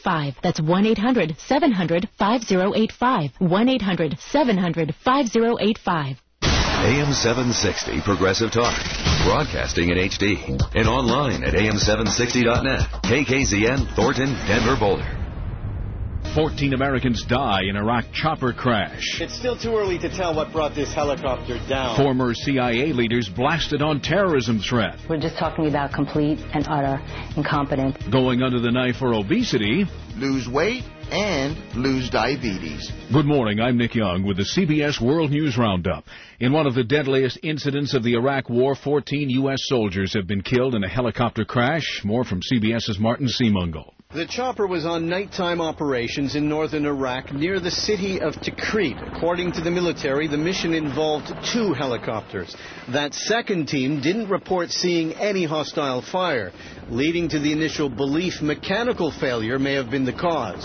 5085. That's 1-800-700-5085. 1-800-700-5085. AM 760 Progressive Talk. Broadcasting in HD. And online at am760.net. KKZN, Thornton, Denver, Boulder. 14 Americans die in Iraq chopper crash. It's still too early to tell what brought this helicopter down. Former CIA leaders blasted on terrorism threat. We're just talking about complete and utter incompetence. Going under the knife for obesity. Lose weight and lose diabetes. Good morning, I'm Nick Young with the CBS World News Roundup. In one of the deadliest incidents of the Iraq War, 14 U.S. soldiers have been killed in a helicopter crash. More from CBS's Martin Seemungle. The chopper was on nighttime operations in northern Iraq near the city of Tikrit. According to the military, the mission involved 2 helicopters. That second team didn't report seeing any hostile fire, leading to the initial belief mechanical failure may have been the cause.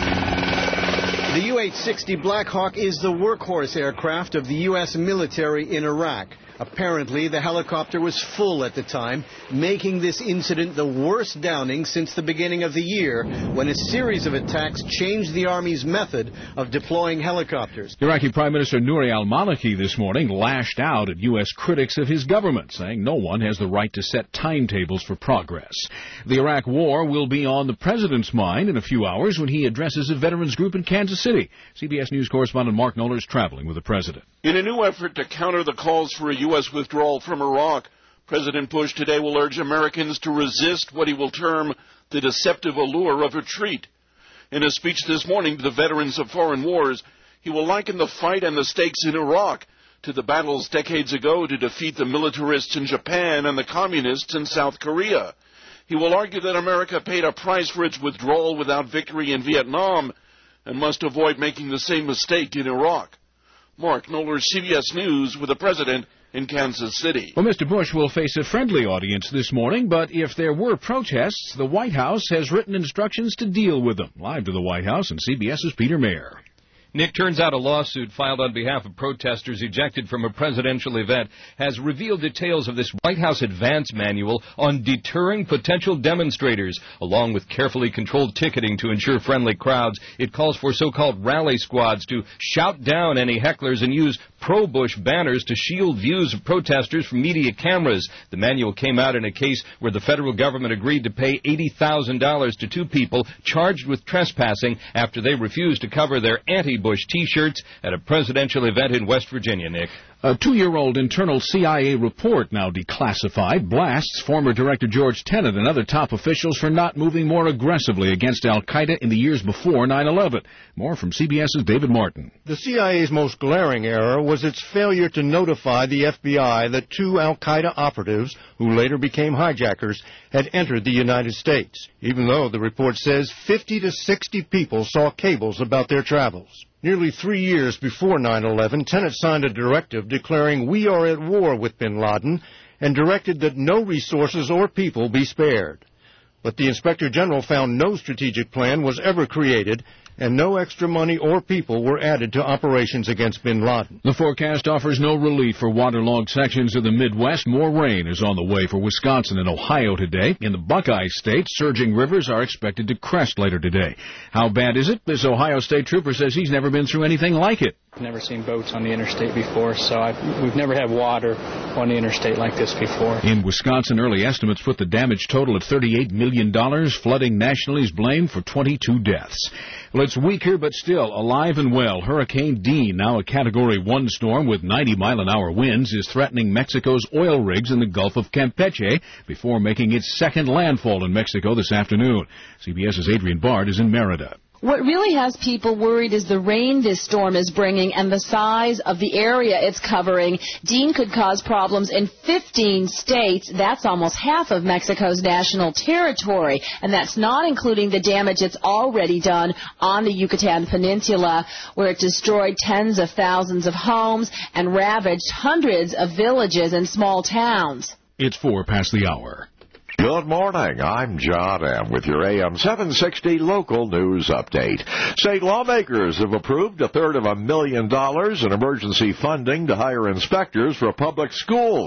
The UH-60 Black Hawk is the workhorse aircraft of the U.S. military in Iraq. Apparently, the helicopter was full at the time, making this incident the worst downing since the beginning of the year, when a series of attacks changed the Army's method of deploying helicopters. Iraqi Prime Minister Nouri al-Maliki this morning lashed out at U.S. critics of his government, saying no one has the right to set timetables for progress. The Iraq War will be on the president's mind in a few hours when he addresses a veterans group in Kansas City. CBS News correspondent Mark Noller is traveling with the president. In a new effort to counter the calls for a U.S. withdrawal from Iraq, President Bush today will urge Americans to resist what he will term the deceptive allure of retreat. In a speech this morning to the veterans of foreign wars, he will liken the fight and the stakes in Iraq to the battles decades ago to defeat the militarists in Japan and the communists in South Korea. He will argue that America paid a price for its withdrawal without victory in Vietnam and must avoid making the same mistake in Iraq. Mark Noller, CBS News, with the president in Kansas City. Well, Mr. Bush will face a friendly audience this morning, but if there were protests, the White House has written instructions to deal with them. Live to the White House and CBS's Peter Mayer. Nick, turns out a lawsuit filed on behalf of protesters ejected from a presidential event has revealed details of this White House advance manual on deterring potential demonstrators, along with carefully controlled ticketing to ensure friendly crowds. It calls for so-called rally squads to shout down any hecklers and use pro-Bush banners to shield views of protesters from media cameras. The manual came out in a case where the federal government agreed to pay $80,000 to 2 people charged with trespassing after they refused to cover their anti-Bush T-shirts at a presidential event in West Virginia, Nick. A 2-year-old internal CIA report now declassified blasts former Director George Tenet and other top officials for not moving more aggressively against al-Qaeda in the years before 9/11. More from CBS's David Martin. The CIA's most glaring error was its failure to notify the FBI that 2 al-Qaeda operatives, who later became hijackers, had entered the United States, even though the report says 50 to 60 people saw cables about their travels. Nearly 3 years before 9/11, Tenet signed a directive declaring we are at war with bin Laden and directed that no resources or people be spared. But the Inspector General found no strategic plan was ever created and no extra money or people were added to operations against bin Laden. The forecast offers no relief for waterlogged sections of the Midwest. More rain is on the way for Wisconsin and Ohio today. In the Buckeye State, surging rivers are expected to crest later today. How bad is it? This Ohio State trooper says he's never been through anything like it. I've never seen boats on the interstate before, so we've never had water on the interstate like this before. In Wisconsin, early estimates put the damage total at $38 million. Flooding nationally is blamed for 22 deaths. Well, it's weaker, but still alive and well. Hurricane Dean, now a Category 1 storm with 90-mile-an-hour winds, is threatening Mexico's oil rigs in the Gulf of Campeche before making its second landfall in Mexico this afternoon. CBS's Adrian Bard is in Merida. What really has people worried is the rain this storm is bringing and the size of the area it's covering. Dean could cause problems in 15 states. That's almost half of Mexico's national territory, and that's not including the damage it's already done on the Yucatan Peninsula, where it destroyed tens of thousands of homes and ravaged hundreds of villages and small towns. It's 4 past the hour. Good morning. I'm John M. with your AM 760 local news update. State lawmakers have approved $250,000 in emergency funding to hire inspectors for public schools.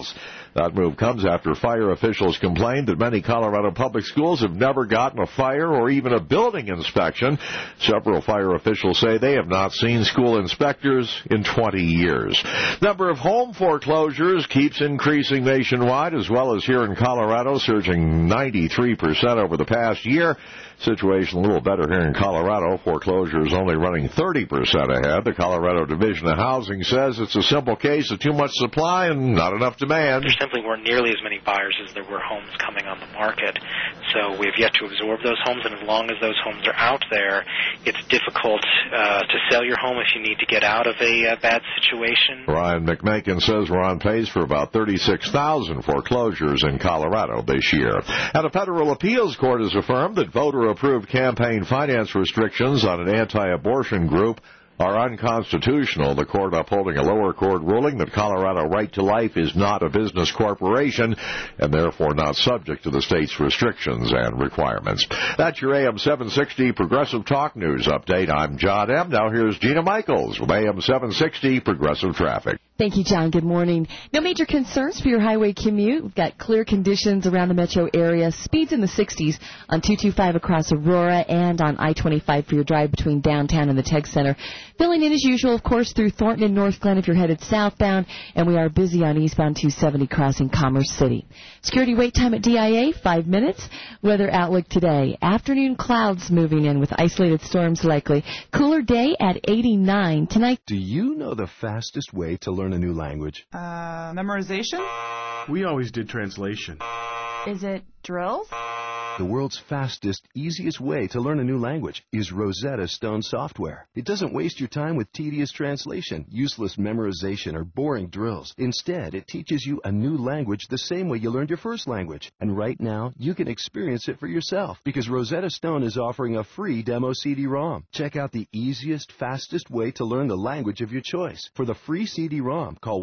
That move comes after fire officials complained that many Colorado public schools have never gotten a fire or even a building inspection. Several fire officials say they have not seen school inspectors in 20 years. Number of home foreclosures keeps increasing nationwide, as well as here in Colorado, surging 93% over the past year. Situation a little better here in Colorado. Foreclosures only running 30% ahead. The Colorado Division of Housing says it's a simple case of too much supply and not enough demand. There simply weren't nearly as many buyers as there were homes coming on the market. So we've yet to absorb those homes, and as long as those homes are out there, it's difficult to sell your home if you need to get out of a bad situation. Ryan McMakin says we're on pace for about 36,000 foreclosures in Colorado this year. And a federal appeals court has affirmed that voter-approved campaign finance restrictions on an anti-abortion group are unconstitutional. The court upholding a lower court ruling that Colorado Right to Life is not a business corporation and therefore not subject to the state's restrictions and requirements. That's your AM 760 Progressive Talk News update. I'm John M. Now here's Gina Michaels with AM 760 Progressive Traffic. Thank you, John. Good morning. No major concerns for your highway commute. We've got clear conditions around the metro area. Speeds in the 60s on 225 across Aurora and on I-25 for your drive between downtown and the Tech Center. Filling in as usual, of course, through Thornton and North Glen if you're headed southbound. And we are busy on eastbound 270 crossing Commerce City. Security wait time at DIA, 5 minutes. Weather outlook today. Afternoon clouds moving in with isolated storms likely. Cooler day at 89. Tonight. Do you know the fastest way to learn a new language? Memorization? We always did translation. Is it drills? The world's fastest, easiest way to learn a new language is Rosetta Stone software. It doesn't waste your time with tedious translation, useless memorization, or boring drills. Instead, it teaches you a new language the same way you learned your first language. And right now, you can experience it for yourself because Rosetta Stone is offering a free demo CD-ROM. Check out the easiest, fastest way to learn the language of your choice. For the free CD-ROM, call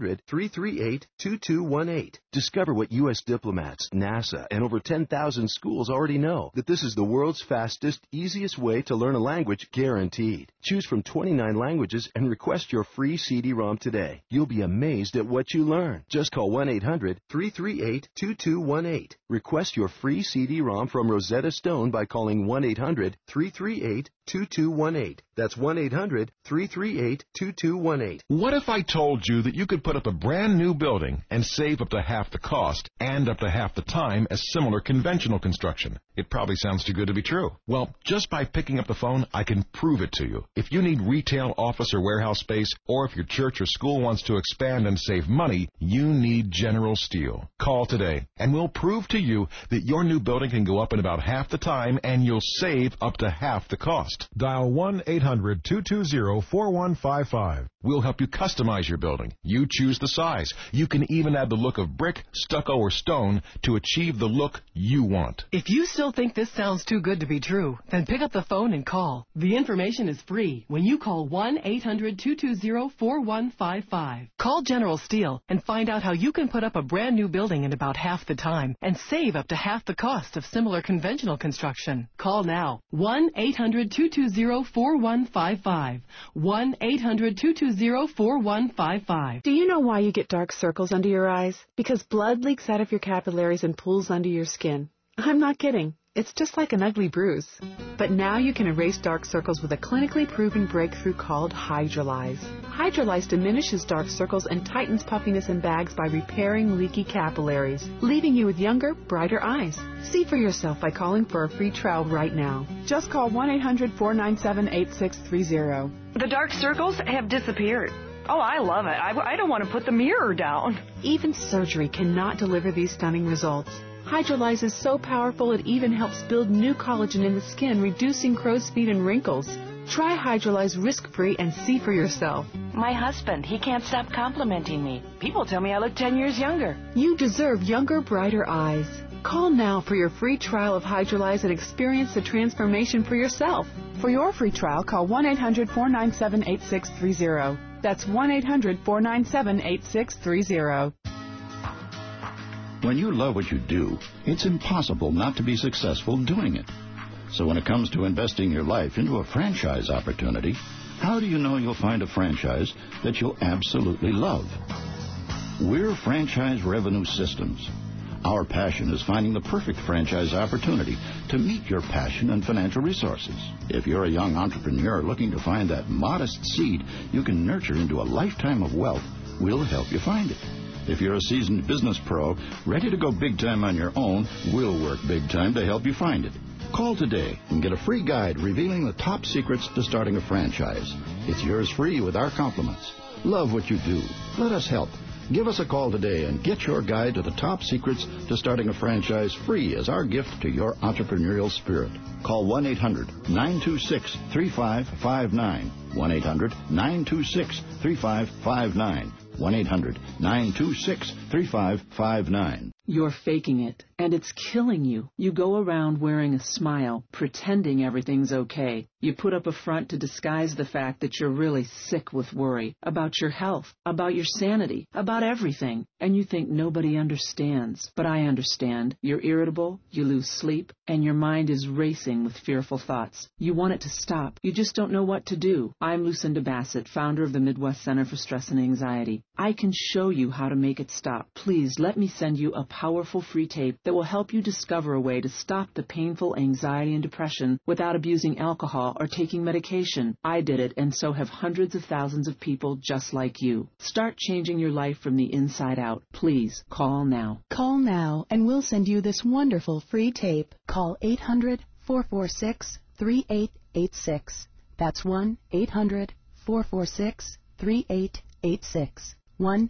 1-800-338-2218. Discover what U.S. diplomats, NASA, and over 10,000 schools already know, that this is the world's fastest, easiest way to learn a language, guaranteed. Choose from 29 languages and request your free CD-ROM today. You'll be amazed at what you learn. Just call 1-800-338-2218. Request your free CD-ROM from Rosetta Stone by calling 1-800-338-2218. That's 1-800-338-2218. What if I told you that you could put up a brand new building and save up to half the cost and up to half the time as similar conventional construction? It probably sounds too good to be true. Well, just by picking up the phone, I can prove it to you. If you need retail, office, or warehouse space, or if your church or school wants to expand and save money, you need General Steel. Call today, and we'll prove to you that your new building can go up in about half the time, and you'll save up to half the cost. Dial 1-800-220-4155. We'll help you customize your building. You choose the size. You can even add the look of brick, stucco, or stone to achieve the look you want. If you still think this sounds too good to be true, then pick up the phone and call. The information is free when you call 1-800-220-4155. Call General Steel and find out how you can put up a brand new building in about half the time and save up to half the cost of similar conventional construction. Call now. 1-800-220-4155. 1-800-220-4155. Do you know why you get dark circles under your eyes? Because blood leaks out of your capillaries and pools under your skin. I'm not kidding. It's just like an ugly bruise. But now you can erase dark circles with a clinically proven breakthrough called Hydrolyze. Hydrolyze diminishes dark circles and tightens puffiness and bags by repairing leaky capillaries, leaving you with younger, brighter eyes. See for yourself by calling for a free trial right now. Just call 1-800-497-8630. The dark circles have disappeared. Oh, I love it. I don't want to put the mirror down. Even surgery cannot deliver these stunning results. Hydrolyze is so powerful it even helps build new collagen in the skin, reducing crow's feet and wrinkles. Try Hydrolyze risk-free and see for yourself. My husband, he can't stop complimenting me. People tell me I look 10 years younger. You deserve younger, brighter eyes. Call now for your free trial of Hydrolyze and experience the transformation for yourself. For your free trial, call 1-800-497-8630. That's 1-800-497-8630. When you love what you do, it's impossible not to be successful doing it. So when it comes to investing your life into a franchise opportunity, how do you know you'll find a franchise that you'll absolutely love? We're Franchise Revenue Systems. Our passion is finding the perfect franchise opportunity to meet your passion and financial resources. If you're a young entrepreneur looking to find that modest seed you can nurture into a lifetime of wealth, we'll help you find it. If you're a seasoned business pro ready to go big time on your own, we'll work big time to help you find it. Call today and get a free guide revealing the top secrets to starting a franchise. It's yours free with our compliments. Love what you do. Let us help. Give us a call today and get your guide to the top secrets to starting a franchise free as our gift to your entrepreneurial spirit. Call 1-800-926-3559. 1-800-926-3559. 1-800-926-3559. You're faking it, and it's killing you. You go around wearing a smile, pretending everything's okay. You put up a front to disguise the fact that you're really sick with worry about your health, about your sanity, about everything. And you think nobody understands. But I understand. You're irritable, you lose sleep, and your mind is racing with fearful thoughts. You want it to stop. You just don't know what to do. I'm Lucinda Bassett, founder of the Midwest Center for Stress and Anxiety. I can show you how to make it stop. Please let me send you a powerful free tape that will help you discover a way to stop the painful anxiety and depression without abusing alcohol or taking medication. I did it, and so have hundreds of thousands of people just like you. Start changing your life from the inside out. Please call now. Call now, and we'll send you this wonderful free tape. Call 800-446-3886. That's 1-800-446-3886.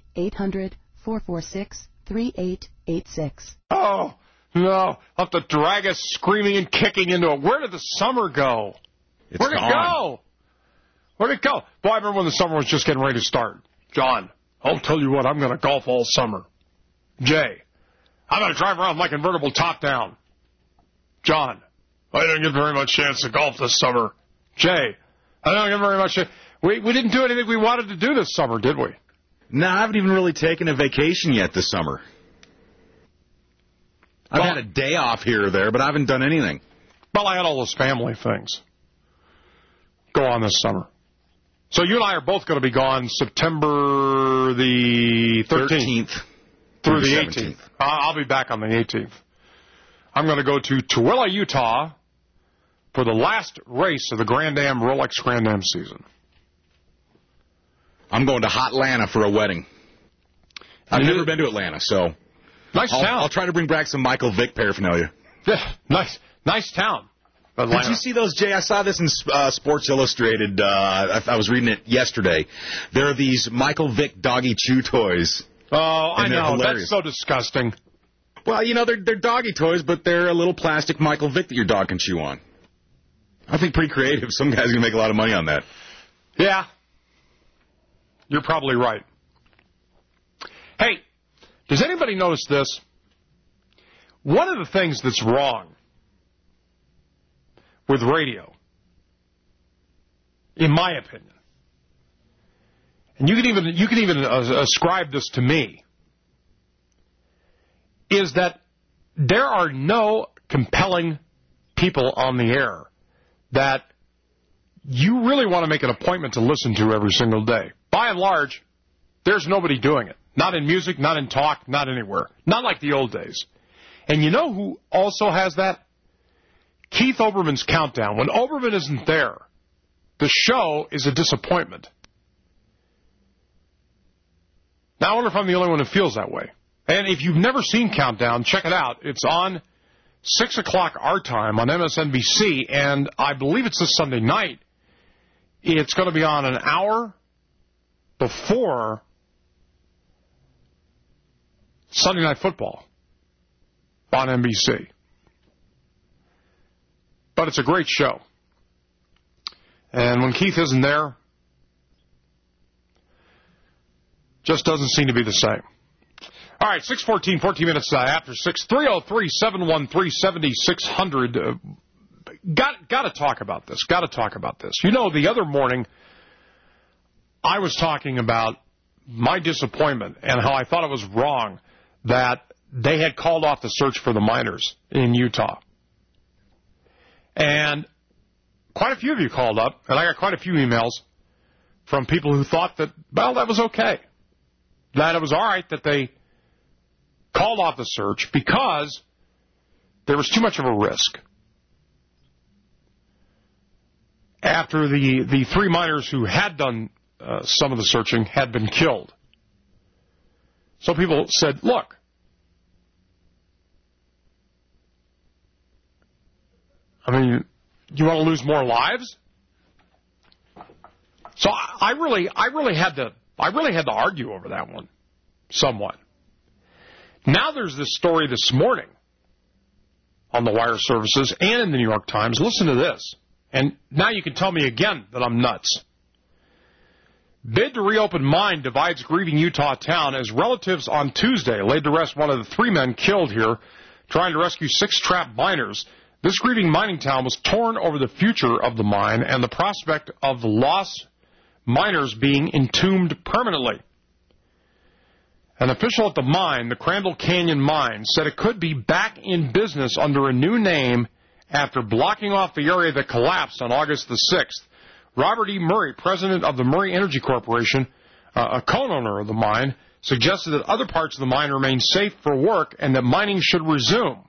1-800-446-3886. Oh, no. I'll have to drag us screaming and kicking into it. Where did the summer go? Where'd it go? Where'd it go? Boy, I remember when the summer was just getting ready to start. John, I'll tell you what, I'm going to golf all summer. Jay, I'm going to drive around with my convertible top down. John, I didn't get very much chance to golf this summer. Jay, I don't get very much chance. We didn't do anything we wanted to do this summer, did we? No, I haven't even really taken a vacation yet this summer. I've had a day off here or there, but I haven't done anything. Well, I had all those family things go on this summer. So you and I are both going to be gone September the 13th through the 18th. I'll be back on the 18th. I'm going to go to Tooele, Utah for the last race of the Grand Am Rolex Grand Am season. I'm going to Hot Atlanta for a wedding. I've never been to Atlanta, so nice town. I'll try to bring back some Michael Vick paraphernalia. Yeah, nice town. Atlanta. Did you see those, Jay? I saw this in Sports Illustrated. I was reading it yesterday. There are these Michael Vick doggy chew toys. Oh, I know. That's so disgusting. Well, you know, they're doggy toys, but they're a little plastic Michael Vick that your dog can chew on. I think pretty creative. Some guy's going to make a lot of money on that. Yeah. You're probably right. Hey, does anybody notice this? One of the things that's wrong with radio, in my opinion, and you can even ascribe this to me, is that there are no compelling people on the air that you really want to make an appointment to listen to every single day. By and large, there's nobody doing it. Not in music, not in talk, not anywhere. Not like the old days. And you know who also has that? Keith Olbermann's Countdown. When Olbermann isn't there, the show is a disappointment. Now, I wonder if I'm the only one who feels that way. And if you've never seen Countdown, check it out. It's on 6 o'clock our time on MSNBC, and I believe it's this Sunday night. It's going to be on an hour before Sunday Night Football on NBC. But it's a great show. And when Keith isn't there, just doesn't seem to be the same. All right, 6:14, 14 minutes after 6, 303-713-7600. Got to talk about this. Got to talk about this. You know, the other morning, I was talking about my disappointment and how I thought it was wrong that they had called off the search for the miners in Utah. And quite a few of you called up, and I got quite a few emails from people who thought that, well, that was okay. that it was all right that they called off the search because there was too much of a risk. After the 3 miners who had done some of the searching had been killed. So people said, look, I mean, you want to lose more lives? So I really had to argue over that one somewhat. Now there's this story this morning on the wire services and in the New York Times. Listen to this. And now you can tell me again that I'm nuts. Bid to reopen mine divides grieving Utah town as relatives on Tuesday laid to rest one of the 3 men killed here trying to rescue 6 trapped miners. This grieving mining town was torn over the future of the mine and the prospect of the lost miners being entombed permanently. An official at the mine, the Crandall Canyon Mine, said it could be back in business under a new name after blocking off the area that collapsed on August the 6th. Robert E. Murray, president of the Murray Energy Corporation, a co-owner of the mine, suggested that other parts of the mine remain safe for work and that mining should resume.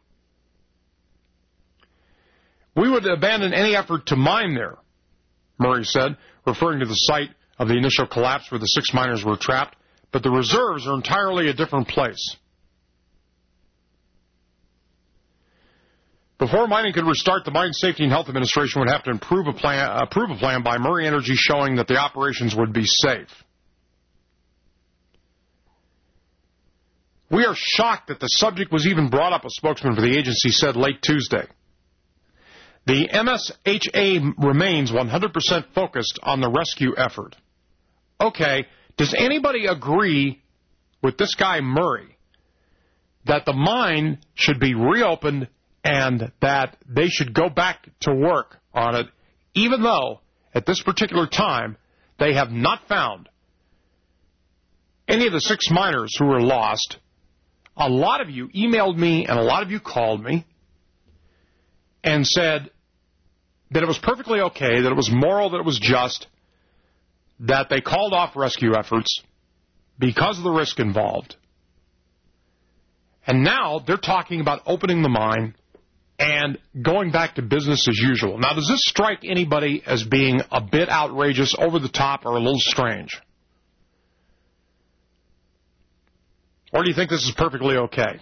We would abandon any effort to mine there, Murray said, referring to the site of the initial collapse where the 6 miners were trapped, but the reserves are entirely a different place. Before mining could restart, the Mine Safety and Health Administration would have to approve a plan by Murray Energy showing that the operations would be safe. We are shocked that the subject was even brought up, a spokesman for the agency said late Tuesday. The MSHA remains 100% focused on the rescue effort. Okay, does anybody agree with this guy Murray that the mine should be reopened and that they should go back to work on it, even though at this particular time they have not found any of the 6 miners who were lost? A lot of you emailed me and a lot of you called me and said that it was perfectly okay, that it was moral, that it was just, that they called off rescue efforts because of the risk involved. And now they're talking about opening the mine and going back to business as usual. Now, does this strike anybody as being a bit outrageous, over the top, or a little strange? Or do you think this is perfectly okay?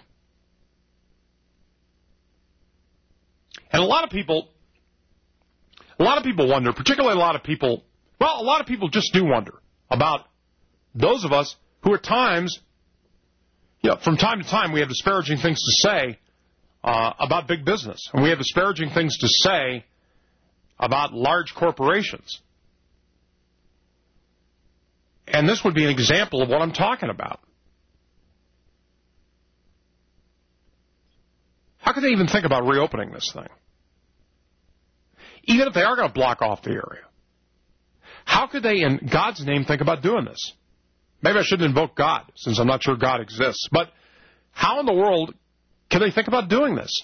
And a lot of people wonder, particularly a lot of people just do wonder about those of us who at times, from time to time, we have disparaging things to say about big business. And we have disparaging things to say about large corporations. And this would be an example of what I'm talking about. How could they even think about reopening this thing? Even if they are going to block off the area. How could they, in God's name, think about doing this? Maybe I shouldn't invoke God, since I'm not sure God exists. But how in the world can they think about doing this?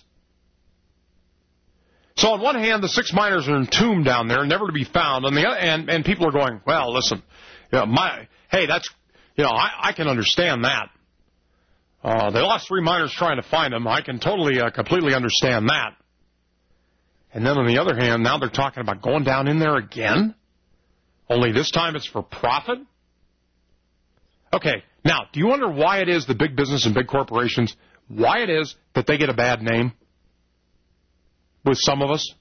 So on one hand, the 6 miners are entombed down there, never to be found. On the other, and people are going, well, listen, I can understand that. They lost 3 miners trying to find them. I can totally, completely understand that. And then on the other hand, now they're talking about going down in there again? Only this time it's for profit? Okay, now, do you wonder why it is the big business and big corporations, why it is that they get a bad name with some of us?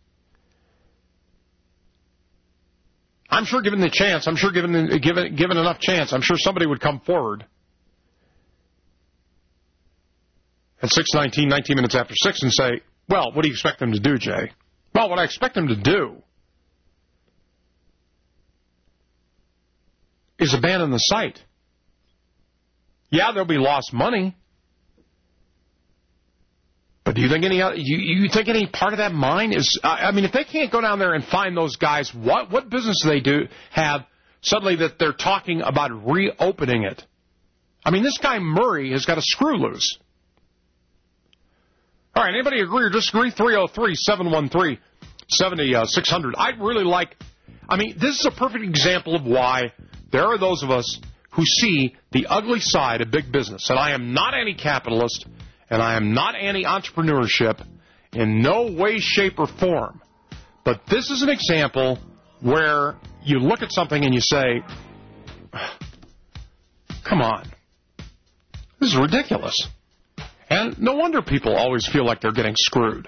I'm sure given the chance, given enough chance, I'm sure somebody would come forward at 6:19, 19 minutes after 6 and say, well, what do you expect them to do, Jay? Well, what I expect them to do is abandon the site. Yeah, there'll be lost money. But do you think you think any part of that mine is, if they can't go down there and find those guys, what business do they have suddenly that they're talking about reopening it? I mean, this guy Murray has got a screw loose. All right, anybody agree or disagree? 303-713-7600. I'd really like, this is a perfect example of why there are those of us who see the ugly side of big business. And I am not anti-capitalist, and I am not anti-entrepreneurship in no way, shape, or form. But this is an example where you look at something and you say, come on, this is ridiculous. And no wonder people always feel like they're getting screwed.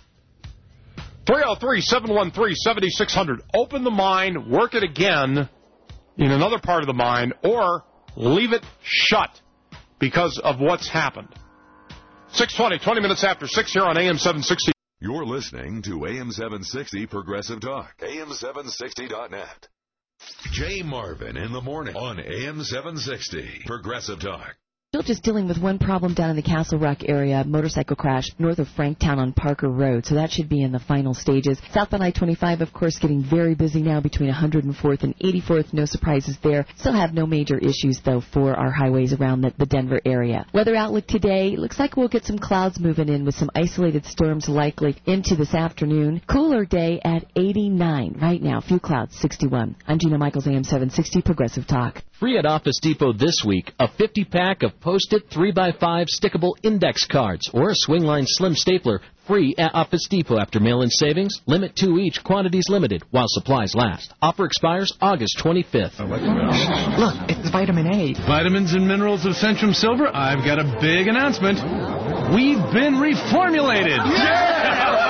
303-713-7600. Open the mind, work it again in another part of the mind, or leave it shut because of what's happened. 6:20, 20 minutes after 6 here on AM 760. You're listening to AM 760 Progressive Talk. AM760.net. Jay Marvin in the morning on AM 760 Progressive Talk. Still just dealing with one problem down in the Castle Rock area, motorcycle crash north of Franktown on Parker Road. So that should be in the final stages. Southbound I-25, of course, getting very busy now between 104th and 84th. No surprises there. Still have no major issues, though, for our highways around the Denver area. Weather outlook today, looks like we'll get some clouds moving in with some isolated storms likely into this afternoon. Cooler day at 89. Right now, few clouds, 61. I'm Gina Michaels, AM 760 Progressive Talk. Free at Office Depot this week, a 50-pack of Post-it 3x5 stickable index cards or a Swingline Slim Stapler free at Office Depot after mail-in savings. Limit 2 each, quantities limited while supplies last. Offer expires August 25th. Look, it's vitamin A. Vitamins and minerals of Centrum Silver, I've got a big announcement. We've been reformulated. Yeah!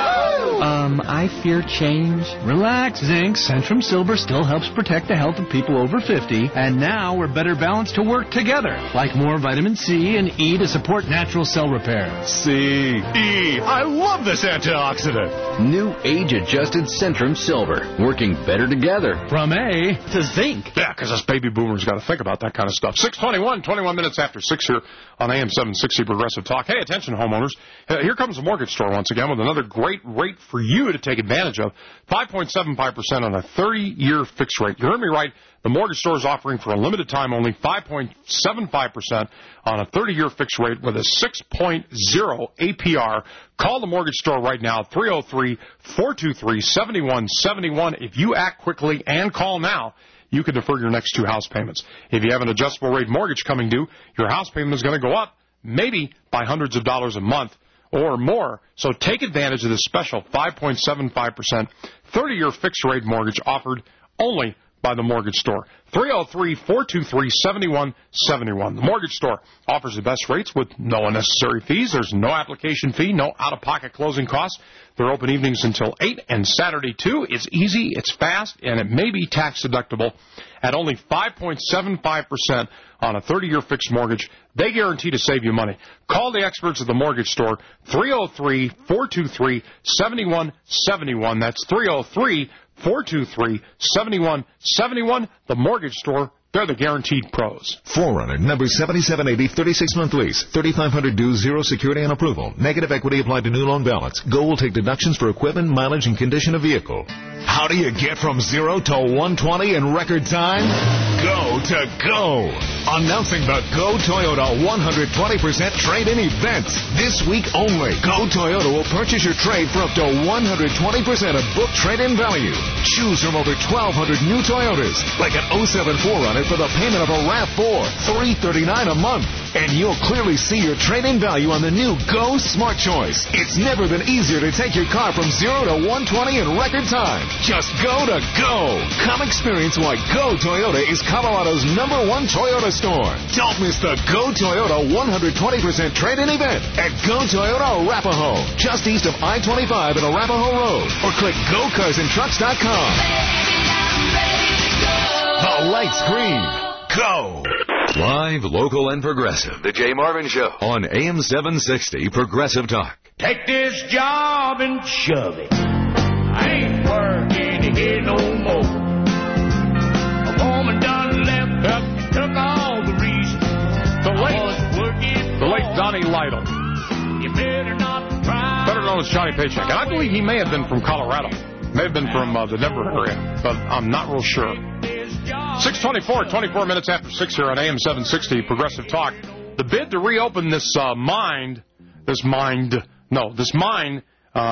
I fear change. Relax, Zinc. Centrum Silver still helps protect the health of people over 50, and now we're better balanced to work together, like more vitamin C and E to support natural cell repair. C, E. I love this antioxidant. New age-adjusted Centrum Silver, working better together. From A to Zinc. Yeah, because us baby boomers got to think about that kind of stuff. 6:21, 21 minutes after 6 here on AM 760 Progressive Talk. Hey, attention, homeowners. Here comes the mortgage store once again with another great rate for you to take advantage of. 5.75% on a 30-year fixed rate. You heard me right. The mortgage store is offering for a limited time only 5.75% on a 30-year fixed rate with a 6.0 APR. Call the mortgage store right now, 303-423-7171. If you act quickly and call now, you can defer your next 2 house payments. If you have an adjustable rate mortgage coming due, your house payment is going to go up, maybe by hundreds of dollars a month or more. So take advantage of this special 5.75% 30-year fixed rate mortgage offered only by the mortgage store. 303-423-7171. The mortgage store offers the best rates with no unnecessary fees. There's no application fee, no out-of-pocket closing costs. They're open evenings until 8 and Saturday too. It's easy, it's fast, and it may be tax deductible. At only 5.75% on a 30-year fixed mortgage, they guarantee to save you money. Call the experts at the mortgage store, 303-423-7171. That's 303-423-7171. The mortgage store, they're the guaranteed pros. Forerunner, number 7780, 36-month lease, $3,500 due, 0 security and approval. Negative equity applied to new loan balance. Go will take deductions for equipment, mileage, and condition of vehicle. How do you get from 0 to 120 in record time? Go to Go. Announcing the Go Toyota 120% trade-in event. This week only, Go Toyota will purchase your trade for up to 120% of book trade-in value. Choose from over 1,200 new Toyotas, like an 07 4Runner for the payment of a RAV4, $339 a month. And you'll clearly see your trade-in value on the new Go Smart Choice. It's never been easier to take your car from 0 to 120 in record time. Just go to Go. Come experience why Go Toyota is Colorado's #1 Toyota store. Don't miss the Go Toyota 120% trade-in event at Go Toyota Arapahoe, just east of I-25 at Arapahoe Road. Or click GoCarsAndTrucks.com. The lights green. Go. Live, local, and progressive. The Jay Marvin Show on AM 760 Progressive Talk. Take this job and shove it. I ain't working here no more. A woman done left up and took all the reason. The late Donnie Lytle. You better not try. Better known as Johnny Paycheck. And I believe he may have been from Colorado. May have been from the Denver area, but I'm not real sure. 6:24, 24 minutes after 6 here on AM 760 Progressive Talk. The bid to reopen this mine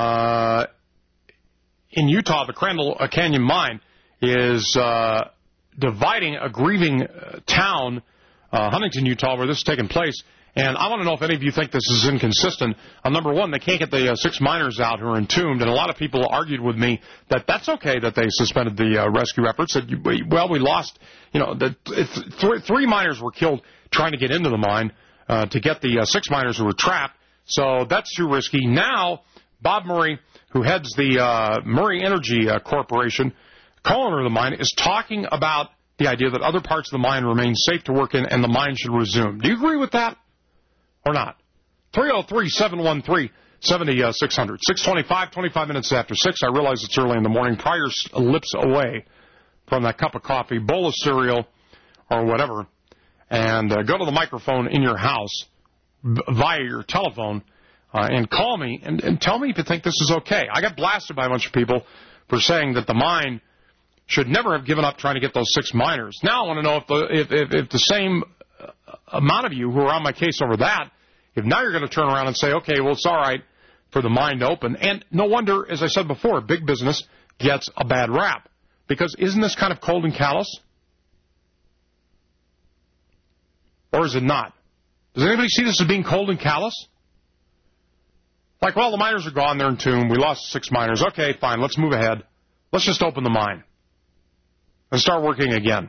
in Utah, the Crandall Canyon mine, is dividing a grieving town, Huntington, Utah, where this is taking place. And I want to know if any of you think this is inconsistent. Number one, they can't get the 6 miners out who are entombed, and a lot of people argued with me that that's okay that they suspended the rescue efforts. That we lost, three miners were killed trying to get into the mine to get the 6 miners who were trapped. So that's too risky. Now, Bob Murray, who heads the Murray Energy Corporation, co-owner of the mine, is talking about the idea that other parts of the mine remain safe to work in and the mine should resume. Do you agree with that? Or not? 303-713-7600. 625, 25 minutes after 6. I realize it's early in the morning. Pry your lips away from that cup of coffee, bowl of cereal, or whatever, and go to the microphone in your house via your telephone and call me and tell me if you think this is okay. I got blasted by a bunch of people for saying that the mine should never have given up trying to get those 6 miners. Now I want to know if the same amount of you who are on my case over that, if now you're going to turn around and say, okay, well, it's all right for the mine to open. And no wonder, as I said before, big business gets a bad rap. Because isn't this kind of cold and callous? Or is it not? Does anybody see this as being cold and callous? Like, well, the miners are gone, they're entombed, we lost 6 miners. Okay, fine, let's move ahead. Let's just open the mine and start working again.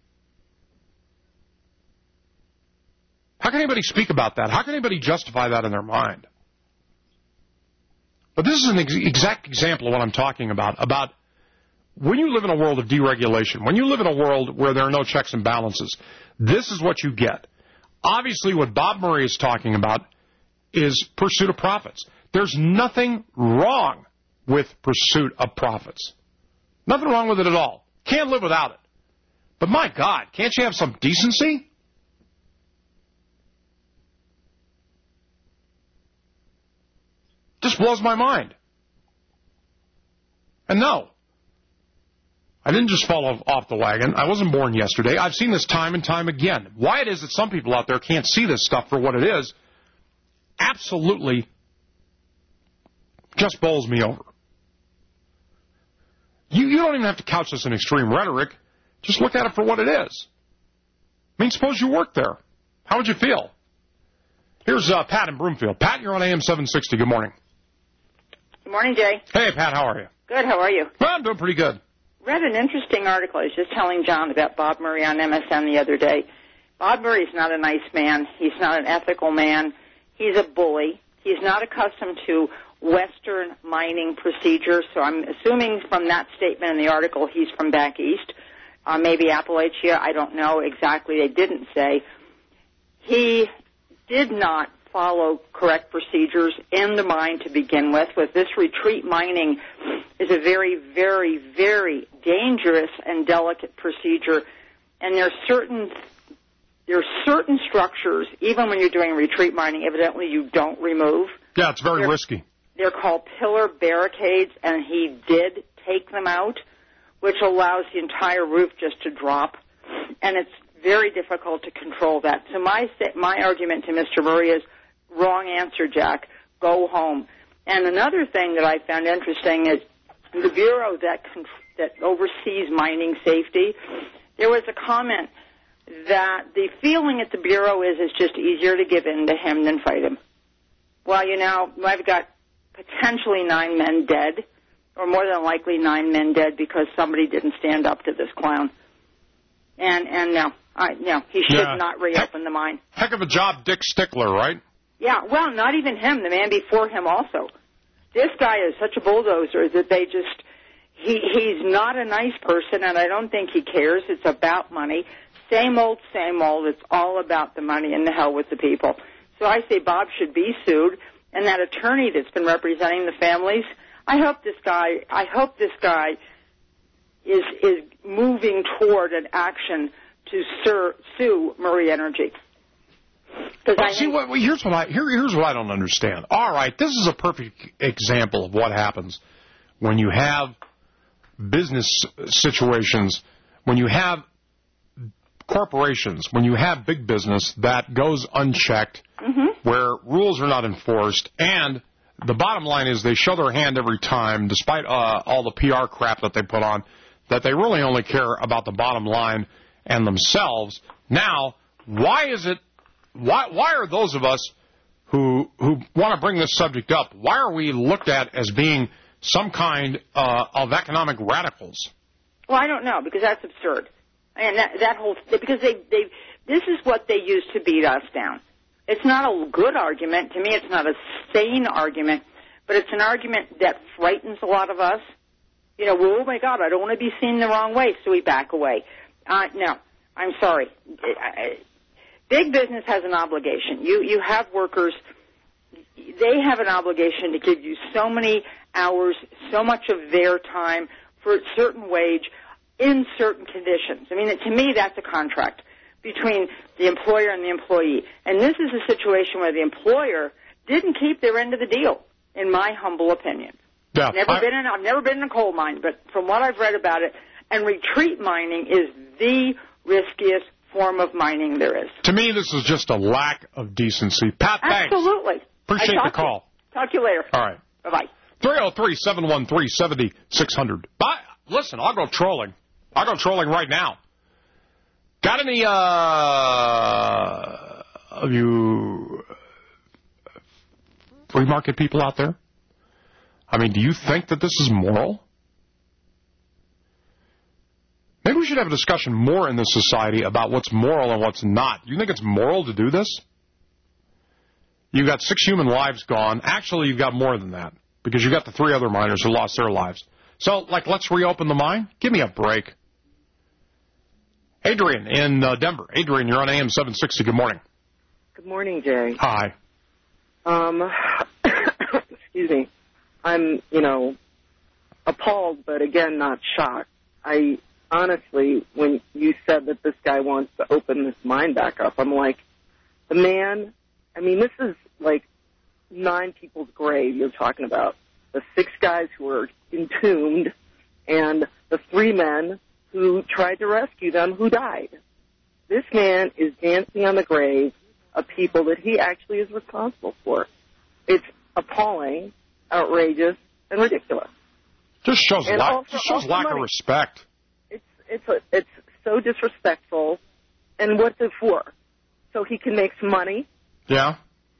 How can anybody speak about that? How can anybody justify that in their mind? But this is an exact example of what I'm talking about when you live in a world of deregulation, when you live in a world where there are no checks and balances, this is what you get. Obviously, what Bob Murray is talking about is pursuit of profits. There's nothing wrong with pursuit of profits. Nothing wrong with it at all. Can't live without it. But my God, can't you have some decency? Just blows my mind. And no, I didn't just fall off the wagon. I wasn't born yesterday. I've seen this time and time again. Why it is that some people out there can't see this stuff for what it is, absolutely just bowls me over. You don't even have to couch this in extreme rhetoric. Just look at it for what it is. I mean, suppose you worked there. How would you feel? Here's Pat in Broomfield. Pat, you're on AM 760. Good morning. Good morning, Jay. Hey, Pat, how are you? Good, how are you? Well, I'm doing pretty good. Read an interesting article. I was just telling John about Bob Murray on MSN the other day. Bob Murray's not a nice man. He's not an ethical man. He's a bully. He's not accustomed to Western mining procedures, so I'm assuming from that statement in the article he's from back east, maybe Appalachia. I don't know exactly. They didn't say. He did not follow correct procedures in the mine to begin with. With this retreat mining is a very, very, very dangerous and delicate procedure, and there are certain structures, even when you're doing retreat mining, evidently you don't remove. Yeah, it's very risky. They're called pillar barricades, and he did take them out, which allows the entire roof just to drop, and it's very difficult to control that. So my argument to Mr. Murray is, wrong answer, Jack. Go home. And another thing that I found interesting is the Bureau that oversees mining safety, there was a comment that the feeling at the Bureau is it's just easier to give in to him than fight him. Well, I've got potentially 9 men dead, or more than likely 9 men dead because somebody didn't stand up to this clown. And no, he should not reopen the mine. Heck of a job, Dick Stickler, right? Yeah, well, not even him, the man before him also. This guy is such a bulldozer that he's not a nice person, and I don't think he cares. It's about money. Same old, same old. It's all about the money, and the hell with the people. So I say Bob should be sued, and that attorney that's been representing the families, I hope this guy is moving toward an action to sue Murray Energy. Here's what I don't understand. All right, this is a perfect example of what happens when you have business situations, when you have corporations, when you have big business that goes unchecked, where rules are not enforced, and the bottom line is they show their hand every time, despite all the PR crap that they put on. that they really only care about the bottom line and themselves. Now, why are those of us who want to bring this subject up, why are we looked at as being some kind of economic radicals? Well, I don't know, because that's absurd. And that whole, because this is what they use to beat us down. It's not a good argument. To me, it's not a sane argument, but it's an argument that frightens a lot of us. You know, well, oh my God, I don't want to be seen the wrong way, so we back away. No, I'm sorry. Big business has an obligation. You have workers. They have an obligation to give you so many hours, so much of their time for a certain wage in certain conditions. I mean, to me, that's a contract between the employer and the employee. And this is a situation where the employer didn't keep their end of the deal, in my humble opinion. Yeah, I've never been in a coal mine, but from what I've read about it, and retreat mining is the riskiest form of mining there is. To me, this is just a lack of decency. Pat, thanks. Absolutely. Appreciate the call. Talk to you later. All right. Bye-bye. 303-713-7600. Listen, I'll go trolling. I'll go trolling right now. Got any of you free market people out there? I mean, do you think that this is moral? Maybe we should have a discussion more in this society about what's moral and what's not. You think it's moral to do this? You've got 6 human lives gone. Actually, you've got more than that, because you've got the 3 other miners who lost their lives. So, let's reopen the mine? Give me a break. Adrian in Denver. Adrian, you're on AM 760. Good morning. Good morning, Jay. Hi. Excuse me. I'm, appalled, but again, not shocked. I honestly, when you said that this guy wants to open this mine back up, I'm like, the man, I mean, this is like 9 people's grave you're talking about. The 6 guys who were entombed and the 3 men who tried to rescue them who died. This man is dancing on the grave of people that he actually is responsible for. It's appalling, outrageous, and ridiculous. Just shows lack of respect. It's so disrespectful. And what's it for? So he can make some money? Yeah.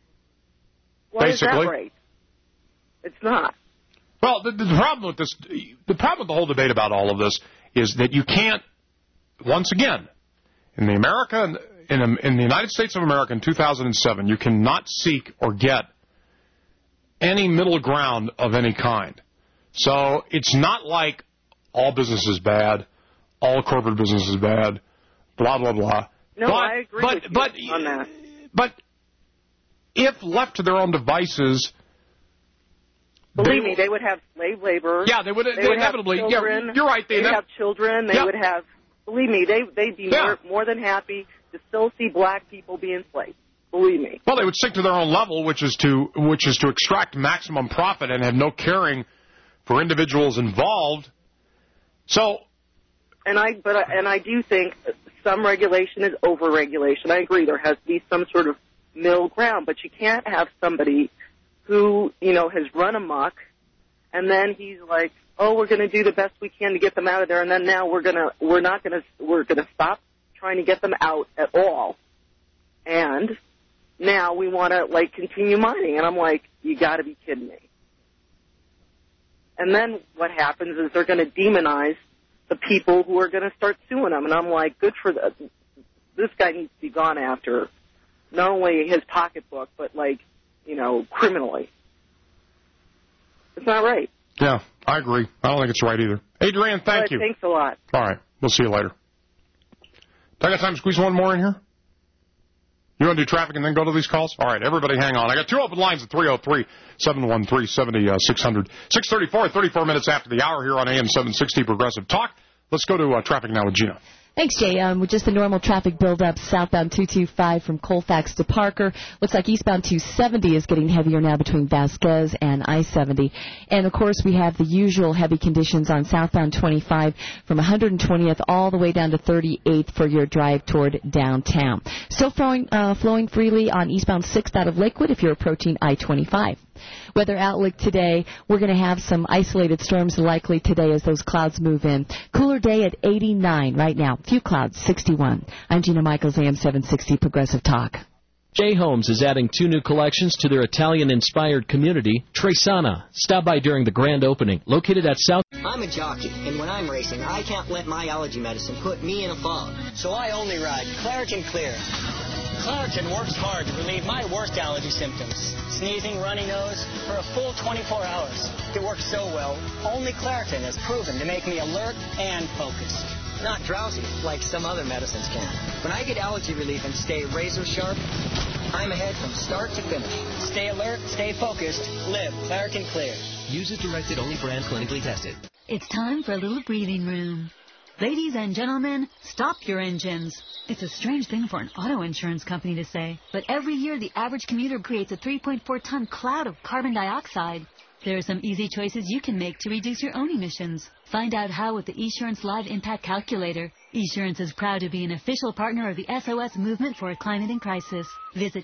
Why Basically. is that right? It's not. Well, the problem with the whole debate about all of this is that you can't, once again, in the United States of America in 2007, you cannot seek or get any middle ground of any kind. So it's not like all business is bad, all corporate business is bad, blah, blah, blah. No, I agree with you on that. But if left to their own devices... Believe me, they would have slave labor. Yeah, they would inevitably. Have children, yeah, you're right. They'd have children. They would have... Believe me, they'd be more than happy to still see black people be enslaved. Believe me. Well, they would sink to their own level, which is to extract maximum profit and have no caring for individuals involved. So, and I do think some regulation is over-regulation. I agree. There has to be some sort of middle ground, but you can't have somebody who has run amok, and then he's like, "Oh, we're going to do the best we can to get them out of there," and then now we're gonna stop trying to get them out at all, and now we want to continue mining, and I'm like, you got to be kidding me. And then what happens is they're going to demonize the people who are going to start suing them, and I'm like, good for this guy needs to be gone after, not only his pocketbook, but criminally. It's not right. Yeah, I agree. I don't think it's right either. Adrian, thank you. Thanks a lot. All right, we'll see you later. Do I got time to squeeze one more in here? You want to do traffic and then go to these calls? All right, everybody hang on. I got 2 open lines at 303-713-7600. 6:34, 34 minutes after the hour here on AM 760 Progressive Talk. Let's go to traffic now with Gina. Thanks, Jay. With just the normal traffic buildup, southbound 225 from Colfax to Parker. Looks like eastbound 270 is getting heavier now between Vasquez and I-70. And, of course, we have the usual heavy conditions on southbound 25 from 120th all the way down to 38th for your drive toward downtown. Still flowing freely on eastbound 6th out of Lakewood if you're approaching I-25. Weather outlook today, we're going to have some isolated storms likely today as those clouds move in. Cooler day at 89 right now. Few clouds, 61. I'm Gina Michaels, AM 760 Progressive Talk. J. Holmes is adding 2 new collections to their Italian-inspired community, Tresana. Stop by during the grand opening, located at South... I'm a jockey, and when I'm racing, I can't let my allergy medicine put me in a fog. So I only ride Claritin Clear. Claritin works hard to relieve my worst allergy symptoms. Sneezing, runny nose, for a full 24 hours. It works so well, only Claritin is proven to make me alert and focused. Not drowsy, like some other medicines can. When I get allergy relief and stay razor sharp, I'm ahead from start to finish. Stay alert, stay focused, live Claritin Clear. Use as directed, only brand clinically tested. It's time for a little breathing room. Ladies and gentlemen, stop your engines. It's a strange thing for an auto insurance company to say, but every year the average commuter creates a 3.4-ton cloud of carbon dioxide. There are some easy choices you can make to reduce your own emissions. Find out how with the Esurance Live Impact Calculator. Esurance is proud to be an official partner of the SOS movement for a climate in crisis. Visit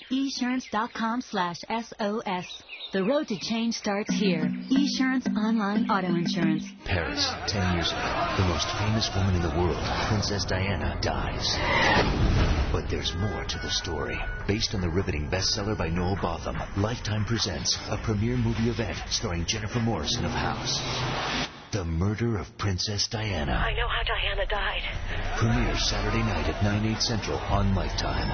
esurance.com/SOS. The road to change starts here. Esurance Online Auto Insurance. Paris, 10 years ago, the most famous woman in the world, Princess Diana, dies. But there's more to the story. Based on the riveting bestseller by Noel Botham, Lifetime presents a premiere movie event starring Jennifer Morrison of House. The Murder of Princess Diana. I know how Diana died. Premieres Saturday night at 9/8 Central on Lifetime.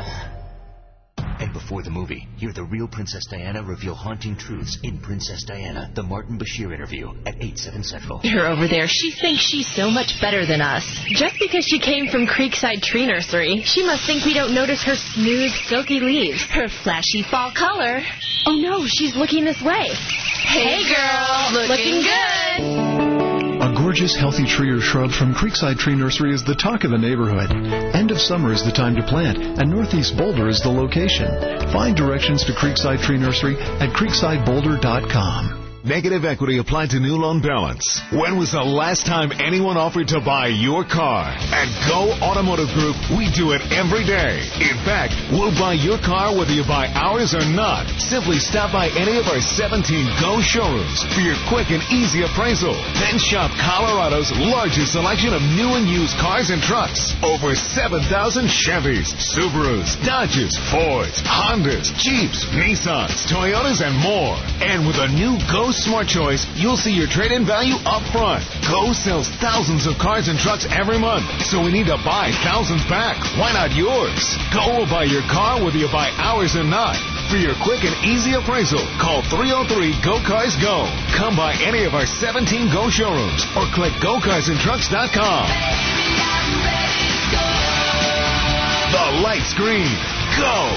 And before the movie, hear the real Princess Diana reveal haunting truths in Princess Diana, the Martin Bashir interview at 8/7 Central. Her over there, she thinks she's so much better than us. Just because she came from Creekside Tree Nursery, she must think we don't notice her smooth, silky leaves, her flashy fall color. Oh no, she's looking this way. Hey girl, looking good. A gorgeous, healthy tree or shrub from Creekside Tree Nursery is the talk of the neighborhood. End of summer is the time to plant, and Northeast Boulder is the location. Find directions to Creekside Tree Nursery at creeksideboulder.com. Negative equity applied to new loan balance. When was the last time anyone offered to buy your car? At Go Automotive Group, we do it every day. In fact, we'll buy your car whether you buy ours or not. Simply stop by any of our 17 Go showrooms for your quick and easy appraisal. Then shop Colorado's largest selection of new and used cars and trucks. Over 7,000 Chevys, Subarus, Dodges, Fords, Hondas, Jeeps, Nissans, Toyotas, and more. And with a new Go Smart Choice, you'll see your trade-in value up front. Go sells thousands of cars and trucks every month, so we need to buy thousands back. Why not yours? Go will buy your car whether you buy ours or not. For your quick and easy appraisal, call 303-GO-CARS-GO. Come by any of our 17 Go showrooms or click GoCarsAndTrucks.com. The light's green. Go!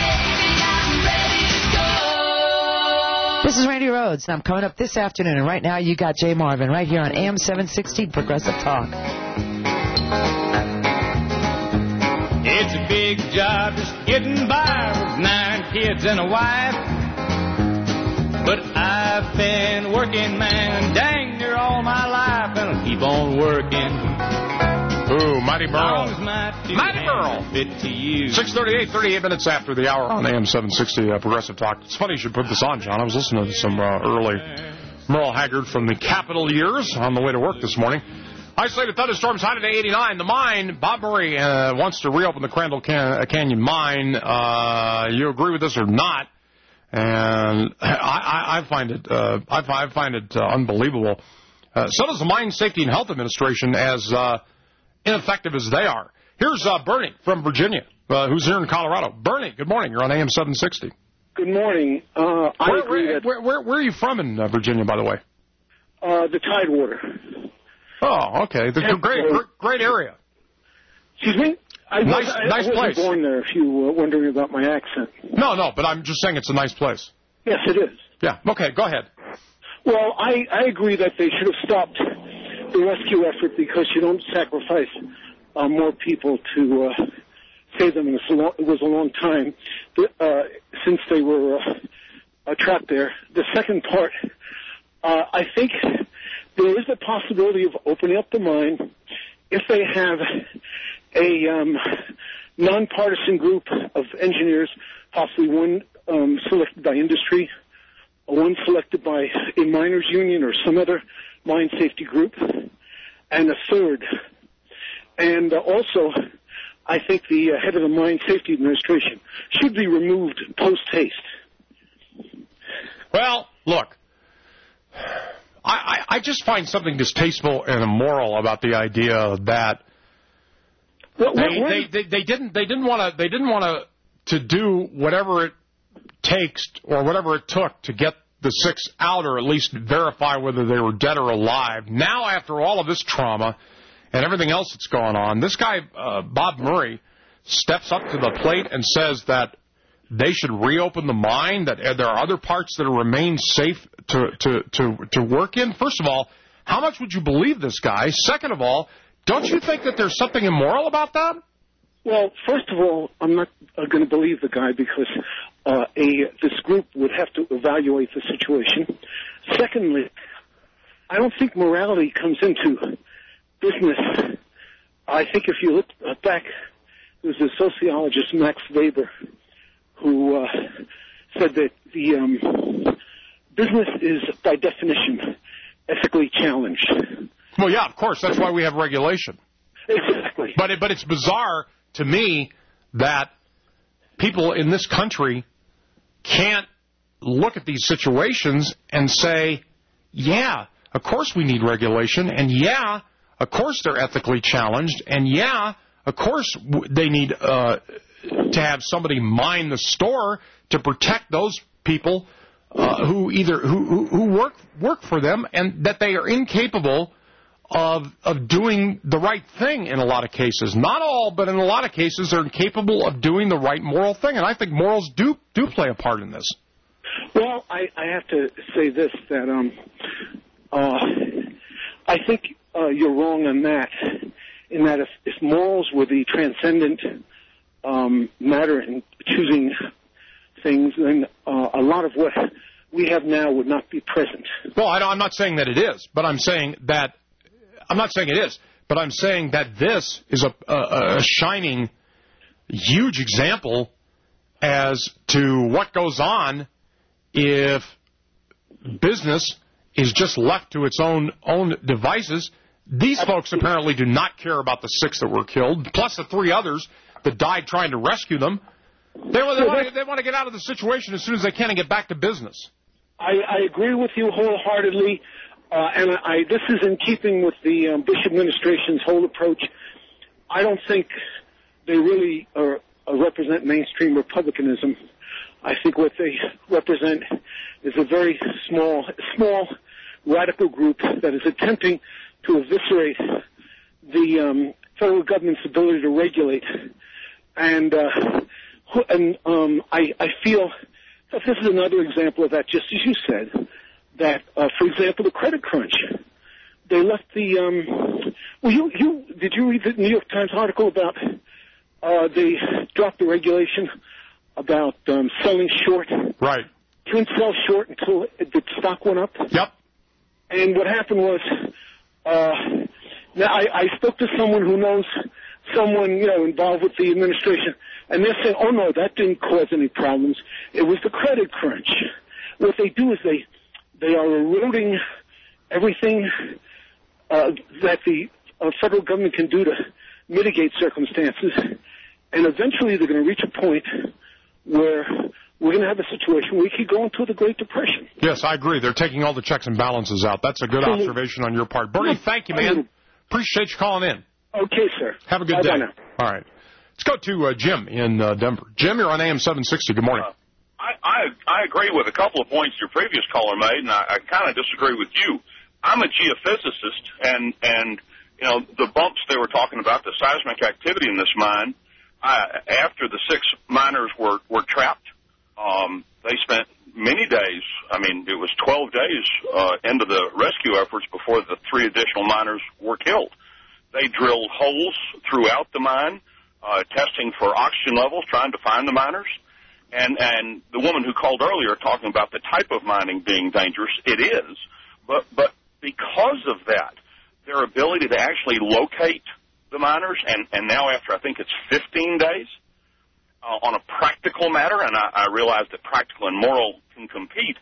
This is Randy Rhodes, and I'm coming up this afternoon, and right now you got Jay Marvin right here on AM 760 Progressive Talk. It's a big job just getting by with 9 kids and a wife. But I've been working, man, dang near all my life, and I'll keep on working. Ooh, Mighty Merle. Mighty Merle. Fit to you. 6:38, 38 minutes after the hour on AM 760 Progressive Talk. It's funny you should put this on, John. I was listening to some early Merle Haggard from the Capitol years on the way to work this morning. Isolated thunderstorms high today, 89. The mine, Bob Murray wants to reopen the Crandall Canyon mine. You agree with this or not? And I find it unbelievable. So does the Mine Safety and Health Administration, as ineffective as they are. Here's Bernie from Virginia, who's here in Colorado. Bernie, good morning. You're on AM 760. Good morning. I agree that... Where are you from in Virginia, by the way? The Tidewater. Oh, okay. Great area. Excuse me? I nice place. I wasn't born there, if you were wondering about my accent. No, but I'm just saying it's a nice place. Yes, it is. Yeah, okay, go ahead. Well, I agree that they should have stopped the rescue effort because you don't sacrifice more people to save them. And it was a long time since they were trapped there. The second part, I think there is a possibility of opening up the mine if they have a nonpartisan group of engineers, possibly one selected by industry, one selected by a miners union or some other mine safety group, and a third. And also, I think the head of the Mine Safety Administration should be removed post-haste. Well, look, I just find something distasteful and immoral about the idea that they didn't want to do whatever it takes or whatever it took to get the 6 out, or at least verify whether they were dead or alive. Now, after all of this trauma and everything else that's going on, this guy, Bob Murray, steps up to the plate and says that they should reopen the mine, that there are other parts that remain safe to work in. First of all, how much would you believe this guy? Second of all, don't you think that there's something immoral about that? Well, first of all, I'm not going to believe the guy because this group would have to evaluate the situation. Secondly, I don't think morality comes into business. I think if you look back, there was a sociologist, Max Weber, who said that the business is, by definition, ethically challenged. Well, yeah, of course. That's why we have regulation. Exactly. But it's bizarre to me that people in this country can't look at these situations and say, yeah, of course we need regulation, and yeah, of course they're ethically challenged, and yeah, of course they need to have somebody mine the store to protect those people who work for them, and that they are incapable of doing the right thing in a lot of cases. Not all, but in a lot of cases, they're incapable of doing the right moral thing, and I think morals do play a part in this. Well, I have to say this, that I think you're wrong on that, in that if morals were the transcendent matter in choosing things, then a lot of what we have now would not be present. Well, I'm not saying that it is, but I'm saying that this is a shining, huge example as to what goes on if business is just left to its own devices. These folks apparently do not care about the 6 that were killed, plus the 3 others that died trying to rescue them. They want to get out of the situation as soon as they can and get back to business. I agree with you wholeheartedly, and this is in keeping with the Bush administration's whole approach. I don't think they really represent mainstream republicanism. I think what they represent is a very small radical group that is attempting to eviscerate the federal government's ability to regulate. And I feel that this is another example of that, just as you said, that, for example, the credit crunch. They left the did you read the New York Times article about they dropped the regulation about selling short? Right. You couldn't sell short until the stock went up? Yep. And what happened was, now I spoke to someone who knows someone, involved with the administration, and they're saying, oh, no, that didn't cause any problems. It was the credit crunch. What they do is they are eroding everything that the federal government can do to mitigate circumstances, and eventually they're going to reach a point where we're going to have a situation where we could go into the Great Depression. Yes, I agree. They're taking all the checks and balances out. That's a good observation on your part. Bernie, thank you, man. Appreciate you calling in. Okay, sir. Have a good day. Now. All right. Let's go to Jim in Denver. Jim, you're on AM 760. Good morning. I agree with a couple of points your previous caller made, and I kind of disagree with you. I'm a geophysicist, and the bumps they were talking about, the seismic activity in this mine, after the 6 miners were trapped, they spent many days, it was 12 days into the rescue efforts before the 3 additional miners were killed. They drilled holes throughout the mine, testing for oxygen levels, trying to find the miners. And the woman who called earlier talking about the type of mining being dangerous, it is. But because of that, their ability to actually locate the miners, and now after I think it's 15 days, on a practical matter, and I realize that practical and moral can compete,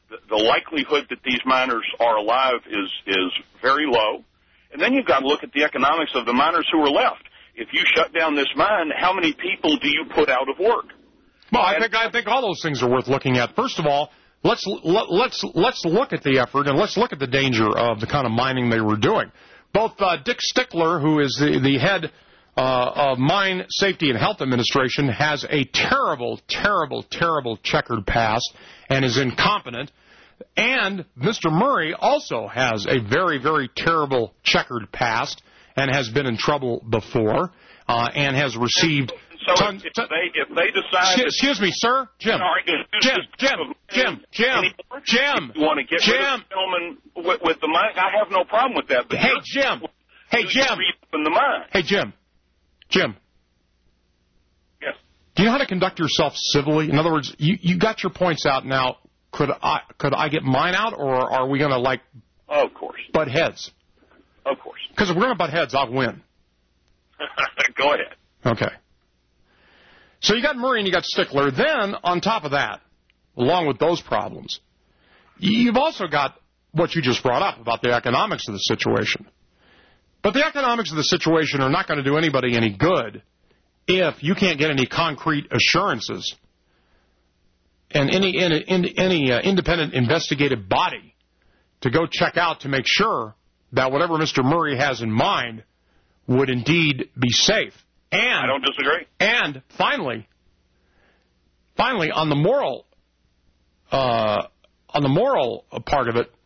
the likelihood that these miners are alive is very low. And then you've got to look at the economics of the miners who are left. If you shut down this mine, how many people do you put out of work? Well, I think all those things are worth looking at. First of all, let's look at the effort and let's look at the danger of the kind of mining they were doing. Both Dick Stickler, who is the head of Mine Safety and Health Administration, has a terrible, terrible, terrible checkered past and is incompetent. And Mr. Murray also has a very, very terrible checkered past and has been in trouble before and has received... So if they decide... Excuse me, sir? Jim. You want to get rid of the gentleman with the mine? I have no problem with that. But Hey, Jim. Jim. Yes. Do you know how to conduct yourself civilly? In other words, you got your points out now. Could I get mine out, or are we going to, Oh, of course. Butt heads? Of course. Because if we're going to butt heads, I'll win. Go ahead. Okay. So you got Murray and you got Stickler. Then, on top of that, along with those problems, you've also got what you just brought up about the economics of the situation. But the economics of the situation are not going to do anybody any good if you can't get any concrete assurances and any independent investigative body to go check out to make sure that whatever Mr. Murray has in mind would indeed be safe. And I don't disagree. And finally, on the moral part of it,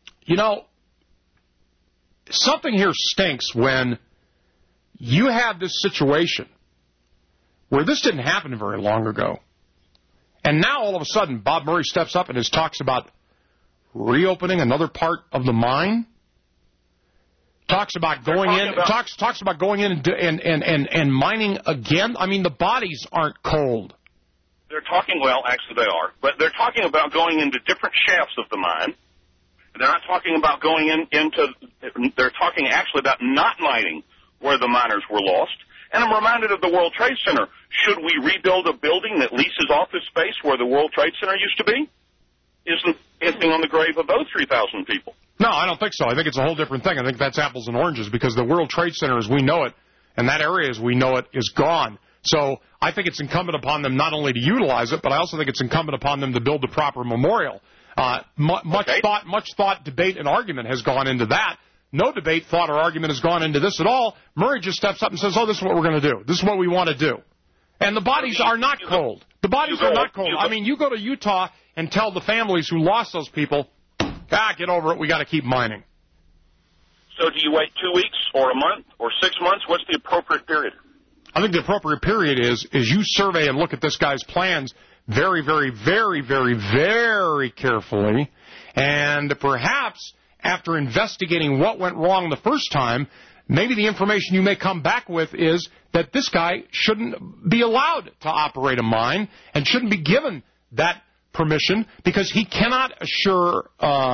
something here stinks when you have this situation where this didn't happen very long ago, and now all of a sudden Bob Murray steps up and talks about reopening another part of the mine. Talks about going in and mining again. I mean, the bodies aren't cold. They're talking, well, actually they are, but they're talking about going into different shafts of the mine. They're not talking about going they're talking actually about not mining where the miners were lost. And I'm reminded of the World Trade Center. Should we rebuild a building that leases office space where the World Trade Center used to be? Isn't anything on the grave of those 3,000 people? No, I don't think so. I think it's a whole different thing. I think that's apples and oranges because the World Trade Center as we know it and that area as we know it is gone. So I think it's incumbent upon them not only to utilize it, but I also think it's incumbent upon them to build the proper memorial. Much thought, debate, and argument has gone into that. No debate, thought, or argument has gone into this at all. Murray just steps up and says, this is what we're going to do. This is what we want to do. And the bodies are not cold. The bodies are not cold. I mean, you go to Utah and tell the families who lost those people, get over it, we got to keep mining. So do you wait 2 weeks or a month or 6 months? What's the appropriate period? I think the appropriate period is you survey and look at this guy's plans very, very, very, very, very carefully, and perhaps after investigating what went wrong the first time, maybe the information you may come back with is that this guy shouldn't be allowed to operate a mine and shouldn't be given that permission because he cannot assure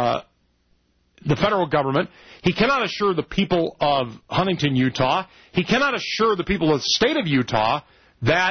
the federal government, he cannot assure the people of Huntington, Utah, he cannot assure the people of the state of Utah that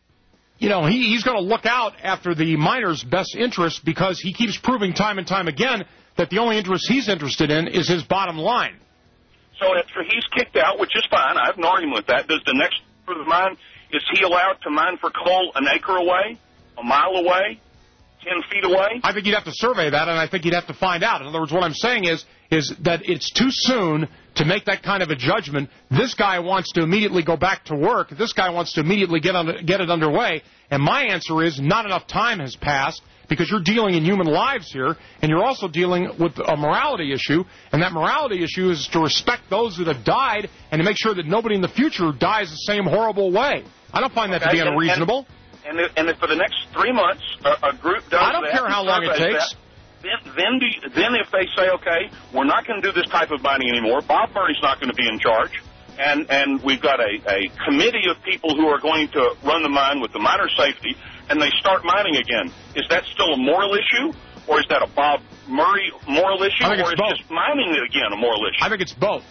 he's going to look out after the miners' best interest because he keeps proving time and time again that the only interest he's interested in is his bottom line. So after he's kicked out, which is fine, I have no argument with that, does the next for the mine, is he allowed to mine for coal an acre away, a mile away, 10 feet away? I think you'd have to survey that, and I think you'd have to find out. In other words, what I'm saying is that it's too soon to make that kind of a judgment. This guy wants to immediately go back to work. This guy wants to immediately get it underway. And my answer is not enough time has passed because you're dealing in human lives here, and you're also dealing with a morality issue, and that morality issue is to respect those that have died and to make sure that nobody in the future dies the same horrible way. I don't find that to be unreasonable. And if for the next 3 months a group does that... I don't care how long it takes. Then if they say, okay, we're not going to do this type of mining anymore, Bob Murray's not going to be in charge, and we've got a committee of people who are going to run the mine with the miner safety, and they start mining again, is that still a moral issue, or is that a Bob Murray moral issue, or is just mining it again a moral issue? I think it's both.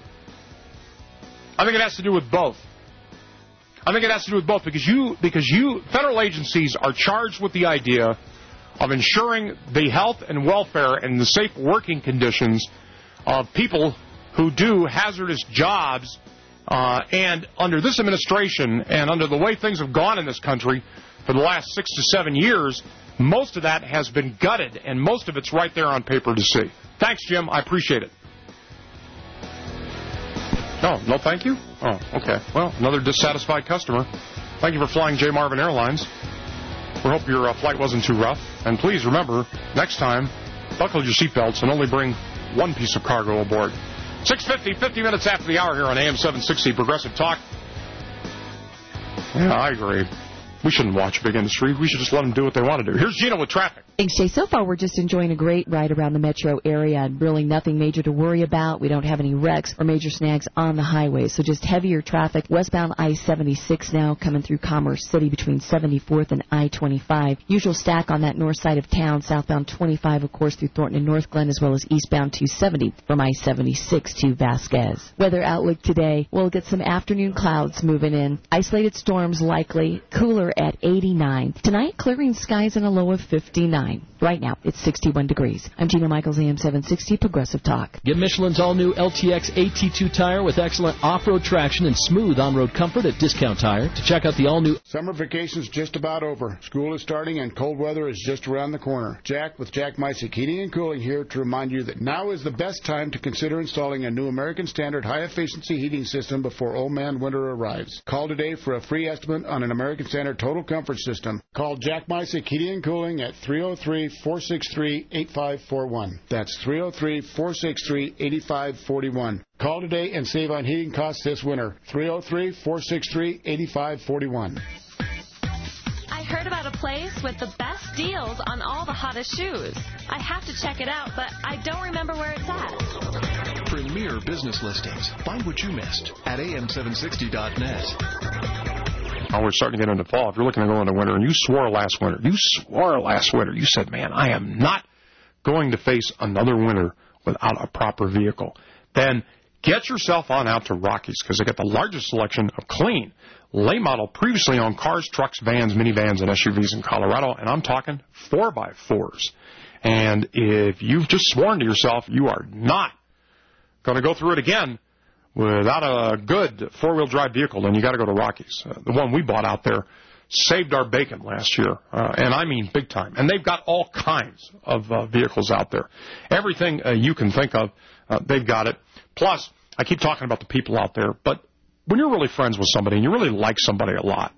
I think it has to do with both. Because federal agencies are charged with the idea of ensuring the health and welfare and the safe working conditions of people who do hazardous jobs. And under this administration and under the way things have gone in this country for the last 6 to 7 years, most of that has been gutted, and most of it's right there on paper to see. Thanks, Jim. I appreciate it. No, thank you? Oh, okay. Well, another dissatisfied customer. Thank you for flying J. Marvin Airlines. We hope your flight wasn't too rough. And please remember, next time, buckle your seatbelts and only bring one piece of cargo aboard. 6:50, 50 minutes after the hour here on AM 760 Progressive Talk. Yeah, I agree. We shouldn't watch big industry. We should just let them do what they want to do. Here's Gina with traffic. Thanks, Jay. So far, we're just enjoying a great ride around the metro area and really nothing major to worry about. We don't have any wrecks or major snags on the highway. So just heavier traffic. Westbound I-76 now coming through Commerce City between 74th and I-25. Usual stack on that north side of town. Southbound 25, of course, through Thornton and North Glen, as well as eastbound 270 from I-76 to Vasquez. Weather outlook today. We'll get some afternoon clouds moving in. Isolated storms likely. Cooler at 89. Tonight, clearing skies and a low of 59. Right now, it's 61 degrees. I'm Gina Michaels, AM 760 Progressive Talk. Get Michelin's all-new LTX AT2 tire with excellent off-road traction and smooth on-road comfort at Discount Tire. To check out the all-new... Summer vacation's just about over. School is starting and cold weather is just around the corner. Jack with Jack Misick Heating and Cooling here to remind you that now is the best time to consider installing a new American Standard high-efficiency heating system before old man winter arrives. Call today for a free estimate on an American Standard total comfort system. Call Jack Misick Heating and Cooling at 303-463-8541. That's 303-463-8541. Call today and save on heating costs this winter. 303-463-8541. I heard about a place with the best deals on all the hottest shoes. I have to check it out, but I don't remember where it's at. Premier business listings. Find what you missed at am760.net. Oh, we're starting to get into fall. If you're looking to go into winter, and you swore last winter, you said, man, I am not going to face another winter without a proper vehicle, then get yourself on out to Rockies, because they got the largest selection of clean, late model, previously owned cars, trucks, vans, minivans, and SUVs in Colorado, and I'm talking 4x4s. And if you've just sworn to yourself you are not going to go through it again without a good four-wheel drive vehicle, then you got to go to Rockies. The one we bought out there saved our bacon last year, and I mean big time. And they've got all kinds of vehicles out there. Everything you can think of, they've got it. Plus, I keep talking about the people out there, but when you're really friends with somebody and you really like somebody a lot,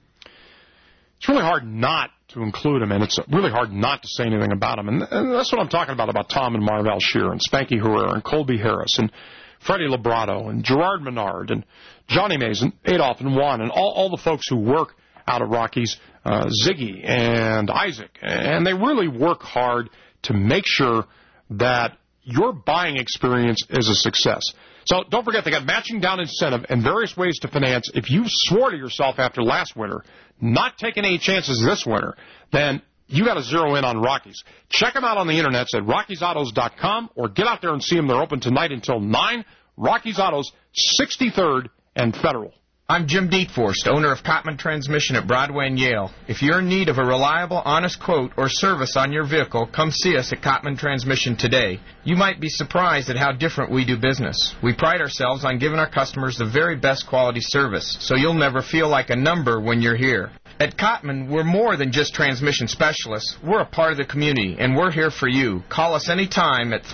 it's really hard not to include them, and it's really hard not to say anything about them. And that's what I'm talking about Tom and Marvell Shear and Spanky Herrera and Colby Harris and Freddie Labrato and Gerard Menard and Johnny Mason, Adolph and Juan, and all the folks who work out of Rockies, Ziggy and Isaac. And they really work hard to make sure that your buying experience is a success. So don't forget, they got matching down incentive and various ways to finance. If you swore to yourself after last winter, not taking any chances this winter, then you got to zero in on Rockies. Check them out on the internet at RockiesAutos.com or get out there and see them. They're open tonight until 9. Rockies Autos, 63rd and Federal. I'm Jim Dietforst, owner of Cotman Transmission at Broadway and Yale. If you're in need of a reliable, honest quote or service on your vehicle, come see us at Cotman Transmission today. You might be surprised at how different we do business. We pride ourselves on giving our customers the very best quality service, so you'll never feel like a number when you're here. At Cotman, we're more than just transmission specialists. We're a part of the community, and we're here for you. Call us anytime at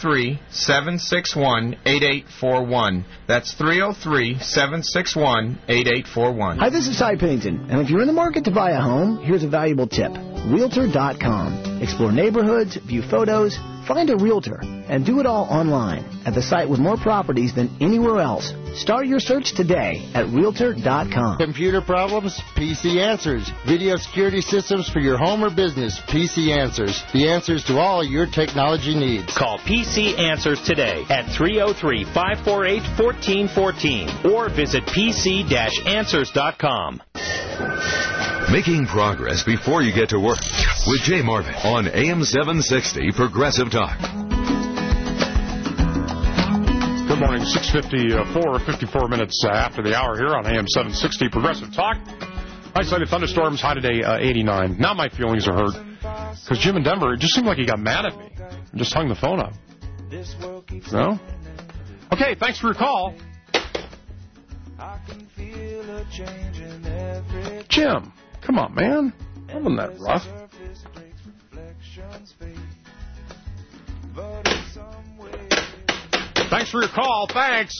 303-761-8841. That's 303-761-8841. Hi, this is Cy Pennington, and if you're in the market to buy a home, here's a valuable tip. Realtor.com. Explore neighborhoods, view photos, find a realtor, and do it all online at the site with more properties than anywhere else. Start your search today at Realtor.com. Computer problems? PC Answers. Video security systems for your home or business? PC Answers. The answers to all your technology needs. Call PC Answers today at 303-548-1414 or visit pc-answers.com. Making progress before you get to work with Jay Marvin on AM 760 Progressive Talk. Good morning, 6:54, 54 minutes after the hour here on AM 760 Progressive Talk. Isolated thunderstorms, high today 89. Now my feelings are hurt. Because Jim in Denver, it just seemed like he got mad at me. And just hung the phone up. No? Okay, thanks for your call. Jim, come on, man. That wasn't that rough. Thanks for your call. Thanks.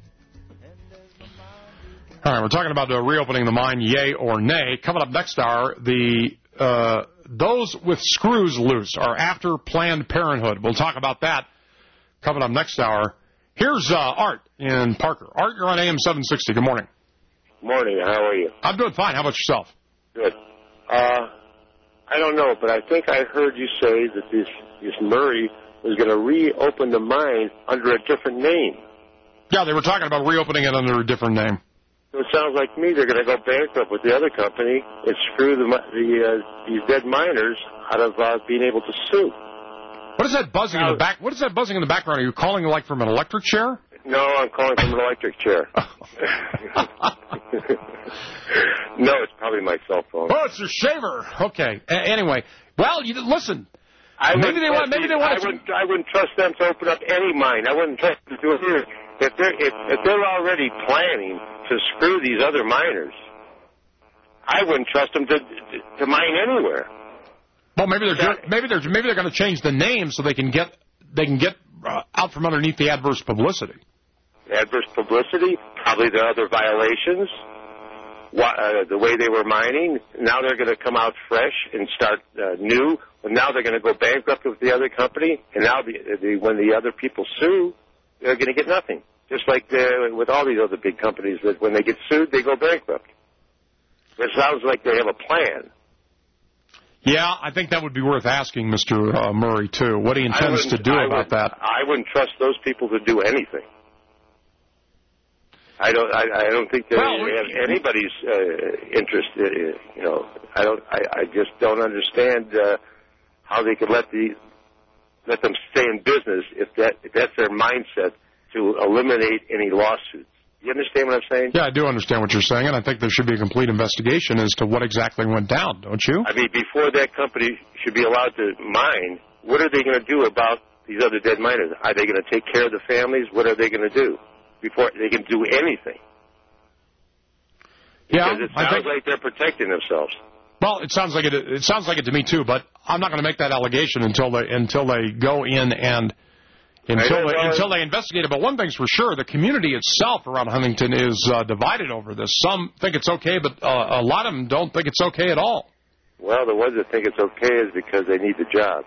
All right, we're talking about reopening the mine, yay or nay. Coming up next hour, those with screws loose are after Planned Parenthood. We'll talk about that coming up next hour. Here's Art in Parker. Art, you're on AM 760. Good morning. Morning. How are you? I'm doing fine. How about yourself? Good. I don't know, but I think I heard you say that this Murray was going to reopen the mine under a different name. Yeah, they were talking about reopening it under a different name. So it sounds like to me they're going to go bankrupt with the other company and screw these dead miners out of being able to sue. What is that buzzing in the back? What is that buzzing in the background? Are you calling like from an electric chair? No, I'm calling from an electric chair. No, it's probably my cell phone. Oh, it's your shaver. Okay. Anyway, well, listen. I wouldn't trust them to open up any mine. I wouldn't trust them to do it here. If they're already planning to screw these other miners, I wouldn't trust them to mine anywhere. Well, maybe they're going to change the name so they can get out from underneath the adverse publicity. Adverse publicity, probably the other violations, the way they were mining. Now they're going to come out fresh and start new. But now they're going to go bankrupt with the other company, and now when the other people sue, they're going to get nothing. Just like with all these other big companies, that when they get sued, they go bankrupt. It sounds like they have a plan. Yeah, I think that would be worth asking Mr. Murray, too, what he intends to do about that. I wouldn't trust those people to do anything. I don't think they have anybody's interest. I just don't understand how they could let them stay in business if that's their mindset to eliminate any lawsuits. You understand what I'm saying? Yeah, I do understand what you're saying, and I think there should be a complete investigation as to what exactly went down, don't you? I mean, before that company should be allowed to mine, what are they going to do about these other dead miners? Are they going to take care of the families? What are they going to do before they can do anything? Yeah, because it sounds like they're protecting themselves. Well, it sounds like it to me too, but I'm not going to make that allegation until they go in and until they investigate it. But one thing's for sure, the community itself around Huntington is divided over this. Some think it's okay, but a lot of them don't think it's okay at all. Well, the ones that think it's okay is because they need the jobs.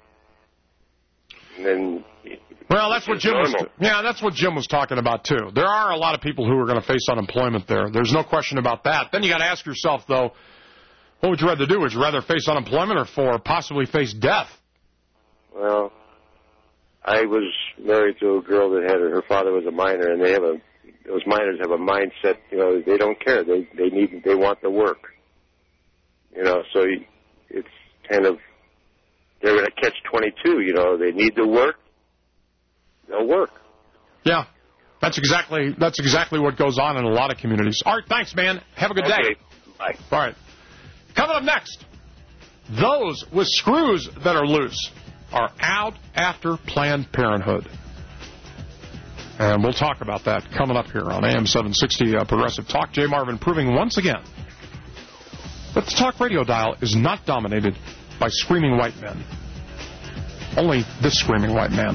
And then, well, that's what Jim was talking about too. There are a lot of people who are going to face unemployment there. There's no question about that. Then you got to ask yourself though, what would you rather do? Would you rather face unemployment or possibly face death? Well, I was married to a girl that her father was a miner, and those miners have a mindset. They don't care. They want the work. So it's kind of they're going to catch 22. They need the work. They'll work. Yeah, that's exactly what goes on in a lot of communities. Art, thanks, man. Have a good day. Bye. All right. Coming up next, those with screws that are loose are out after Planned Parenthood. And we'll talk about that coming up here on AM 760 Progressive Talk. Jay Marvin proving once again that the talk radio dial is not dominated by screaming white men. Only this screaming white man.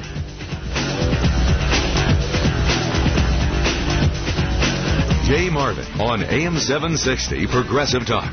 Jay Marvin on AM 760 Progressive Talk.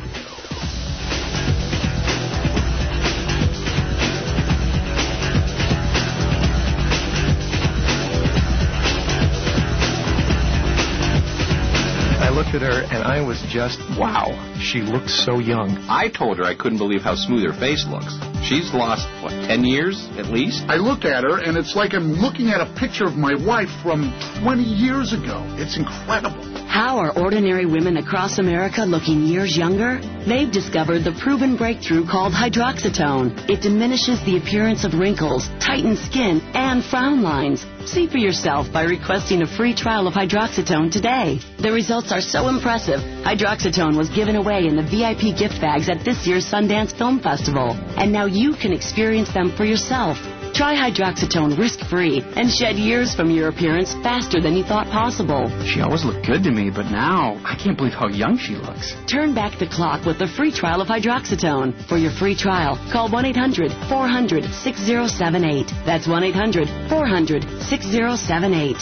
At her, and I was just, wow, she looks so young. I told her I couldn't believe how smooth her face looks. She's lost, 10 years at least? I look at her, and it's like I'm looking at a picture of my wife from 20 years ago. It's incredible. How are ordinary women across America looking years younger? They've discovered the proven breakthrough called hydroxytone. It diminishes the appearance of wrinkles, tightens skin, and frown lines. See for yourself by requesting a free trial of hydroxytone today. The results are so impressive, hydroxytone was given away in the VIP gift bags at this year's Sundance Film Festival. And now you can experience them for yourself. Try hydroxytone risk-free and shed years from your appearance faster than you thought possible. She always looked good to me, but now I can't believe how young she looks. Turn back the clock with the free trial of hydroxytone. For your free trial, call 1-800-400-6078. That's 1-800-400-6078.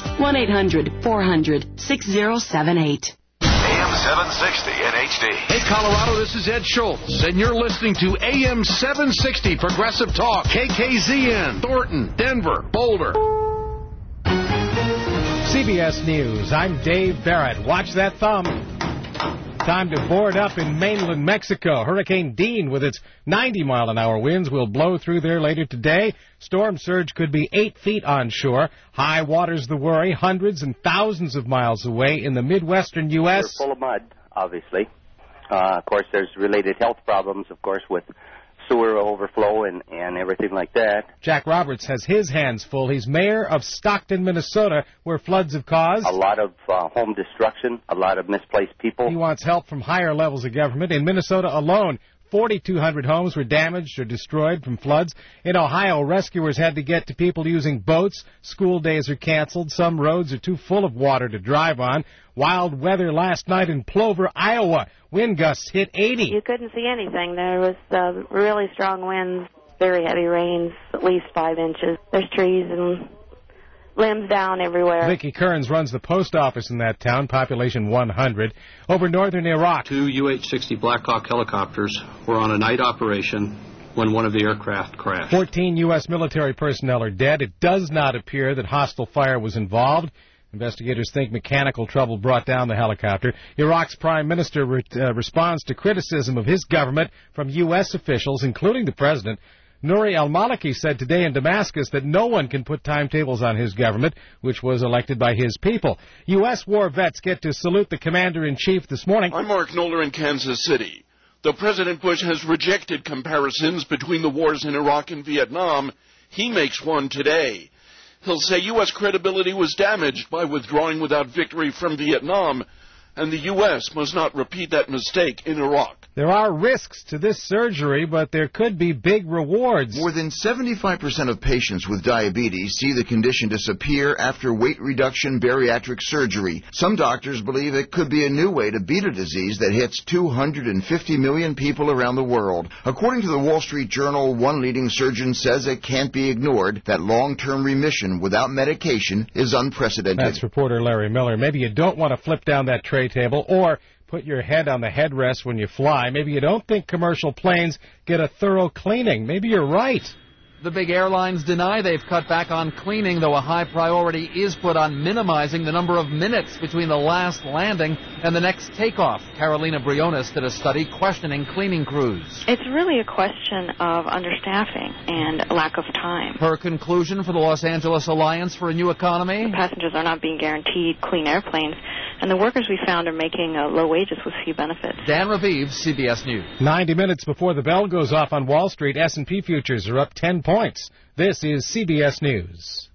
1-800-400-6078. AM 760 in HD. Hey, Colorado, this is Ed Schultz, and you're listening to AM 760 Progressive Talk, KKZN, Thornton, Denver, Boulder. CBS News, I'm Dave Barrett. Watch that thumb. Time to board up in mainland Mexico. Hurricane Dean, with its 90-mile-an-hour winds, will blow through there later today. Storm surge could be 8 feet onshore. High water's the worry, hundreds and thousands of miles away in the midwestern U.S. We're full of mud, obviously. Of course, there's related health problems, of course, with sewer overflow and everything like that. Jack Roberts has his hands full. He's mayor of Stockton, Minnesota, where floods have caused a lot of home destruction, a lot of misplaced people. He wants help from higher levels of government. In Minnesota alone, 4,200 homes were damaged or destroyed from floods. In Ohio, rescuers had to get to people using boats. School days are canceled. Some roads are too full of water to drive on. Wild weather last night in Plover, Iowa. Wind gusts hit 80. You couldn't see anything. There was really strong winds, very heavy rains, at least 5 inches. There's trees and limbs down everywhere. Vicki Kearns runs the post office in that town, population 100. Over northern Iraq, 2 UH-60 Black Hawk helicopters were on a night operation when one of the aircraft crashed. 14 U.S. military personnel are dead. It does not appear that hostile fire was involved. Investigators think mechanical trouble brought down the helicopter. Iraq's prime minister responds to criticism of his government from U.S. officials, including the president. Nouri al-Maliki said today in Damascus that no one can put timetables on his government, which was elected by his people. U.S. war vets get to salute the commander-in-chief this morning. I'm Mark Noller in Kansas City. Though President Bush has rejected comparisons between the wars in Iraq and Vietnam, he makes one today. He'll say U.S. credibility was damaged by withdrawing without victory from Vietnam, and the U.S. must not repeat that mistake in Iraq. There are risks to this surgery, but there could be big rewards. More than 75% of patients with diabetes see the condition disappear after weight reduction bariatric surgery. Some doctors believe it could be a new way to beat a disease that hits 250 million people around the world. According to the Wall Street Journal, one leading surgeon says it can't be ignored that long-term remission without medication is unprecedented. That's reporter Larry Miller. Maybe you don't want to flip down that tray table or put your head on the headrest when you fly. Maybe you don't think commercial planes get a thorough cleaning. Maybe you're right. The big airlines deny they've cut back on cleaning, though a high priority is put on minimizing the number of minutes between the last landing and the next takeoff. Carolina Briones did a study questioning cleaning crews. It's really a question of understaffing and lack of time. Her conclusion for the Los Angeles Alliance for a New Economy? The passengers are not being guaranteed clean airplanes, and the workers we found are making low wages with few benefits. Dan Raviv, CBS News. 90 minutes before the bell goes off on Wall Street, S&P futures are up 10 points. This is CBS News.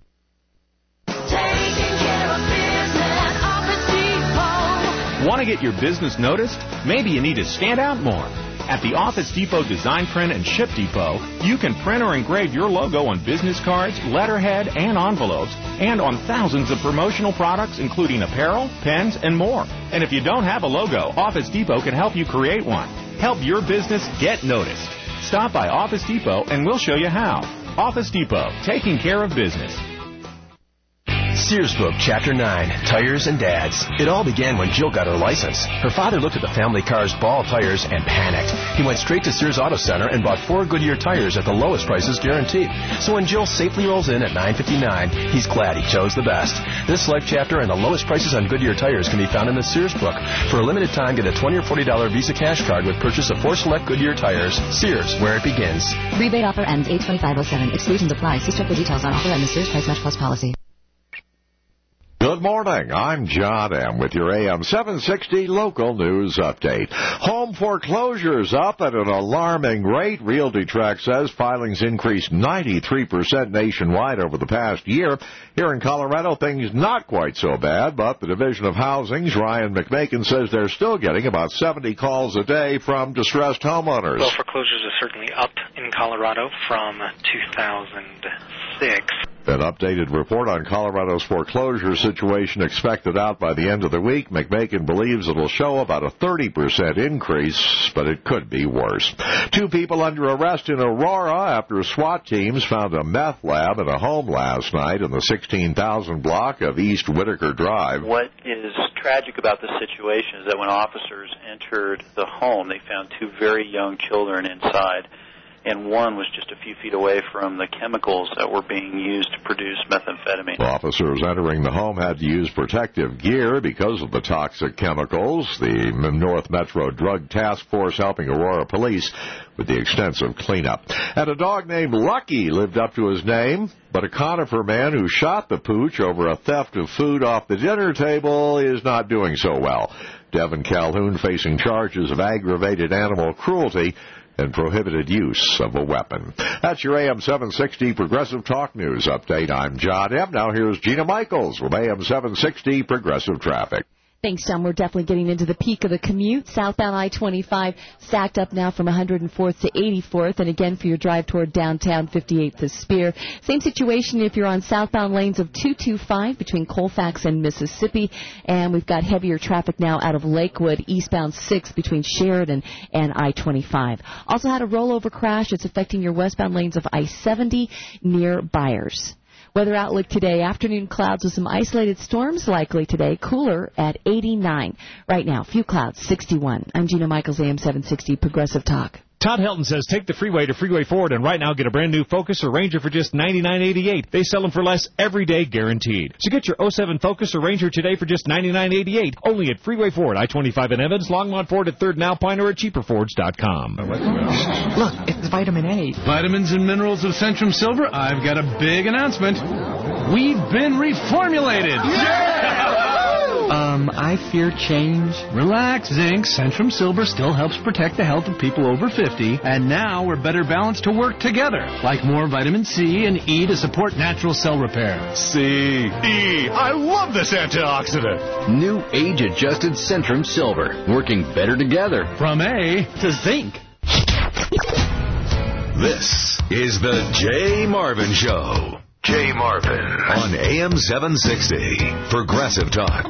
Want to get your business noticed? Maybe you need to stand out more. At the Office Depot Design Print and Ship Depot, you can print or engrave your logo on business cards, letterhead, and envelopes, and on thousands of promotional products, including apparel, pens, and more. And if you don't have a logo, Office Depot can help you create one. Help your business get noticed. Stop by Office Depot and we'll show you how. Office Depot, taking care of business. Sears Book, Chapter 9, Tires and Dads. It all began when Jill got her license. Her father looked at the family car's ball tires and panicked. He went straight to Sears Auto Center and bought 4 Goodyear tires at the lowest prices guaranteed. So when Jill safely rolls in at $9.59, he's glad he chose the best. This life chapter and the lowest prices on Goodyear tires can be found in the Sears Book. For a limited time, get a $20 or $40 Visa cash card with purchase of 4 select Goodyear tires. Sears, where it begins. Rebate offer ends 8/25/07. Exclusions apply. See strip for details on offer and the Sears Price Match Plus policy. Good Good morning. I'm John M. with your AM 760 local news update. Home foreclosures up at an alarming rate. Realty Track says filings increased 93% nationwide over the past year. Here in Colorado, things not quite so bad, but the Division of Housing's Ryan McMakin says they're still getting about 70 calls a day from distressed homeowners. Well, foreclosures are certainly up in Colorado from 2006. An updated report on Colorado's foreclosure situation expected out by the end of the week. McMakin believes it'll show about a 30% increase, but it could be worse. 2 people under arrest in Aurora after SWAT teams found a meth lab in a home last night in the 16,000 block of East Whitaker Drive. What is tragic about the situation is that when officers entered the home, they found 2 very young children inside, and one was just a few feet away from the chemicals that were being used to produce methamphetamine. Officers entering the home had to use protective gear because of the toxic chemicals. The North Metro Drug Task Force helping Aurora Police with the extensive cleanup. And a dog named Lucky lived up to his name, but a Conifer man who shot the pooch over a theft of food off the dinner table is not doing so well. Devin Calhoun facing charges of aggravated animal cruelty and prohibited use of a weapon. That's your AM 760 Progressive Talk News update. I'm John M. Now here's Gina Michaels with AM 760 Progressive Traffic. Thanks, John. We're definitely getting into the peak of the commute. Southbound I-25 stacked up now from 104th to 84th, and again for your drive toward downtown 58th to Spear. Same situation if you're on southbound lanes of 225 between Colfax and Mississippi, and we've got heavier traffic now out of Lakewood, eastbound 6 between Sheridan and I-25. Also had a rollover crash. It's affecting your westbound lanes of I-70 near Byers. Weather outlook today, afternoon clouds with some isolated storms likely today, cooler at 89. Right now, few clouds, 61. I'm Gina Michaels, AM 760 Progressive Talk. Todd Helton says take the freeway to Freeway Ford and right now get a brand new Focus or Ranger for just $99.88. They sell them for less every day, guaranteed. So get your 07 Focus or Ranger today for just $99.88. Only at Freeway Ford, I-25 in Evans, Longmont Ford at 3rd and Alpine, or at cheaperfords.com. Look, it's vitamin A. Vitamins and minerals of Centrum Silver. I've got a big announcement. We've been reformulated. Yeah! I fear change. Relax, Zinc. Centrum Silver still helps protect the health of people over 50, and now we're better balanced to work together, like more vitamin C and E to support natural cell repair. C, E. I love this antioxidant. New age-adjusted Centrum Silver, working better together. From A to Zinc. This is the Jay Marvin Show. Jay Marvin on AM 760 Progressive Talk.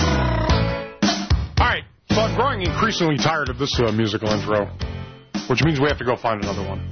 All right, so I'm growing increasingly tired of this musical intro, which means we have to go find another one.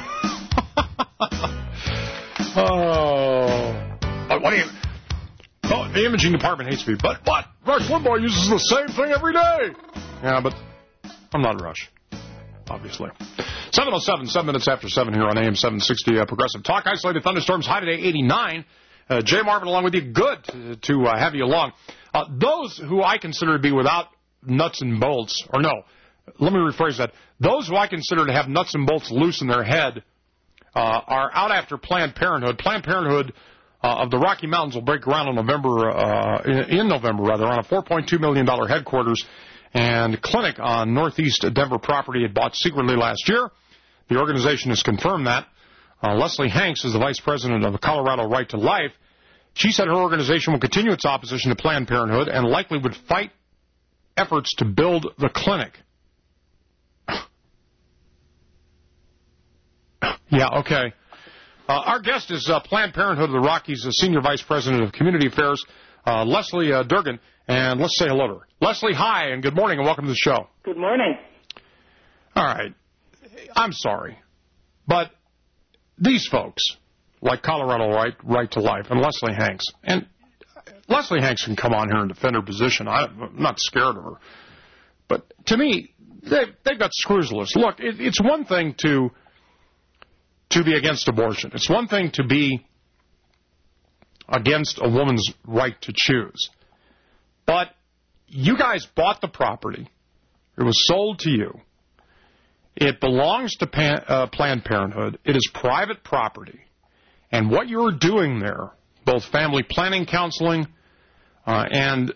What do you... Oh, the imaging department hates me, but what? Rush Limbaugh uses the same thing every day. Yeah, but I'm not Rush, obviously. 7:07, 7 minutes after 7 here on AM 760 Progressive Talk. Isolated thunderstorms, high today 89. Jay Marvin along with you. Good to have you along. Those who I consider to be without nuts and bolts, or no, let me rephrase that. Those who I consider to have nuts and bolts loose in their head are out after Planned Parenthood. Planned Parenthood of the Rocky Mountains will break ground in November, on a $4.2 million headquarters and clinic on northeast Denver property it bought secretly last year. The organization has confirmed that. Leslie Hanks is the vice president of Colorado Right to Life. She said her organization will continue its opposition to Planned Parenthood and likely would fight efforts to build the clinic. Yeah, okay. Our guest is Planned Parenthood of the Rockies' senior vice president of community affairs, Leslie Durgan. And let's say hello to her. Leslie, hi, and good morning, and welcome to the show. Good morning. All right. I'm sorry, but these folks, like Colorado Right to Life and Leslie Hanks, and Leslie Hanks can come on here and defend her position. I'm not scared of her. But to me, they've got screws loose. Look, it's one thing to be against abortion. It's one thing to be against a woman's right to choose. But you guys bought the property. It was sold to you. It belongs to Planned Parenthood. It is private property. And what you're doing there, both family planning counseling, And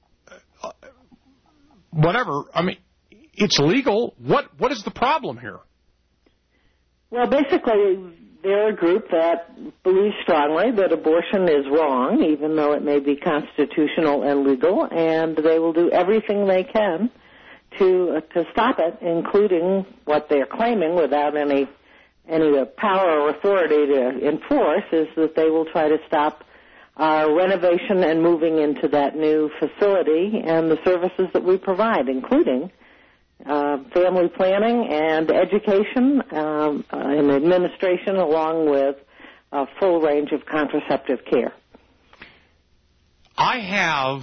whatever, I mean, it's legal. What is the problem here? Well, basically, they're a group that believes strongly that abortion is wrong, even though it may be constitutional and legal, and they will do everything they can to stop it, including what they're claiming without any power or authority to enforce, is that they will try to stop our renovation and moving into that new facility and the services that we provide, including family planning and education and administration, along with a full range of contraceptive care. I have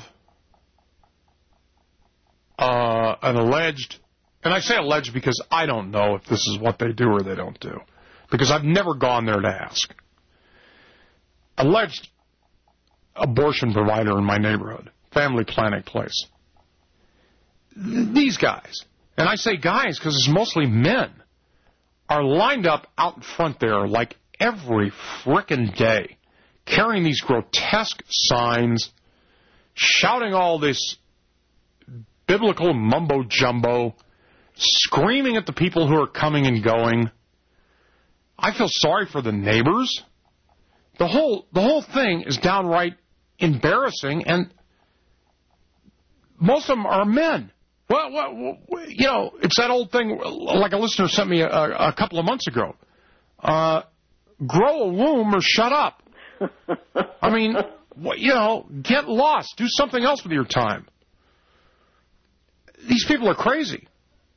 an alleged, and I say alleged because I don't know if this is what they do or they don't do, because I've never gone there to ask. Alleged abortion provider in my neighborhood, family planning place. These guys, and I say guys because it's mostly men, are lined up out in front there like every frickin' day, carrying these grotesque signs, shouting all this biblical mumbo-jumbo, screaming at the people who are coming and going. I feel sorry for the neighbors. The whole thing is downright embarrassing, and most of them are men. Well, you know, it's that old thing, like a listener sent me a couple of months ago. Grow a womb or shut up. I mean, you know, get lost. Do something else with your time. These people are crazy.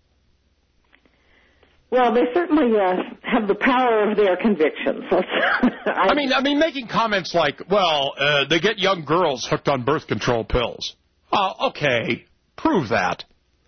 Well, they certainly have the power of their convictions. I mean, making comments like, well, they get young girls hooked on birth control pills. Okay, prove that.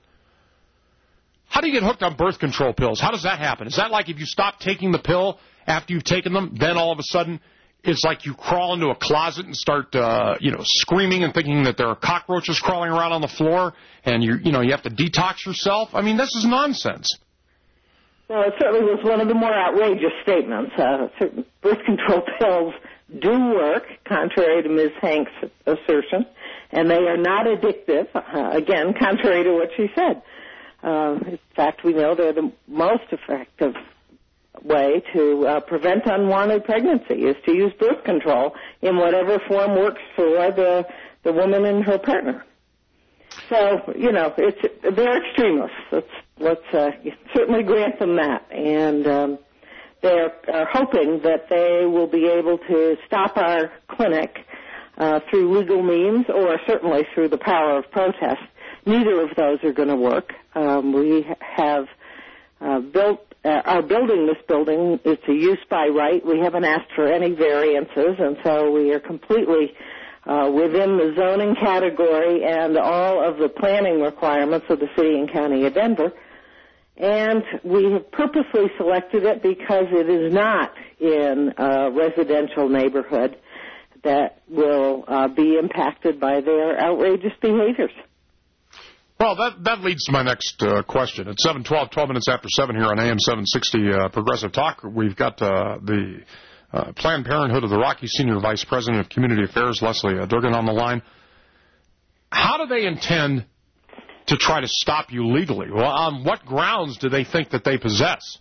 How do you get hooked on birth control pills? How does that happen? Is that like if you stop taking the pill after you've taken them, then all of a sudden it's like you crawl into a closet and start, screaming and thinking that there are cockroaches crawling around on the floor, and you have to detox yourself? I mean, this is nonsense. Well, it certainly was one of the more outrageous statements. Certain birth control pills do work, contrary to Ms. Hanks' assertion, and they are not addictive, again, contrary to what she said. In fact, we know they're the most effective way to prevent unwanted pregnancy is to use birth control in whatever form works for the woman and her partner. So, they're extremists. Let's certainly grant them that. And they're hoping that they will be able to stop our clinic through legal means or certainly through the power of protest. Neither of those are going to work. We have are building this building. It's a use by right. We haven't asked for any variances, and so we are completely within the zoning category and all of the planning requirements of the city and county of Denver. And we have purposely selected it because it is not in a residential neighborhood that will be impacted by their outrageous behaviors. Well, that leads to my next question. At 7:12, 12 minutes after 7 here on AM 760 Progressive Talk, we've got the Planned Parenthood of the Rockies Senior Vice President of Community Affairs, Leslie Durgan, on the line. How do they intend to try to stop you legally? Well, on what grounds do they think that they possess?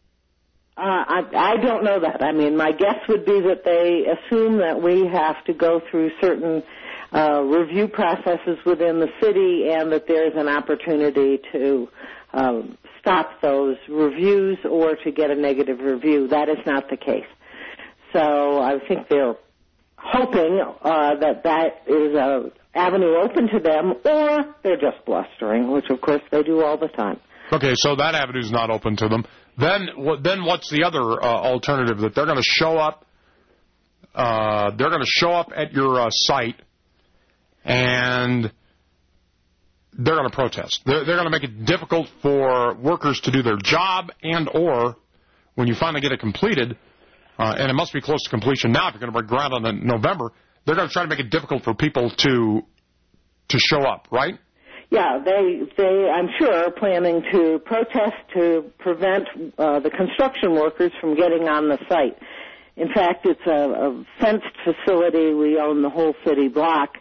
I don't know that. I mean, my guess would be that they assume that we have to go through certain review processes within the city and that there's an opportunity to stop those reviews or to get a negative review. That is not the case. So I think they're hoping that is an avenue open to them, or they're just blustering, which, of course, they do all the time. Okay, so that avenue's not open to them. Then what's the other alternative? That they're going to show up? They're going to show up at your site, and they're going to protest. They're going to make it difficult for workers to do their job, and or when you finally get it completed, and it must be close to completion now if you're going to break ground on it in November, they're going to try to make it difficult for people to show up, right? Yeah, they I'm sure, are planning to protest to prevent the construction workers from getting on the site. In fact, it's a fenced facility. We own the whole city block,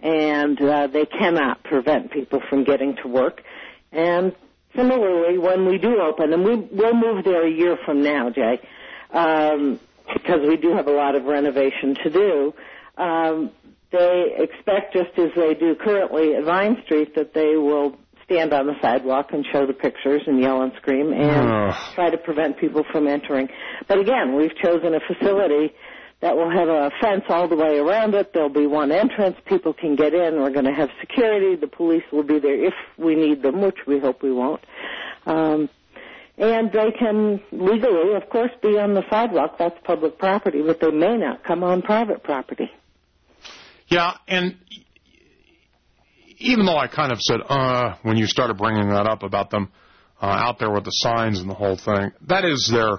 and they cannot prevent people from getting to work. And similarly, when we do open, and we'll move there a year from now, Jay, because we do have a lot of renovation to do, they expect, just as they do currently at Vine Street, that they will stand on the sidewalk and show the pictures and yell and scream and try to prevent people from entering. But again, we've chosen a facility that will have a fence all the way around it. There'll be one entrance. People can get in. We're going to have security. The police will be there if we need them, which we hope we won't. And they can legally, of course, be on the sidewalk. That's public property, but they may not come on private property. Yeah, and even though I kind of said, when you started bringing that up about them out there with the signs and the whole thing, that is their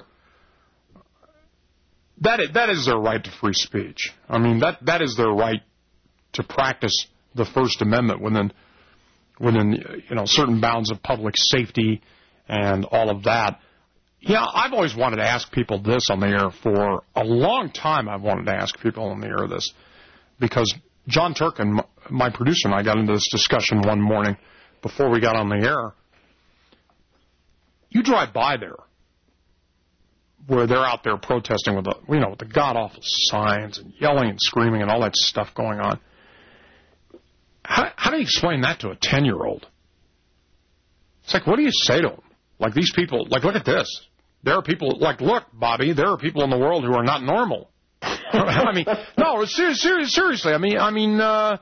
right to free speech. I mean, that is their right to practice the First Amendment within certain bounds of public safety and all of that. Yeah, I've always wanted to ask people this on the air for a long time. I've wanted to ask people on the air this, because John Turkin, my producer, and I got into this discussion one morning before we got on the air. You drive by there, where they're out there protesting with the god-awful signs and yelling and screaming and all that stuff going on. How do you explain that to a 10-year-old? It's like, what do you say to them? Like, these people, like, look at this. There are people, like, look, Bobby, there are people in the world who are not normal. I mean, no, seriously. I mean,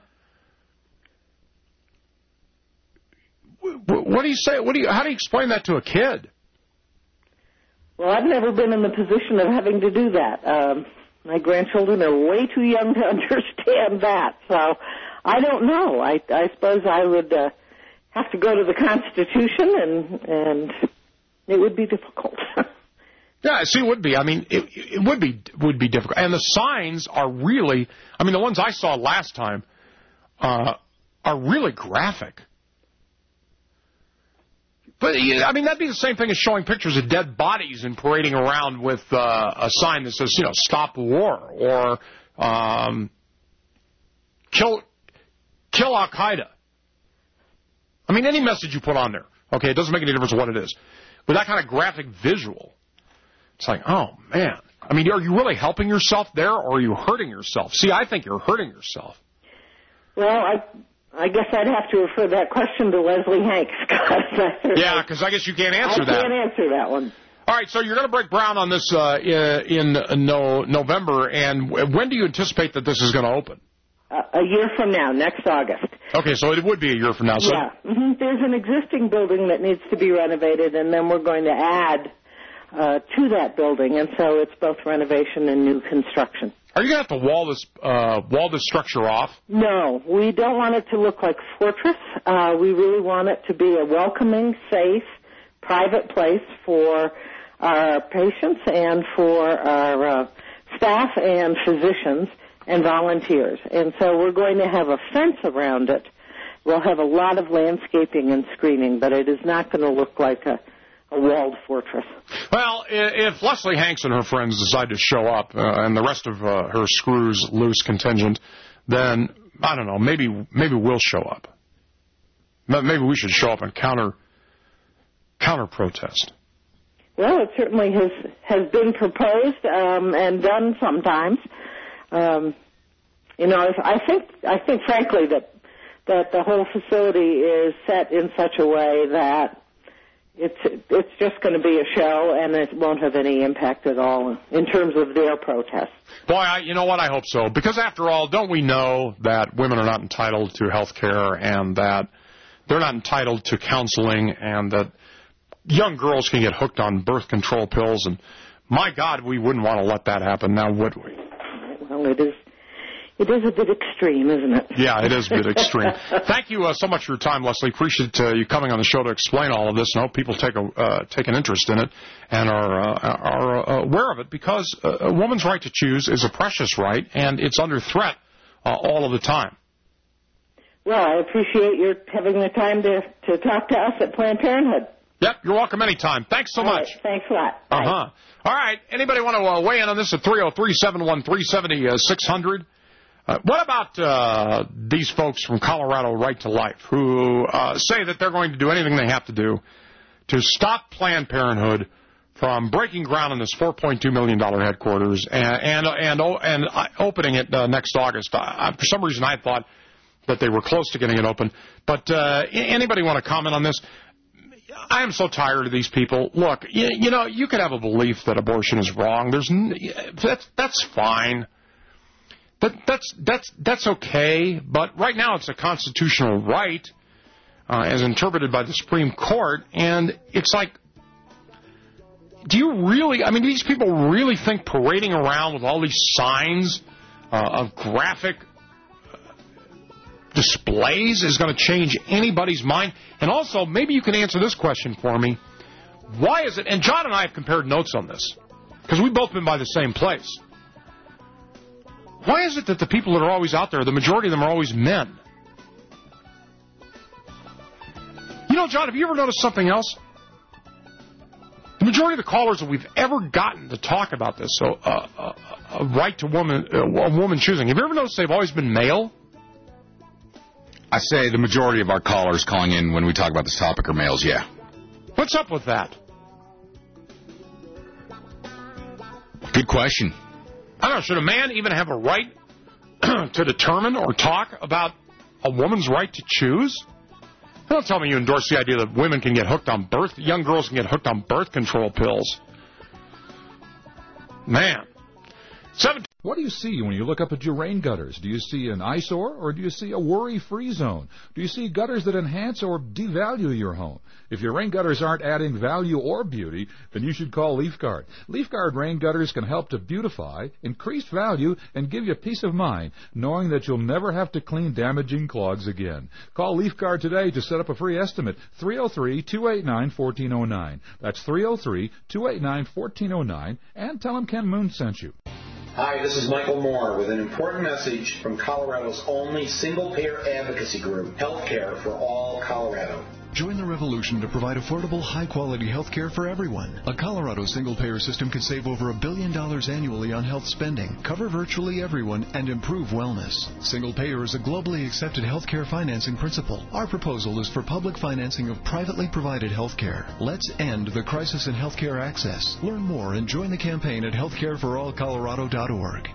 what do you say? How do you explain that to a kid? Well, I've never been in the position of having to do that. My grandchildren are way too young to understand that, so I don't know. I suppose I would have to go to the Constitution, and it would be difficult. Yeah, see, it would be. I mean, it would be difficult. And the signs are really, I mean, the ones I saw last time are really graphic. But, I mean, that'd be the same thing as showing pictures of dead bodies and parading around with a sign that says, stop the war, or kill Al-Qaeda. I mean, any message you put on there, okay, it doesn't make any difference what it is. With that kind of graphic visual, it's like, oh, man. I mean, are you really helping yourself there, or are you hurting yourself? See, I think you're hurting yourself. Well, I guess I'd have to refer that question to Leslie Hanks. Yeah, because I guess you can't answer that. I can't answer that one. All right, so you're going to break ground on this in November, and when do you anticipate that this is going to open? A year from now, next August. Okay, so it would be a year from now. So. Yeah. Mm-hmm. There's an existing building that needs to be renovated, and then we're going to add to that building, and so it's both renovation and new construction. Are you going to have to wall this structure off? No, we don't want it to look like a fortress. We really want it to be a welcoming, safe, private place for our patients and for our staff and physicians and volunteers. And so we're going to have a fence around it. We'll have a lot of landscaping and screening, but it is not going to look like a walled fortress. Well, if Leslie Hanks and her friends decide to show up and the rest of her screws loose contingent, then, I don't know, maybe we'll show up. Maybe we should show up and counter-protest. Well, it certainly has been proposed and done sometimes. I think frankly that the whole facility is set in such a way that it's just going to be a show, and it won't have any impact at all in terms of their protests. Boy, you know what? I hope so. Because after all, don't we know that women are not entitled to health care, and that they're not entitled to counseling, and that young girls can get hooked on birth control pills? And my God, we wouldn't want to let that happen now, would we? Well, it is a bit extreme, isn't it? Yeah, it is a bit extreme. Thank you so much for your time, Leslie. Appreciate you coming on the show to explain all of this, and hope people take an interest in it and are aware of it, because a woman's right to choose is a precious right, and it's under threat all of the time. Well, I appreciate your having the time to talk to us at Planned Parenthood. Yep, you're welcome anytime. Thanks so much. Right, thanks a lot. All right. Anybody want to weigh in on this at 303-713-7600? What about these folks from Colorado Right to Life who say that they're going to do anything they have to do to stop Planned Parenthood from breaking ground on this $4.2 million headquarters and opening it next August? For some reason, I thought that they were close to getting it open. But anybody want to comment on this? I am so tired of these people. Look, you know, you could have a belief that abortion is wrong. That's fine. That's okay. But right now it's a constitutional right as interpreted by the Supreme Court. And it's like, do you really, I mean, do these people really think parading around with all these signs of graphic displays is going to change anybody's mind? And also, maybe you can answer this question for me. Why is it, and John and I have compared notes on this, because we've both been by the same place. Why is it that the people that are always out there, the majority of them are always men? You know, John, have you ever noticed something else? The majority of the callers that we've ever gotten to talk about this, so a right to a woman choosing, have you ever noticed they've always been male? I say the majority of our callers calling in when we talk about this topic are males, yeah. What's up with that? Good question. I don't know, should a man even have a right to determine or talk about a woman's right to choose? Don't tell me you endorse the idea that women can get hooked on young girls can get hooked on birth control pills. Man. What do you see when you look up at your rain gutters? Do you see an eyesore or do you see a worry-free zone? Do you see gutters that enhance or devalue your home? If your rain gutters aren't adding value or beauty, then you should call LeafGuard. LeafGuard rain gutters can help to beautify, increase value, and give you peace of mind, knowing that you'll never have to clean damaging clogs again. Call LeafGuard today to set up a free estimate, 303-289-1409. That's 303-289-1409, and tell them Ken Moon sent you. Hi, this is Michael Moore with an important message from Colorado's only single-payer advocacy group, Healthcare for All Colorado. Join the revolution to provide affordable, high-quality health care for everyone. A Colorado single-payer system can save over $1 billion annually on health spending, cover virtually everyone, and improve wellness. Single-payer is a globally accepted health care financing principle. Our proposal is for public financing of privately provided health care. Let's end the crisis in health care access. Learn more and join the campaign at healthcareforallcolorado.org.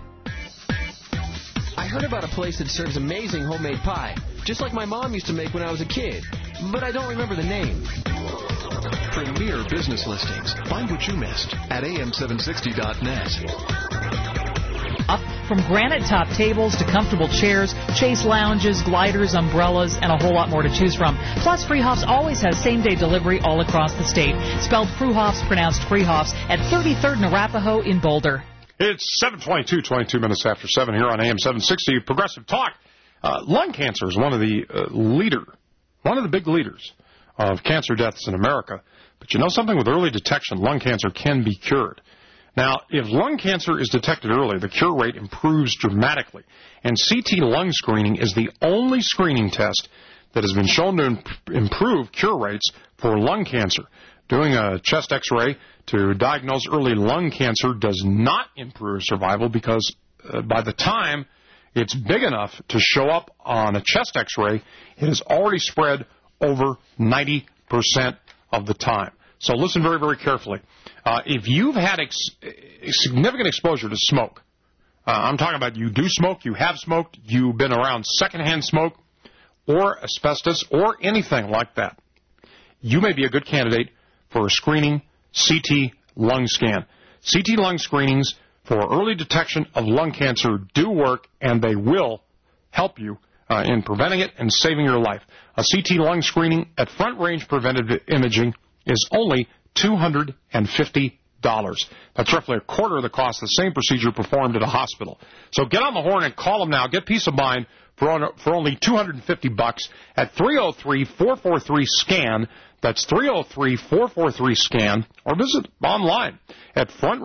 I heard about a place that serves amazing homemade pie, just like my mom used to make when I was a kid, but I don't remember the name. Premier business listings. Find what you missed at am760.net. Up from granite-top tables to comfortable chairs, Chase lounges, gliders, umbrellas, and a whole lot more to choose from. Plus, Freehofs always has same-day delivery all across the state. Spelled Fruhofs, pronounced Freehofs, at 33rd and Arapahoe in Boulder. It's 7:22, 22 minutes after 7 here on AM 760 Progressive Talk. Lung cancer is one of the big leaders of cancer deaths in America. But you know something? With early detection, lung cancer can be cured. Now, if lung cancer is detected early, the cure rate improves dramatically. And CT lung screening is the only screening test that has been shown to improve cure rates for lung cancer. Doing a chest X-ray to diagnose early lung cancer does not improve survival because by the time it's big enough to show up on a chest X-ray, it has already spread over 90% of the time. So listen very, very carefully. If you've had significant exposure to smoke, I'm talking about you do smoke, you have smoked, you've been around secondhand smoke or asbestos or anything like that, you may be a good candidate for a screening CT lung scan. CT lung screenings for early detection of lung cancer do work, and they will help you in preventing it and saving your life. A CT lung screening at Front Range Preventive Imaging is only $250. That's roughly a quarter of the cost of the same procedure performed at a hospital. So get on the horn and call them now. Get peace of mind for only $250 at 303-443-SCAN. That's 303-443-SCAN, or visit online at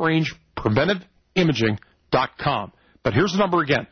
frontrangepreventiveimaging.com. But here's the number again,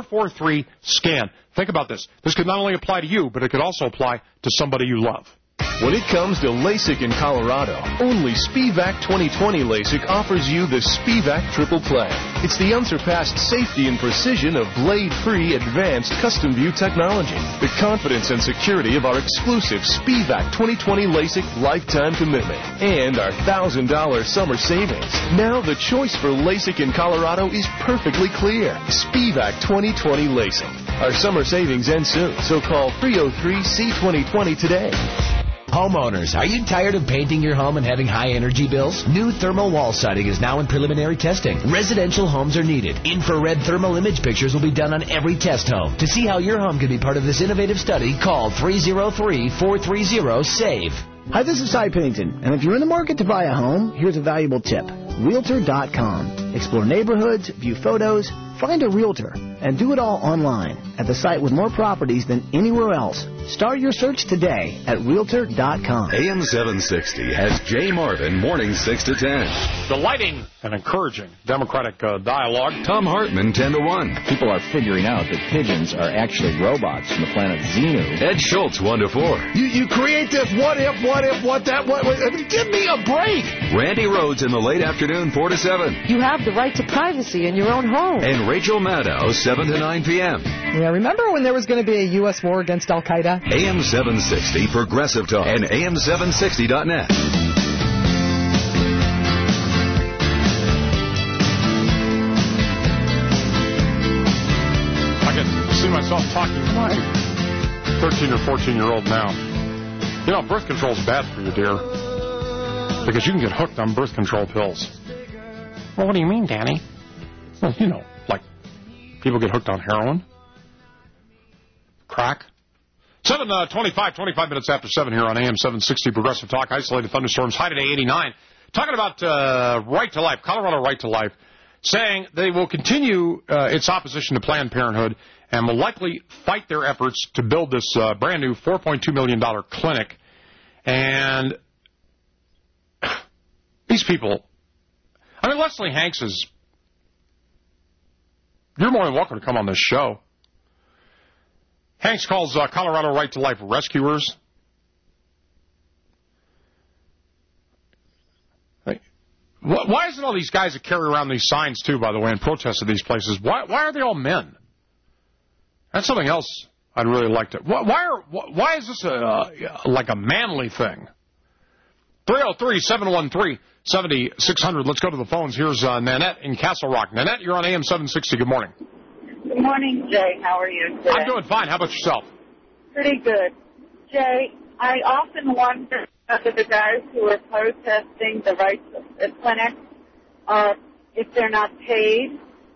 303-443-SCAN. Think about this. This could not only apply to you, but it could also apply to somebody you love. When it comes to LASIK in Colorado, only Spivac 2020 LASIK offers you the Spivac Triple Play. It's the unsurpassed safety and precision of blade-free advanced custom view technology. The confidence and security of our exclusive Spivac 2020 LASIK lifetime commitment. And our $1,000 summer savings. Now the choice for LASIK in Colorado is perfectly clear. Spivac 2020 LASIK. Our summer savings end soon, so call 303-C2020 today. Homeowners, are you tired of painting your home and having high energy bills? New thermal wall siding is now in preliminary testing. Residential homes are needed. Infrared thermal image pictures will be done on every test home. To see how your home can be part of this innovative study, call 303-430-SAVE. Hi, this is Cy Pennington, and if you're in the market to buy a home, here's a valuable tip. Realtor.com. Explore neighborhoods, view photos, find a realtor, and do it all online at the site with more properties than anywhere else. Start your search today at Realtor.com. AM 760 has Jay Marvin morning 6 to 10. Delighting and encouraging democratic dialogue. Tom Hartman 10 to 1. People are figuring out that pigeons are actually robots from the planet Xenu. Ed Schultz 1 to 4. You create this what if, that, what. I mean, give me a break. Randy Rhodes in the late afternoon 4 to 7. You have the right to privacy in your own home. And Rachel Maddow 7 to 9 p.m. Yeah, remember when there was going to be a U.S. war against Al-Qaeda? AM 760 Progressive Talk and AM760.net. I can see myself talking to my 13 or 14-year-old now. You know, birth control is bad for you, dear, because you can get hooked on birth control pills. Well, what do you mean, Danny? Well, you know, like people get hooked on heroin, crack. 25 minutes after 7 here on AM 760 Progressive Talk. Isolated thunderstorms, high today 89. Talking about Right to Life, Colorado Right to Life, saying they will continue its opposition to Planned Parenthood and will likely fight their efforts to build this brand new $4.2 million clinic. And these people, I mean, Leslie Hanks is, you're more than welcome to come on this show. Hanks calls Colorado Right to Life rescuers. Why isn't all these guys that carry around these signs, too, by the way, and protest at these places, why are they all men? That's something else I'd really like to... Why is this like a manly thing? 303-713-7600. Let's go to the phones. Here's Nanette in Castle Rock. Nanette, you're on AM 760. Good morning. Good morning, Jay. How are you today? I'm doing fine. How about yourself? Pretty good. Jay, I often wonder whether the guys who are protesting the rights of the clinic are, if they're not paid.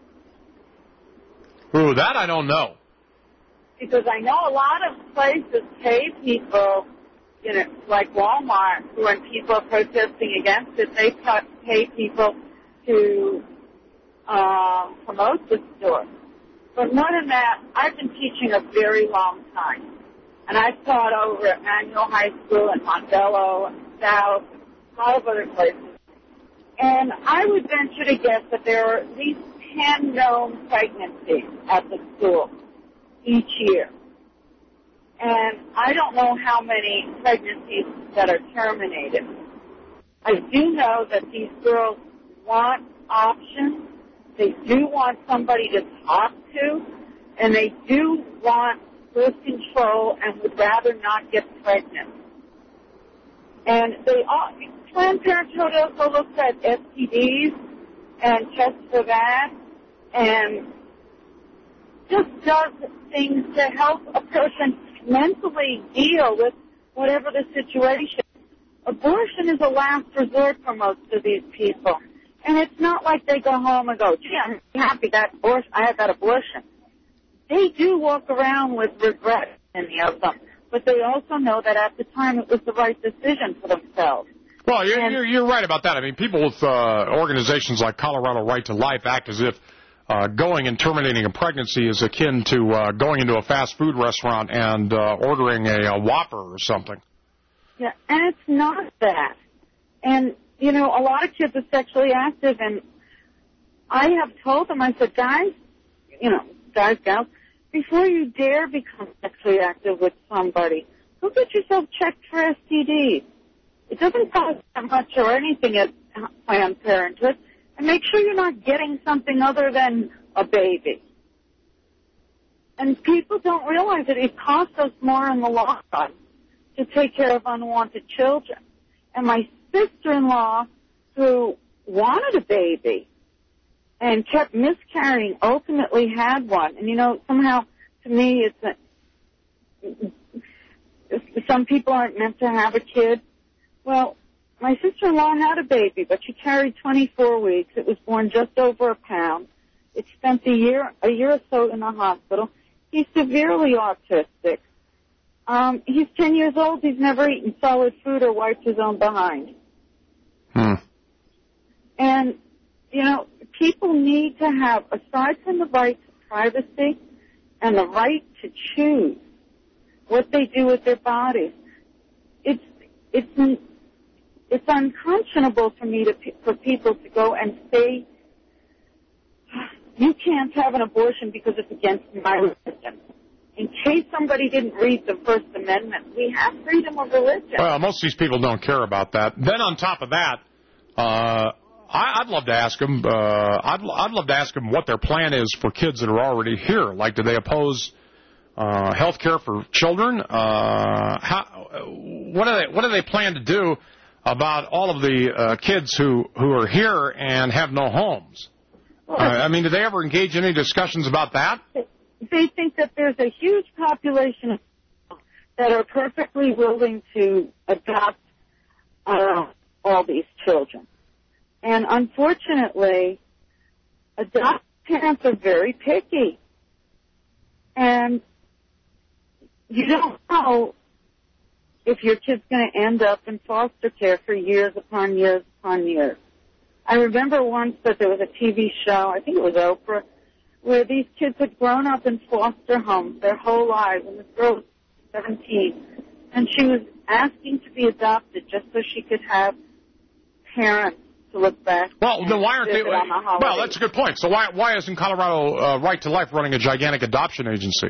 Ooh, that I don't know. Because I know a lot of places pay people, you know, like Walmart, when people are protesting against it, they pay people to promote the store. But more than that, I've been teaching a very long time. And I've taught over at Manual High School and Mondello and South and a lot of other places. And I would venture to guess that there are at least 10 known pregnancies at the school each year. And I don't know how many pregnancies that are terminated. I do know that these girls want options. They do want somebody to talk to, and they do want birth control and would rather not get pregnant. And Planned Parenthood also looks at STDs and tests for that, and just does things to help a person mentally deal with whatever the situation. Abortion is a last resort for most of these people. And it's not like they go home and go, gee, I'm happy I had that abortion. They do walk around with regret, many of them. But they also know that at the time it was the right decision for themselves. Well, you're right about that. I mean, people with organizations like Colorado Right to Life act as if going and terminating a pregnancy is akin to going into a fast food restaurant and ordering a Whopper or something. Yeah, and it's not that. And, you know, a lot of kids are sexually active, and I have told them, I said, guys, gals, before you dare become sexually active with somebody, go get yourself checked for STDs. It doesn't cost that much or anything at Planned Parenthood. And make sure you're not getting something other than a baby. And people don't realize that it costs us more in the long run to take care of unwanted children. And my sister-in-law, who wanted a baby and kept miscarrying, ultimately had one. And, you know, somehow, to me, some people aren't meant to have a kid. Well, my sister-in-law had a baby, but she carried 24 weeks. It was born just over a pound. It spent a year or so in the hospital. He's severely autistic. He's 10 years old. He's never eaten solid food or wiped his own behind. And, you know, people need to have, aside from the right to privacy and the right to choose what they do with their bodies, it's unconscionable for me for people to go and say, you can't have an abortion because it's against my religion. In case somebody didn't read the First Amendment, we have freedom of religion. Well, most of these people don't care about that. Then on top of that, I'd love to ask them. I'd love to ask them what their plan is for kids that are already here. Like, do they oppose health care for children? What do they plan to do about all of the kids who are here and have no homes? I mean, do they ever engage in any discussions about that? They think that there's a huge population of people that are perfectly willing to adopt all these children. And unfortunately, adoptive parents are very picky. And you don't know if your kid's going to end up in foster care for years upon years upon years. I remember once that there was a TV show, I think it was Oprah, where these kids had grown up in foster homes their whole lives, and this girl was 17, and she was asking to be adopted just so she could have parents to look back. Well, then why aren't they? Well, that's a good point. So why isn't Colorado Right to Life running a gigantic adoption agency?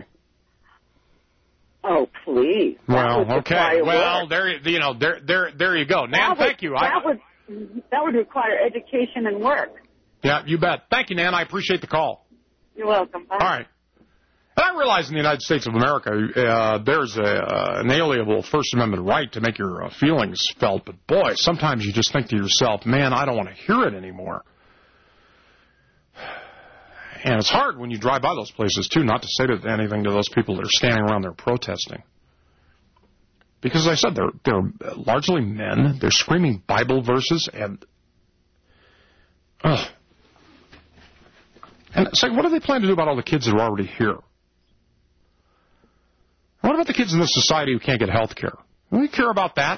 Oh, please. Well, okay. Well, there you go. Nan, thank you. That would require education and work. Yeah, you bet. Thank you, Nan. I appreciate the call. You're welcome. Bye. All right. And I realize in the United States of America, there's an inalienable First Amendment right to make your feelings felt. But, boy, sometimes you just think to yourself, man, I don't want to hear it anymore. And it's hard when you drive by those places, too, not to say anything to those people that are standing around there protesting. Because, as I said, they're largely men. They're screaming Bible verses and it's like, what do they plan to do about all the kids that are already here? What about the kids in this society who can't get health care? Do we care about that?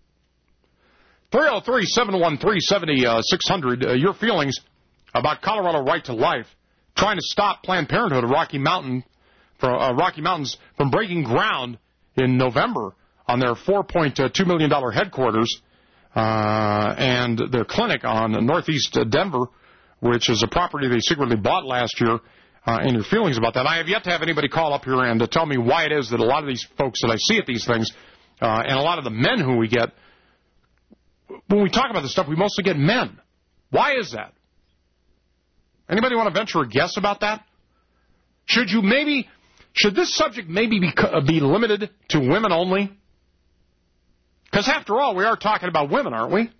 303-713-7600, your feelings about Colorado Right to Life, trying to stop Planned Parenthood of Rocky Mountains from breaking ground in November on their $4.2 million headquarters and their clinic on northeast Denver, which is a property they secretly bought last year, and your feelings about that. I have yet to have anybody call up here and tell me why it is that a lot of these folks that I see at these things, and a lot of the men who we get, when we talk about this stuff, we mostly get men. Why is that? Anybody want to venture a guess about that? Should this subject maybe be limited to women only? Because after all, we are talking about women, aren't we?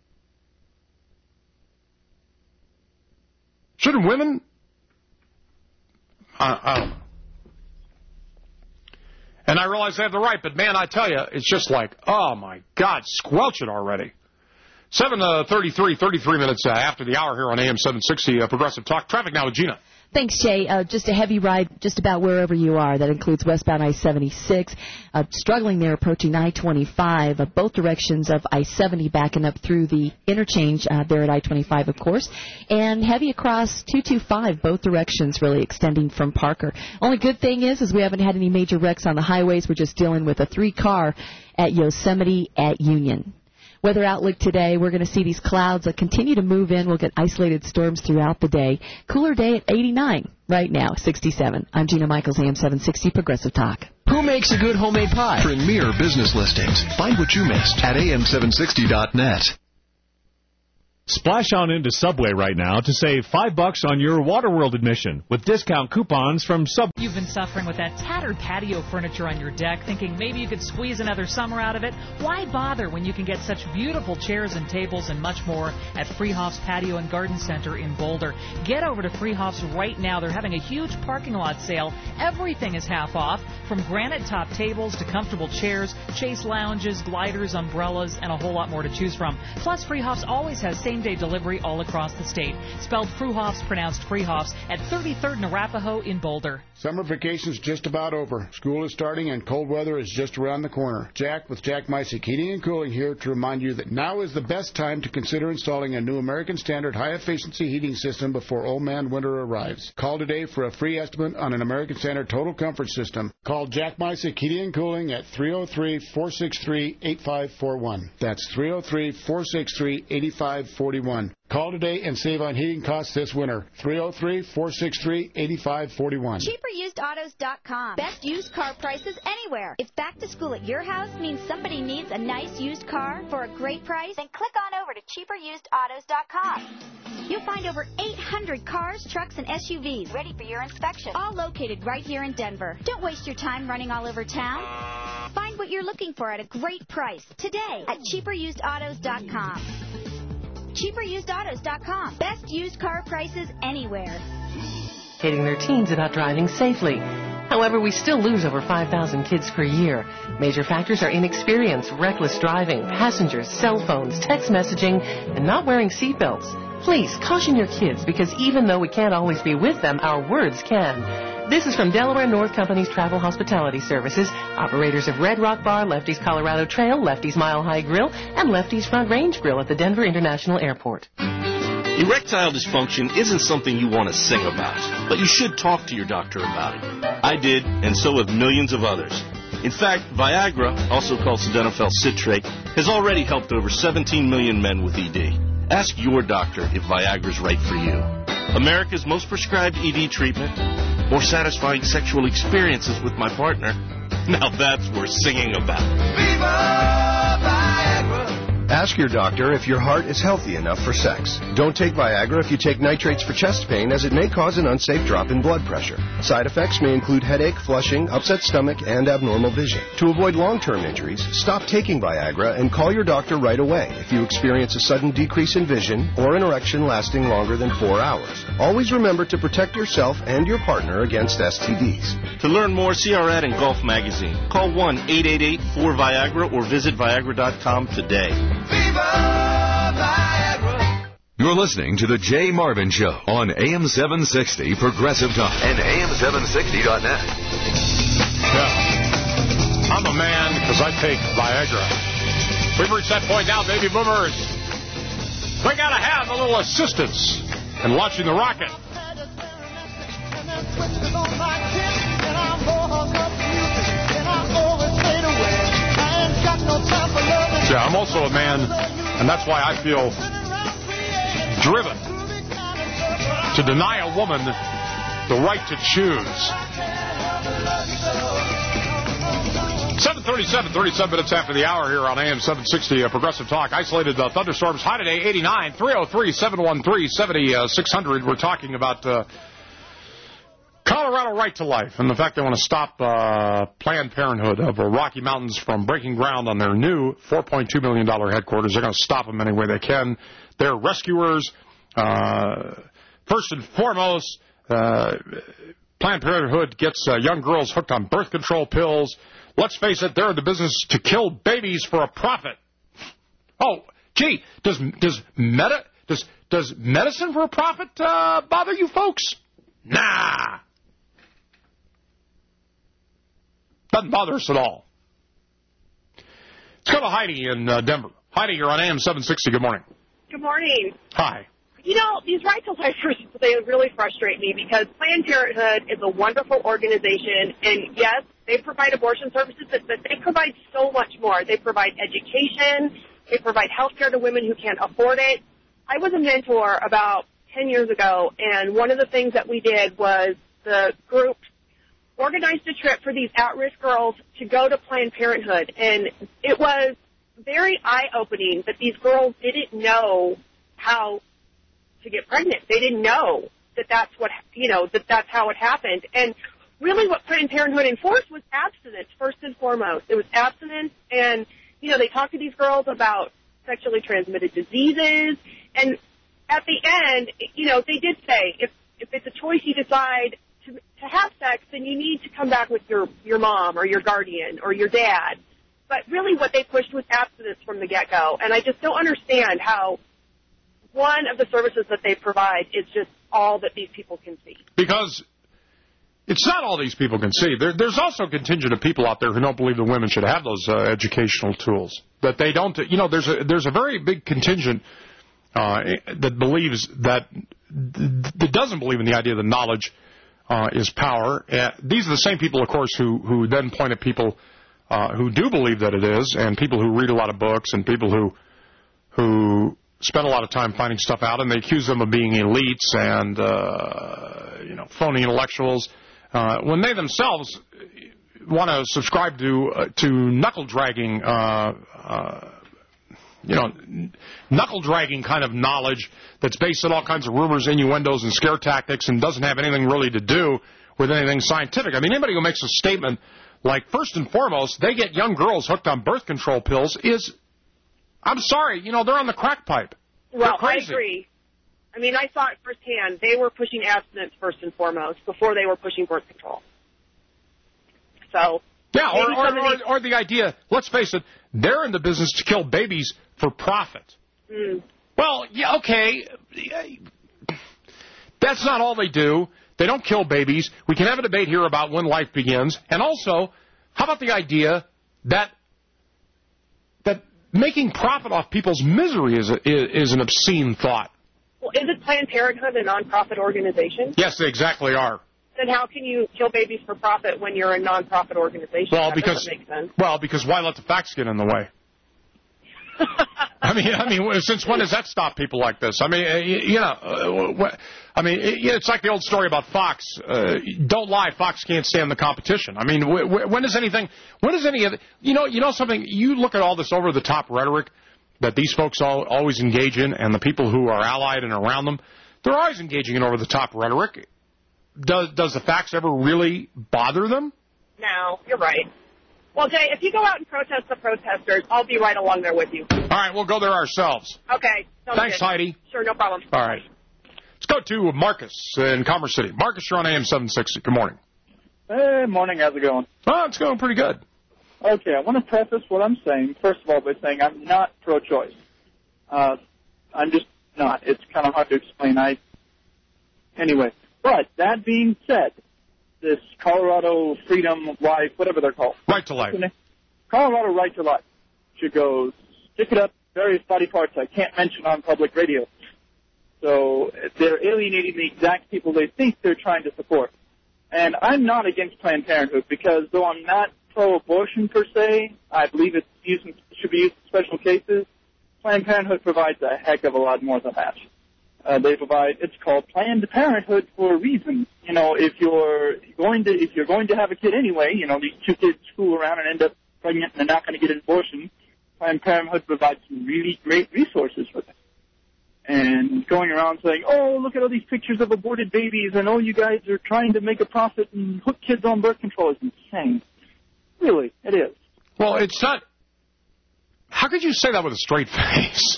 Shouldn't women? I don't know. And I realize they have the right, but man, I tell you, it's just like, oh my God, squelch it already. 7:33 minutes after the hour here on AM 760 Progressive Talk. Traffic now with Gina. Thanks, Jay. Just a heavy ride just about wherever you are. That includes westbound I-76. Struggling there approaching I-25. Both directions of I-70 backing up through the interchange there at I-25, of course. And heavy across 225, both directions really extending from Parker. Only good thing is we haven't had any major wrecks on the highways. We're just dealing with a 3-car at Yosemite at Union. Weather outlook today, we're going to see these clouds continue to move in. We'll get isolated storms throughout the day. Cooler day at 89. Right now, 67. I'm Gina Michaels, AM 760 Progressive Talk. Who makes a good homemade pie? Premier Business Listings. Find what you missed at am760.net. Splash on into Subway right now to save $5 on your Waterworld admission with discount coupons from Subway. You've been suffering with that tattered patio furniture on your deck, thinking maybe you could squeeze another summer out of it. Why bother when you can get such beautiful chairs and tables and much more at Freehoff's Patio and Garden Center in Boulder? Get over to Freehoff's right now. They're having a huge parking lot sale. Everything is half off, from granite top tables to comfortable chairs, chase lounges, gliders, umbrellas, and a whole lot more to choose from. Plus, Freehoff's always has same-day delivery all across the state. Spelled Fruhoff's, pronounced Freehoff's, at 33rd and Arapahoe in Boulder. Summer vacation's just about over. School is starting and cold weather is just around the corner. Jack with Jack Mysick Heating and Cooling here to remind you that now is the best time to consider installing a new American Standard high-efficiency heating system before old man winter arrives. Call today for a free estimate on an American Standard total comfort system. Call Jack Mysick Heating and Cooling at 303-463-8541. That's 303-463-8541. Call today and save on heating costs this winter. 303-463-8541. CheaperUsedAutos.com. Best used car prices anywhere. If back to school at your house means somebody needs a nice used car for a great price, then click on over to CheaperUsedAutos.com. You'll find over 800 cars, trucks, and SUVs ready for your inspection, all located right here in Denver. Don't waste your time running all over town. Find what you're looking for at a great price today at CheaperUsedAutos.com. CheaperUsedAutos.com. Best used car prices anywhere. Educating their teens about driving safely. However, we still lose over 5,000 kids per year. Major factors are inexperience, reckless driving, passengers, cell phones, text messaging, and not wearing seatbelts. Please caution your kids, because even though we can't always be with them, our words can. This is from Delaware North Company's Travel Hospitality Services, operators of Red Rock Bar, Lefty's Colorado Trail, Lefty's Mile High Grill, and Lefty's Front Range Grill at the Denver International Airport. Erectile dysfunction isn't something you want to sing about, but you should talk to your doctor about it. I did, and so have millions of others. In fact, Viagra, also called sildenafil citrate, has already helped over 17 million men with ED. Ask your doctor if Viagra's right for you. America's most prescribed ED treatment, more satisfying sexual experiences with my partner. Now that's worth singing about. Viva Viagra! Ask your doctor if your heart is healthy enough for sex. Don't take Viagra if you take nitrates for chest pain, as it may cause an unsafe drop in blood pressure. Side effects may include headache, flushing, upset stomach, and abnormal vision. To avoid long-term injuries, stop taking Viagra and call your doctor right away if you experience a sudden decrease in vision or an erection lasting longer than 4 hours. Always remember to protect yourself and your partner against STDs. To learn more, see our ad in Golf Magazine. Call 1-888-4-VIAGRA or visit Viagra.com today. You're listening to The Jay Marvin Show on AM 760 Progressive Talk and AM760.net. Yeah. I'm a man because I take Viagra. We've reached that point now, baby boomers. We got to have a little assistance in launching the rocket. Yeah, I'm also a man, and that's why I feel driven to deny a woman the right to choose. 7:37, 37 minutes after the hour here on AM 760 Progressive Talk. Isolated thunderstorms, high today, 89, 303-713-7600. We're talking about Colorado Right to Life and the fact they want to stop Planned Parenthood of Rocky Mountains from breaking ground on their new $4.2 million headquarters. They're going to stop them any way they can. They're rescuers. First and foremost, Planned Parenthood gets young girls hooked on birth control pills. Let's face it, they're in the business to kill babies for a profit. Oh, gee, does medicine for a profit bother you folks? Nah. Doesn't bother us at all. Let's go to Heidi in Denver. Heidi, you're on AM 760. Good morning. Good morning. Hi. You know, these right to lifers, they really frustrate me because Planned Parenthood is a wonderful organization, and yes, they provide abortion services, but they provide so much more. They provide education, They provide health care to women who can't afford it. I was a mentor about 10 years ago, and one of the things that we did was the group organized a trip for these at-risk girls to go to Planned Parenthood, and it was very eye-opening that these girls didn't know how to get pregnant. They didn't know that that's what, that that's how it happened. And really what Planned Parenthood enforced was abstinence, first and foremost. It was abstinence, and, they talked to these girls about sexually transmitted diseases, and at the end, they did say, if it's a choice you decide to have sex, then you need to come back with your mom or your guardian or your dad. But really what they pushed was abstinence from the get-go, and I just don't understand how one of the services that they provide is just all that these people can see. Because it's not all these people can see. There's also a contingent of people out there who don't believe that women should have those educational tools. That they don't, there's a very big contingent that believes that doesn't believe in the idea that knowledge is power. These are the same people, of course, who then point at people who do believe that it is, and people who read a lot of books, and people who spend a lot of time finding stuff out, and they accuse them of being elites and phony intellectuals, when they themselves want to subscribe to knuckle dragging, knuckle dragging kind of knowledge that's based on all kinds of rumors, innuendos, and scare tactics, and doesn't have anything really to do with anything scientific. I mean, anybody who makes a statement like, first and foremost, they get young girls hooked on birth control pills is, I'm sorry, they're on the crack pipe. Well, I agree. I mean, I saw it firsthand. They were pushing abstinence first and foremost before they were pushing birth control. So, yeah, or the idea, let's face it, they're in the business to kill babies for profit. Mm. Well, yeah, okay, that's not all they do. They don't kill babies. We can have a debate here about when life begins. And also, how about the idea that making profit off people's misery is an obscene thought? Well, isn't Planned Parenthood a nonprofit organization? Yes, they exactly are. Then how can you kill babies for profit when you're a nonprofit organization? That doesn't make sense. Well, because why let the facts get in the way? I mean, since when does that stop people like this? I mean, it's like the old story about Fox. Don't lie, Fox can't stand the competition. I mean, when does any of it, something, you look at all this over-the-top rhetoric that these folks always engage in, and the people who are allied and around them, they're always engaging in over-the-top rhetoric. Does the facts ever really bother them? No, you're right. Well, Jay, if you go out and protest the protesters, I'll be right along there with you. All right, we'll go there ourselves. Okay. Thanks, good. Heidi. Sure, no problem. All right. Let's go to Marcus in Commerce City. Marcus, you're on AM 760. Good morning. Hey, morning. How's it going? Oh, it's going pretty good. Okay, I want to preface what I'm saying, first of all, by saying I'm not pro-choice. I'm just not. It's kind of hard to explain. Anyway, but that being said, this Colorado Freedom Life, whatever they're called. Right to Life. Colorado Right to Life should go stick it up various body parts I can't mention on public radio. So they're alienating the exact people they think they're trying to support. And I'm not against Planned Parenthood because though I'm not pro-abortion per se, I believe it should be used in special cases. Planned Parenthood provides a heck of a lot more than that. They provide, it's called Planned Parenthood for a reason. If you're going to have a kid anyway, these two kids fool around and end up pregnant and they're not going to get an abortion, Planned Parenthood provides some really great resources for them. And going around saying, oh, look at all these pictures of aborted babies and oh, you guys are trying to make a profit and hook kids on birth control is insane. Really, it is. Well, it's not. How could you say that with a straight face?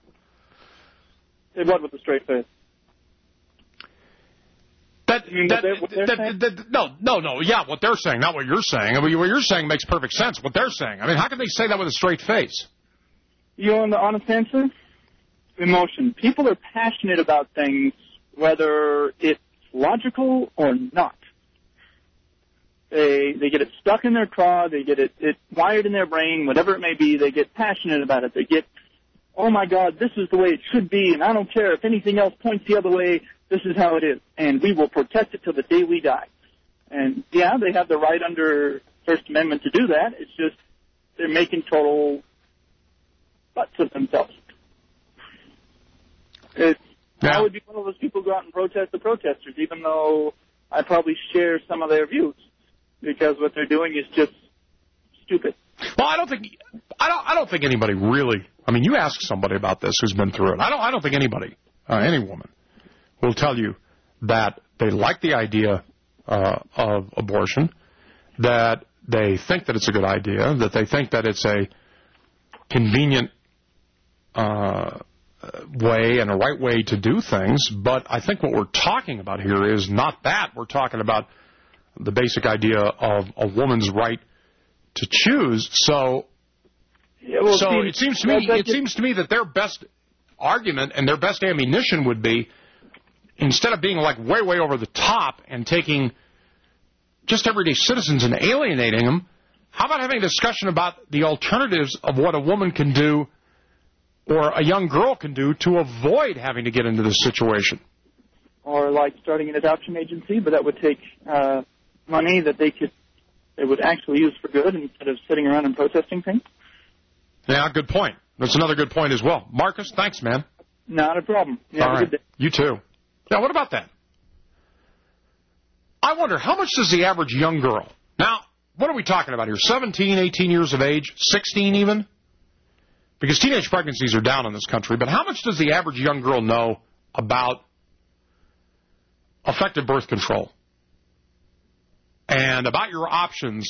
Say what with a straight face? No. Yeah, what they're saying, not what you're saying. I mean, what you're saying makes perfect sense. What they're saying. I mean, how can they say that with a straight face? You want the honest answer? Emotion. People are passionate about things, whether it's logical or not. They get it stuck in their craw. They get it wired in their brain, whatever it may be. They get passionate about it. They get, oh my God, this is the way it should be, and I don't care if anything else points the other way. This is how it is, and we will protect it till the day we die. And yeah, they have the right under First Amendment to do that. It's just they're making total butts of themselves. I would be one of those people who go out and protest the protesters, even though I probably share some of their views, because what they're doing is just stupid. Well, I don't think anybody really. I mean, you ask somebody about this who's been through it. I don't think anybody, any woman, will tell you that they like the idea of abortion, that they think that it's a good idea, that they think that it's a convenient way and a right way to do things. But I think what we're talking about here is not that. We're talking about the basic idea of a woman's right to choose. So it seems to me that their best argument and their best ammunition would be, instead of being like way over the top and taking just everyday citizens and alienating them, how about having a discussion about the alternatives of what a woman can do or a young girl can do to avoid having to get into this situation? Or like starting an adoption agency, but that would take money that they would actually use for good instead of sitting around and protesting things. Yeah, good point. That's another good point as well. Marcus, thanks, man. Not a problem. All right. You too. Now, what about that? I wonder, how much does the average young girl... Now, what are we talking about here? 17, 18 years of age? 16 even? Because teenage pregnancies are down in this country. But how much does the average young girl know about effective birth control? And about your options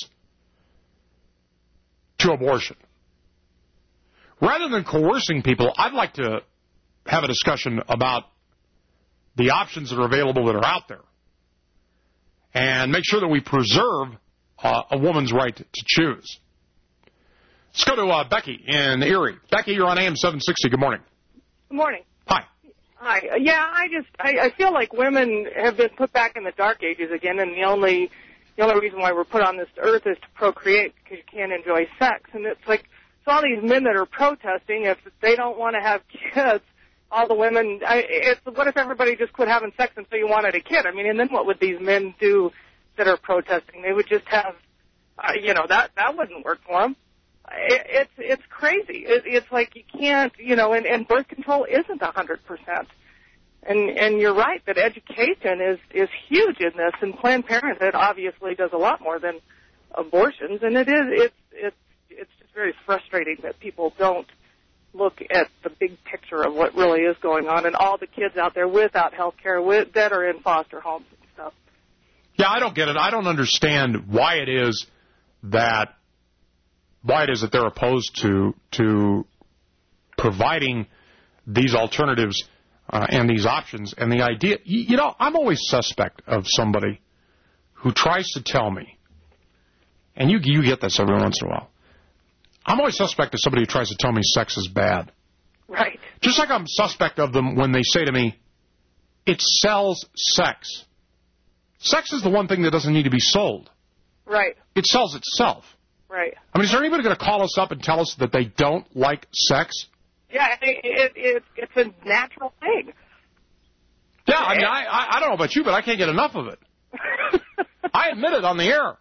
to abortion? Rather than coercing people, I'd like to have a discussion about the options that are available that are out there, and make sure that we preserve a woman's right to choose. Let's go to Becky in Erie. Becky, you're on AM 760. Good morning. Good morning. Hi. Hi. Yeah, I feel like women have been put back in the dark ages again, and the only reason why we're put on this earth is to procreate, because you can't enjoy sex. And it's like, so all these men that are protesting, if they don't want to have kids, all the women, what if everybody just quit having sex until you wanted a kid? I mean, and then what would these men do that are protesting? They would just have, that wouldn't work for them. It's crazy. It's like you can't, and birth control isn't 100%. And you're right that education is huge in this, and Planned Parenthood obviously does a lot more than abortions, and it's just very frustrating that people don't look at the big picture of what really is going on, and all the kids out there without health care that are in foster homes and stuff. Yeah, I don't get it. I don't understand why it is that they're opposed to providing these alternatives and these options. And the idea, I'm always suspect of somebody who tries to tell me, and you get this every once in a while, I'm always suspect of somebody who tries to tell me sex is bad. Right. Just like I'm suspect of them when they say to me, it sells sex. Sex is the one thing that doesn't need to be sold. Right. It sells itself. Right. I mean, is there anybody going to call us up and tell us that they don't like sex? Yeah, it's a natural thing. Yeah, I mean, I don't know about you, but I can't get enough of it. I admit it on the air.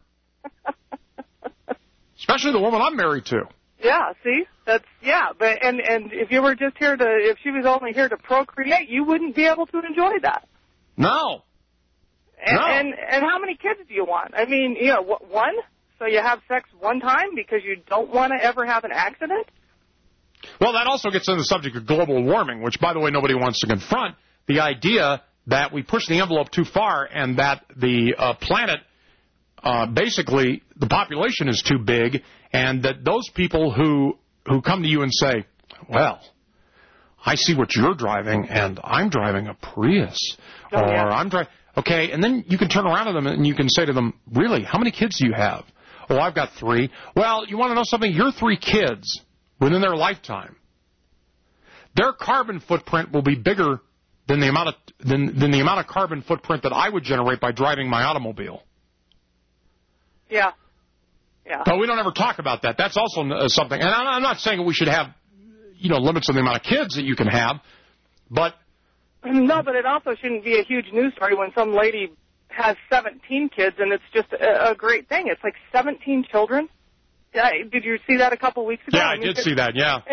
Especially the woman I'm married to. Yeah, see? But if you were just if she was only here to procreate, you wouldn't be able to enjoy that. No. And how many kids do you want? I mean, one? So you have sex one time because you don't want to ever have an accident? Well, that also gets into the subject of global warming, which, by the way, nobody wants to confront. The idea that we push the envelope too far and that the planet, basically, the population is too big, and that those people who come to you and say, well, I see what you're driving, and I'm driving a Prius, I'm driving... Okay, and then you can turn around to them and you can say to them, really, how many kids do you have? Oh, I've got 3. Well, you want to know something? Your 3 kids, within their lifetime, their carbon footprint will be bigger than the amount of carbon footprint that I would generate by driving my automobile. Yeah. Yeah. But we don't ever talk about that. That's also something. And I'm not saying we should have, limits on the amount of kids that you can have, but... No, but it also shouldn't be a huge news story when some lady has 17 kids, and it's just a great thing. It's like 17 children. Did you see that a couple weeks ago? Yeah, I did see that, yeah. It's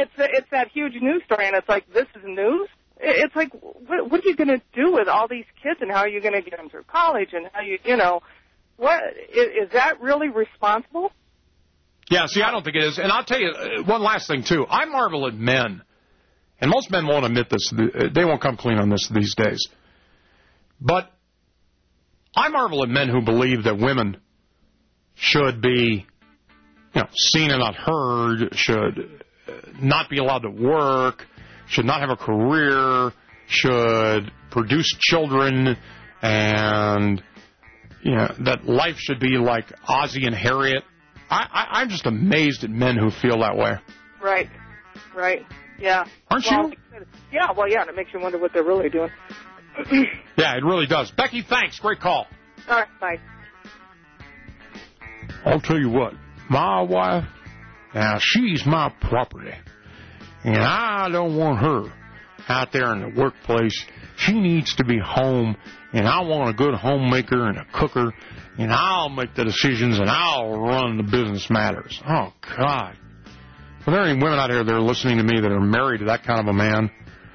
it's that huge news story, and it's like, this is news? It's like, what are you going to do with all these kids, and how are you going to get them through college, and how what is that really responsible? Yeah, see, I don't think it is. And I'll tell you one last thing, too. I marvel at men, and most men won't admit this. They won't come clean on this these days. But I marvel at men who believe that women should be, seen and not heard, should not be allowed to work, should not have a career, should produce children, and that life should be like Ozzie and Harriet. I'm just amazed at men who feel that way. Right, yeah. Aren't you? Yeah, and it makes you wonder what they're really doing. Yeah, it really does. Becky, thanks. Great call. All right, bye. I'll tell you what, my wife, now she's my property, and I don't want her out there in the workplace. She needs to be home, and I want a good homemaker and a cooker, and I'll make the decisions, and I'll run the business matters. Oh, God. Are there any women out here that are listening to me that are married to that kind of a man?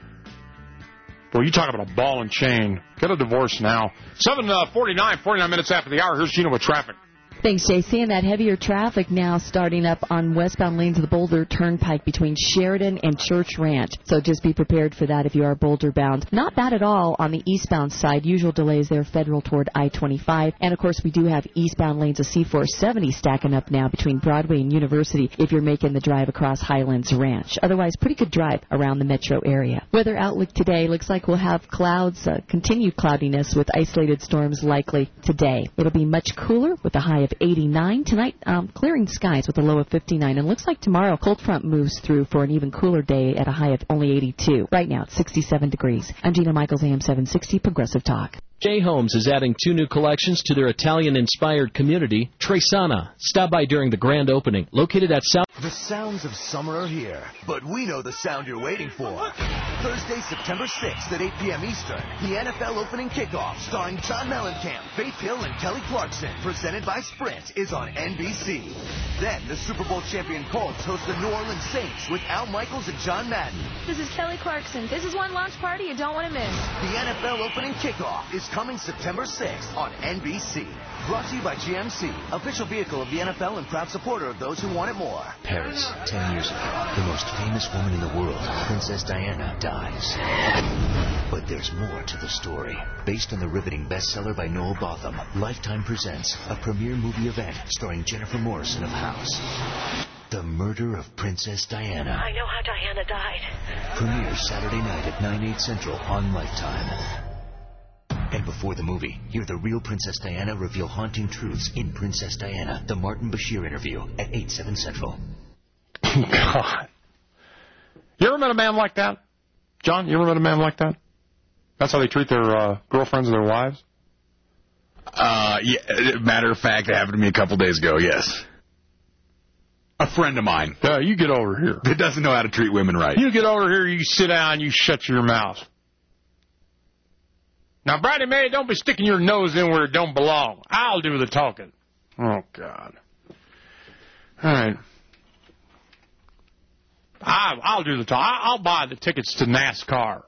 Boy, you talk about a ball and chain. Get a divorce now. 7:49 minutes after the hour. Here's Gina with traffic. Thanks, JC. And that heavier traffic now starting up on westbound lanes of the Boulder Turnpike between Sheridan and Church Ranch. So just be prepared for that if you are Boulder bound. Not bad at all on the eastbound side. Usual delays there, Federal toward I-25. And, of course, we do have eastbound lanes of C-470 stacking up now between Broadway and University if you're making the drive across Highlands Ranch. Otherwise, pretty good drive around the metro area. Weather outlook today looks like we'll have clouds, continued cloudiness with isolated storms likely today. It'll be much cooler with a high of 89. Tonight, clearing skies with a low of 59. And looks like tomorrow, cold front moves through for an even cooler day at a high of only 82. Right now, it's 67 degrees. I'm Gina Michaels, AM 760, Progressive Talk. J. Holmes is adding 2 new collections to their Italian-inspired community, Tresana. Stop by during the grand opening, located at South... The sounds of summer are here, but we know the sound you're waiting for. Thursday, September 6th at 8 p.m. Eastern, the NFL opening kickoff starring John Mellencamp, Faith Hill, and Kelly Clarkson, presented by Sprint, is on NBC. Then, the Super Bowl champion Colts host the New Orleans Saints with Al Michaels and John Madden. This is Kelly Clarkson. This is one launch party you don't want to miss. The NFL opening kickoff is coming September 6th on NBC. Brought to you by GMC, official vehicle of the NFL and proud supporter of those who want it more. Paris, 10 years ago, the most famous woman in the world, Princess Diana, dies. But there's more to the story. Based on the riveting bestseller by Noel Botham, Lifetime presents a premiere movie event starring Jennifer Morrison of House. The Murder of Princess Diana. I know how Diana died. Premieres Saturday night at 9/8 Central on Lifetime. And before the movie, hear the real Princess Diana reveal haunting truths in Princess Diana, the Martin Bashir interview at 8/7 Central. God. You ever met a man like that? John, you ever met a man like that? That's how they treat their girlfriends or their wives? Yeah, matter of fact, it happened to me a couple days ago, yes. A friend of mine. You get over here. That doesn't know how to treat women right. You get over here, you sit down, you shut your mouth. Now, Bridie Mae, don't be sticking your nose in where it don't belong. I'll do the talking. Oh, God. All right. I'll do the talk. I'll buy the tickets to NASCAR.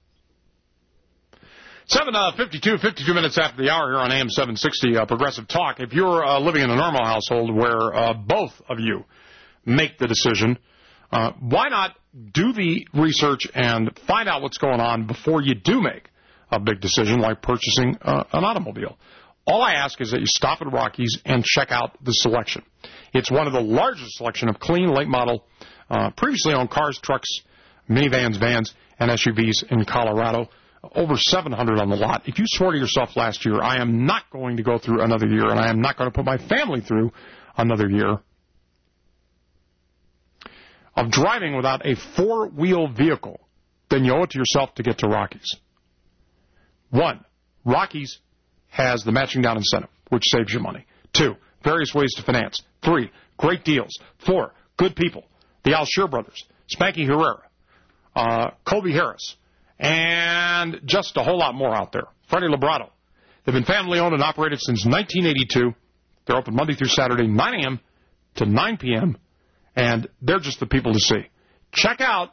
52 minutes after the hour here on AM 760 Progressive Talk. If you're living in a normal household where both of you make the decision, why not do the research and find out what's going on before you do make a big decision like purchasing an automobile? All I ask is that you stop at Rockies and check out the selection. It's one of the largest selection of clean, late model, previously owned cars, trucks, minivans, vans, and SUVs in Colorado. Over 700 on the lot. If you swore to yourself last year, I am not going to go through another year, and I am not going to put my family through another year of driving without a four-wheel vehicle, then you owe it to yourself to get to Rockies. 1, Rockies has the matching down incentive, which saves you money. 2, various ways to finance. 3, great deals. 4, good people. The Alsher brothers, Spanky Herrera, Colby Harris, and just a whole lot more out there. Freddie Librato. They've been family-owned and operated since 1982. They're open Monday through Saturday, 9 a.m. to 9 p.m., and they're just the people to see. check out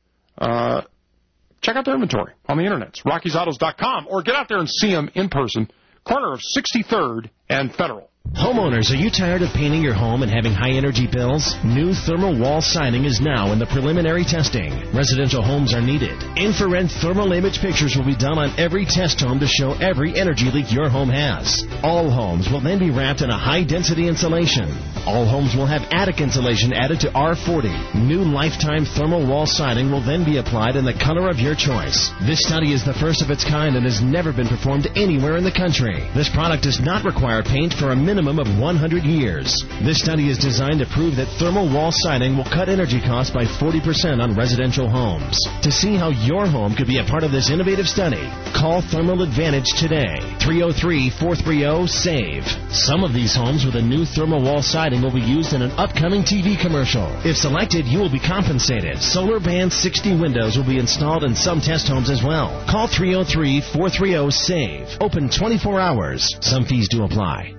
their inventory on the internet. It's RockiesAutos.com, or get out there and see them in person, corner of 63rd and Federal. Homeowners, are you tired of painting your home and having high-energy bills? New thermal wall siding is now in the preliminary testing. Residential homes are needed. Infrared thermal image pictures will be done on every test home to show every energy leak your home has. All homes will then be wrapped in a high-density insulation. All homes will have attic insulation added to R40. New lifetime thermal wall siding will then be applied in the color of your choice. This study is the first of its kind and has never been performed anywhere in the country. This product does not require paint for a minimum of 100 years. This study is designed to prove that thermal wall siding will cut energy costs by 40% on residential homes. To see how your home could be a part of this innovative study, call Thermal Advantage today. 303-430-SAVE. Some of these homes with a new thermal wall siding will be used in an upcoming TV commercial. If selected, you will be compensated. Solar Band 60 windows will be installed in some test homes as well. Call 303-430-SAVE. Open 24 hours. Some fees do apply.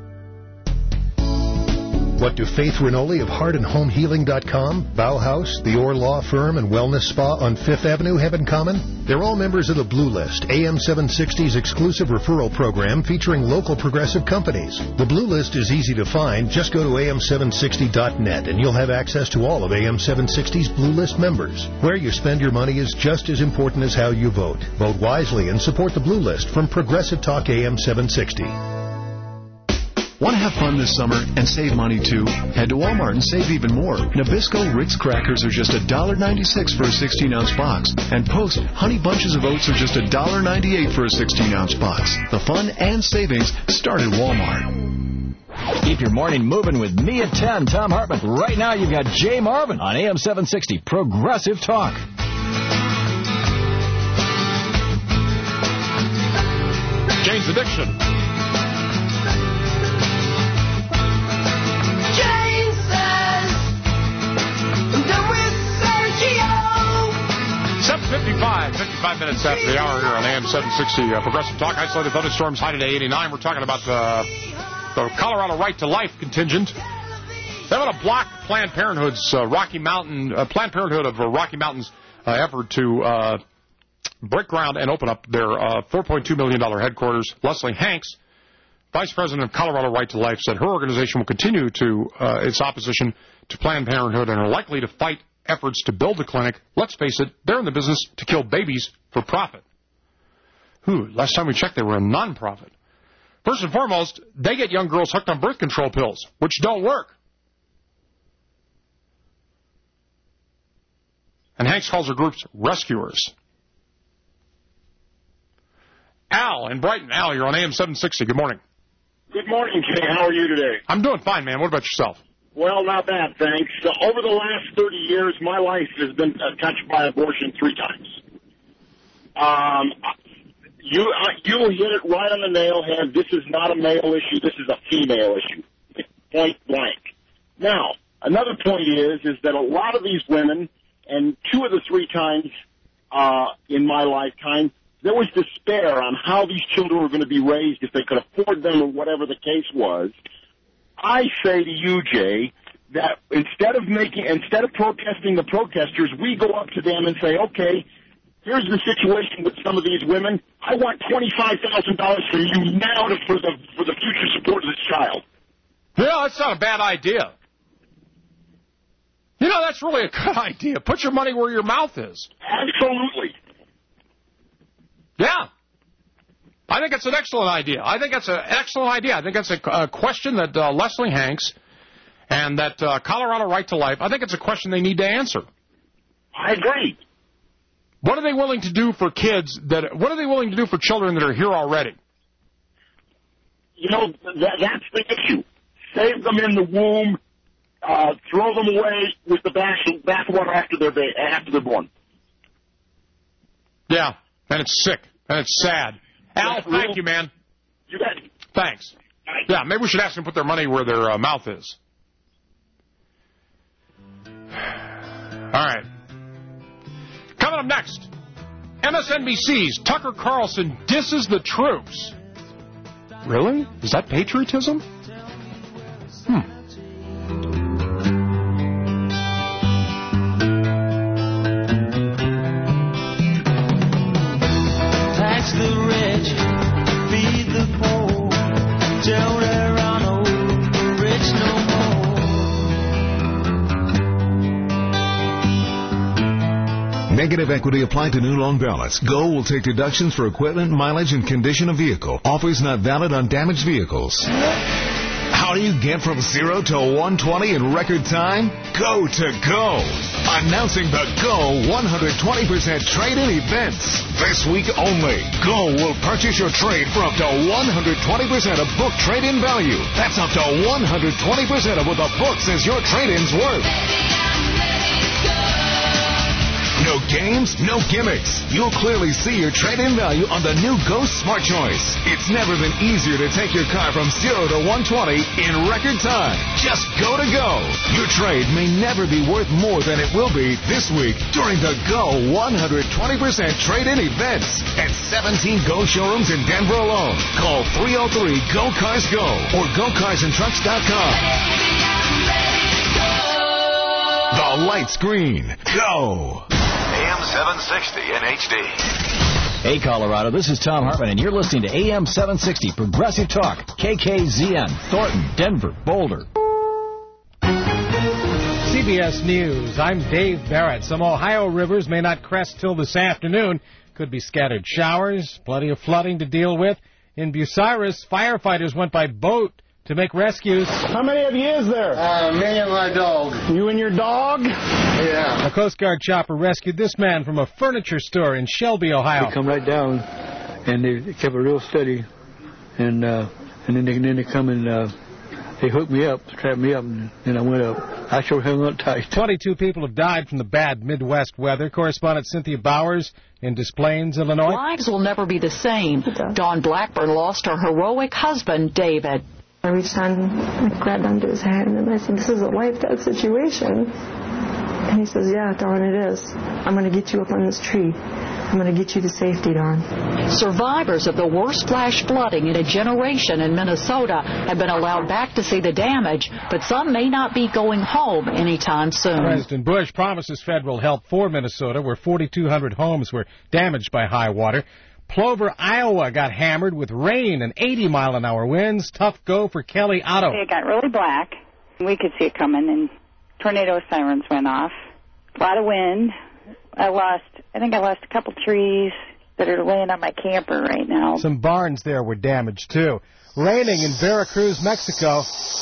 What do Faith Rinoli of HeartandHomeHealing.com, Bauhaus, the Orr Law Firm, and Wellness Spa on 5th Avenue have in common? They're all members of the Blue List, AM 760's exclusive referral program featuring local progressive companies. The Blue List is easy to find. Just go to am760.net and you'll have access to all of AM 760's Blue List members. Where you spend your money is just as important as how you vote. Vote wisely and support the Blue List from Progressive Talk AM 760. Want to have fun this summer and save money too? Head to Walmart and save even more. Nabisco Ritz crackers are just $1.96 for a 16-ounce box. And Post Honey Bunches of Oats are just $1.98 for a 16-ounce box. The fun and savings start at Walmart. Keep your morning moving with me at 10, Tom Hartman. Right now you've got Jay Marvin on AM 760, Progressive Talk. Jane's Addiction. 55 minutes after the hour here on AM 760 Progressive Talk. Isolated thunderstorms, high today 89. We're talking about the Colorado Right to Life contingent. They want to block Planned Parenthood's Planned Parenthood of Rocky Mountain's effort to break ground and open up their $4.2 million headquarters. Leslie Hanks, Vice President of Colorado Right to Life, said her organization will continue to its opposition to Planned Parenthood and are likely to fight efforts to build the clinic. Let's face it, they're in the business to kill babies for profit. Last time we checked, they were a non-profit. First and foremost, they get young girls hooked on birth control pills, which don't work. And Hanks calls her groups rescuers. Al in Brighton. Al, you're on AM 760. Good morning. Good morning, Jay. How are you today? I'm doing fine, man. What about yourself? Well, not bad, thanks. Over the last 30 years, my life has been touched by abortion 3 times. You hit it right on the nail head. This is not a male issue. This is a female issue, point blank. Now, another point is that a lot of these women, and 2 of the 3 times in my lifetime, there was despair on how these children were going to be raised, if they could afford them or whatever the case was. I say to you, Jay, that instead of protesting the protesters, we go up to them and say, okay, here's the situation with some of these women. I want $25,000 from you now for the future support of this child. Yeah, that's not a bad idea. You know, that's really a good idea. Put your money where your mouth is. Absolutely. Yeah. I think it's an excellent idea. I think that's a question that Leslie Hanks and that Colorado Right to Life, I think it's a question they need to answer. I agree. What are they willing to do for what are they willing to do for children that are here already? You know, that's the issue. Save them in the womb, throw them away with the bathwater after they're born. Yeah, and it's sick, and it's sad. Al, thank you, man. You bet. Thanks. Yeah, maybe we should ask them to put their money where their mouth is. All right. Coming up next, MSNBC's Tucker Carlson disses the troops. Really? Is that patriotism? Negative equity applied to new loan balance. Go will take deductions for equipment, mileage, and condition of vehicle. Offers not valid on damaged vehicles. How do you get from 0 to 120 in record time? Go to Go. Announcing the Go 120% trade-in events. This week only, Go will purchase your trade for up to 120% of book trade-in value. That's up to 120% of what the book says your trade-in's worth. No games, no gimmicks. You'll clearly see your trade-in value on the new Go Smart Choice. It's never been easier to take your car from 0 to 120 in record time. Just go to Go. Your trade may never be worth more than it will be this week during the Go 120% trade-in events at 17 Go showrooms in Denver alone. Call 303-GO-CARS-GO or GoCarsAndTrucks.com. The light's green. Go. AM 760 in HD. Hey, Colorado, this is Tom Hartman, and you're listening to AM 760 Progressive Talk, KKZN, Thornton, Denver, Boulder. CBS News, I'm Dave Barrett. Some Ohio rivers may not crest till this afternoon. Could be scattered showers, plenty of flooding to deal with. In Bucyrus, firefighters went by boat to make rescues. How many of you is there? Me and my dog. You and your dog? Yeah. A Coast Guard chopper rescued this man from a furniture store in Shelby, Ohio. They come right down, and they kept it real steady, and then they come and they hooked me up, strapped me up, and then I went up. I sure hung up tight. 22 people have died from the bad Midwest weather. Correspondent Cynthia Bowers in Des Plaines, Illinois. Lives will never be the same. Dawn Blackburn lost her heroic husband, David. I reached on, I grabbed onto his hand, and I said, this is a life-death situation. And he says, yeah, Dawn, it is. I'm going to get you up on this tree. I'm going to get you to safety, Dawn. Survivors of the worst flash flooding in a generation in Minnesota have been allowed back to see the damage, but some may not be going home anytime soon. President Bush promises federal help for Minnesota, where 4,200 homes were damaged by high water. Plover, Iowa got hammered with rain and 80-mile-an-hour winds. Tough go for Kelly Otto. It got really black. We could see it coming, and tornado sirens went off. A lot of wind. I think I lost a couple trees that are laying on my camper right now. Some barns there were damaged, too. Raining in Veracruz, Mexico,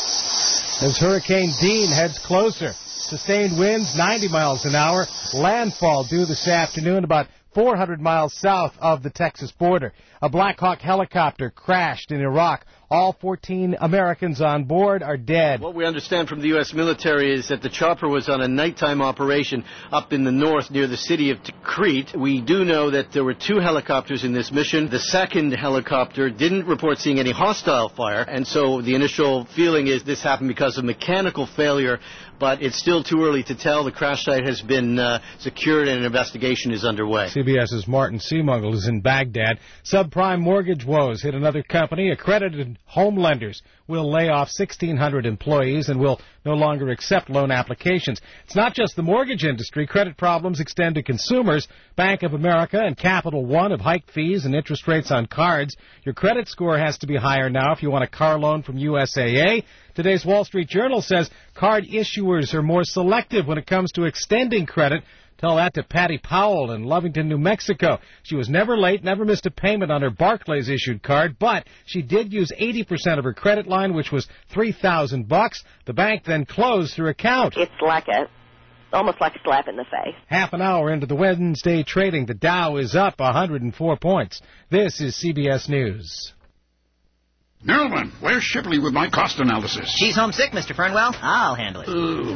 as Hurricane Dean heads closer. Sustained winds, 90 miles an hour. Landfall due this afternoon, about 400 miles south of the Texas border. A Black Hawk helicopter crashed in Iraq. All 14 Americans on board are dead. What we understand from the U.S. military is that the chopper was on a nighttime operation up in the north near the city of Tikrit. We do know that there were 2 helicopters in this mission. The second helicopter didn't report seeing any hostile fire, and so the initial feeling is this happened because of mechanical failure, but it's still too early to tell. The crash site has been secured and an investigation is underway. CBS's Martin Seemungle is in Baghdad. Subprime mortgage woes hit another company. Accredited home lenders will lay off 1,600 employees and will no longer accept loan applications. It's not just the mortgage industry. Credit problems extend to consumers. Bank of America and Capital One have hiked fees and interest rates on cards. Your credit score has to be higher now if you want a car loan from USAA. Today's Wall Street Journal says card issuers are more selective when it comes to extending credit. Tell that to Patty Powell in Lovington, New Mexico. She was never late, never missed a payment on her Barclays-issued card, but she did use 80% of her credit line, which was $3,000. The bank then closed her account. It's almost like a slap in the face. Half an hour into the Wednesday trading, the Dow is up 104 points. This is CBS News. Nerlman, where's Shipley with my cost analysis? She's homesick, Mr. Fernwell. I'll handle it.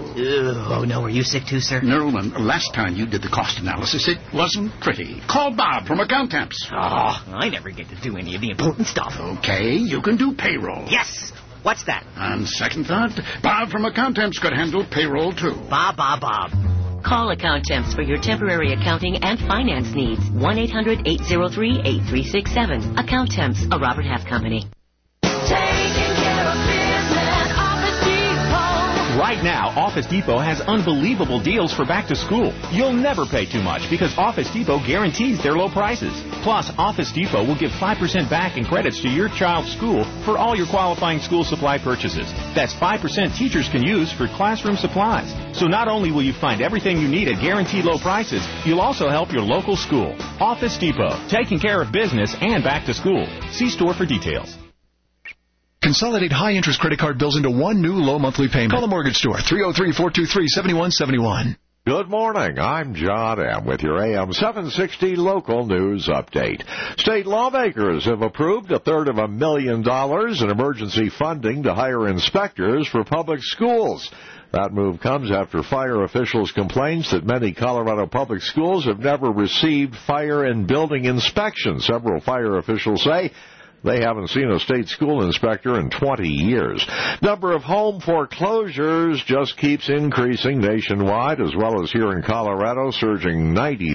Oh, no, were you sick too, sir? Nerlman, last time you did the cost analysis, it wasn't pretty. Call Bob from Accountemps. Oh, I never get to do any of the important stuff. Okay, you can do payroll. Yes. What's that? On second thought, Bob from Accountemps could handle payroll, too. Bob. Call Accountemps for your temporary accounting and finance needs. 1-800-803-8367. Accountemps, a Robert Half company. Right now, Office Depot has unbelievable deals for back to school. You'll never pay too much because Office Depot guarantees their low prices. Plus, Office Depot will give 5% back in credits to your child's school for all your qualifying school supply purchases. That's 5% teachers can use for classroom supplies. So not only will you find everything you need at guaranteed low prices, you'll also help your local school. Office Depot, taking care of business and back to school. See store for details. Consolidate high-interest credit card bills into one new low monthly payment. Call the mortgage store, 303-423-7171. Good morning. I'm John M. with your AM 760 local news update. State lawmakers have approved $250,000 in emergency funding to hire inspectors for public schools. That move comes after fire officials' complaints that many Colorado public schools have never received fire and building inspections. Several fire officials say they haven't seen a state school inspector in 20 years. Number of home foreclosures just keeps increasing nationwide, as well as here in Colorado, surging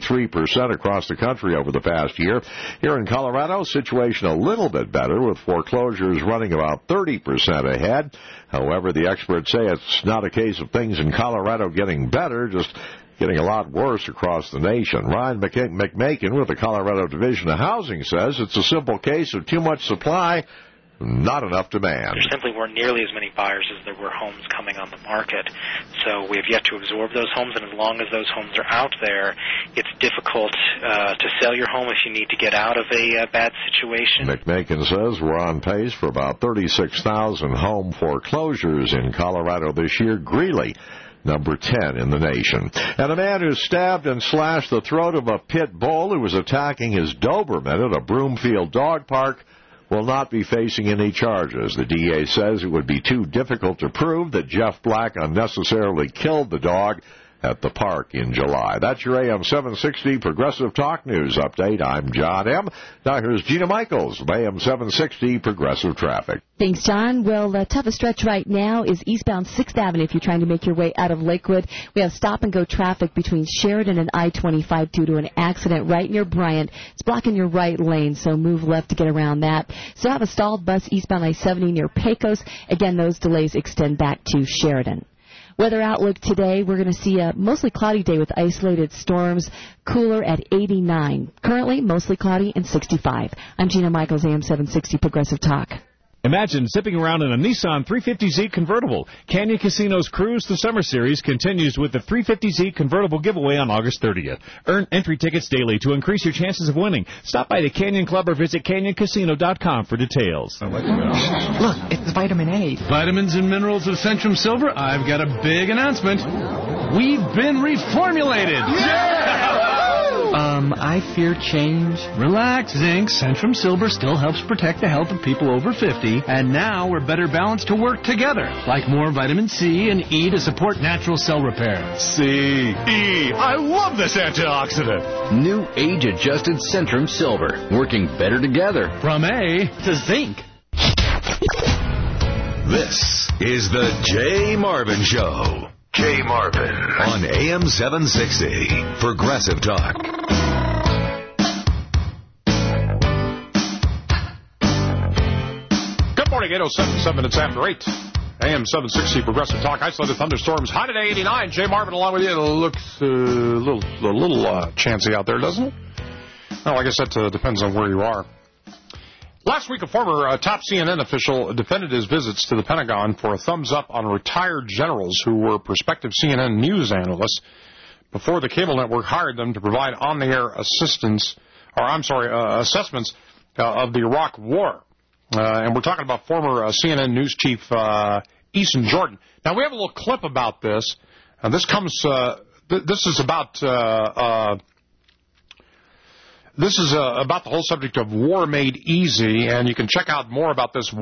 93% across the country over the past year. Here in Colorado, situation a little bit better, with foreclosures running about 30% ahead. However, the experts say it's not a case of things in Colorado getting better, just getting a lot worse across the nation. Ryan McMakin with the Colorado Division of Housing says it's a simple case of too much supply, not enough demand. There simply weren't nearly as many buyers as there were homes coming on the market. So we have yet to absorb those homes, and as long as those homes are out there, it's difficult to sell your home if you need to get out of a bad situation. McMakin says we're on pace for about 36,000 home foreclosures in Colorado this year. Greeley, number 10 in the nation. And a man who stabbed and slashed the throat of a pit bull who was attacking his Doberman at a Broomfield dog park will not be facing any charges. The DA says it would be too difficult to prove that Jeff Black unnecessarily killed the dog at the park in July. That's your AM 760 Progressive Talk News update. I'm John M. Now here's Gina Michaels of AM 760 Progressive Traffic. Thanks, John. Well, the toughest stretch right now is eastbound 6th Avenue if you're trying to make your way out of Lakewood. We have stop-and-go traffic between Sheridan and I-25 due to an accident right near Bryant. It's blocking your right lane, so move left to get around that. So have a stalled bus eastbound I-70 near Pecos. Again, those delays extend back to Sheridan. Weather outlook today, we're going to see a mostly cloudy day with isolated storms, cooler at 89. Currently, mostly cloudy and 65. I'm Gina Michaels, AM 760 Progressive Talk. Imagine zipping around in a Nissan 350Z convertible. Canyon Casino's Cruise the Summer Series continues with the 350Z convertible giveaway on August 30th. Earn entry tickets daily to increase your chances of winning. Stop by the Canyon Club or visit CanyonCasino.com for details. Look, it's vitamin A. Vitamins and minerals of Centrum Silver. I've got a big announcement. We've been reformulated. Yeah! I fear change. Relax, Zinc. Centrum Silver still helps protect the health of people over 50, and now we're better balanced to work together, like more vitamin C and E to support natural cell repair. C, E. I love this antioxidant. New age-adjusted Centrum Silver, working better together. From A to Zinc. This is the Jay Marvin Show. Jay Marvin on AM 760 Progressive Talk. Good morning, 8:07 minutes after 8. AM 760 Progressive Talk. Isolated thunderstorms. High today, 89. Jay Marvin along with you. It looks a little chancy out there, doesn't it? Well, I guess that depends on where you are. Last week, a former top CNN official defended his visits to the Pentagon for a thumbs-up on retired generals who were prospective CNN news analysts before the cable network hired them to provide on-the-air assessments of the Iraq War. And we're talking about former CNN news chief Eason Jordan. Now, we have a little clip about this. This is about the whole subject of War Made Easy, and you can check out more about this,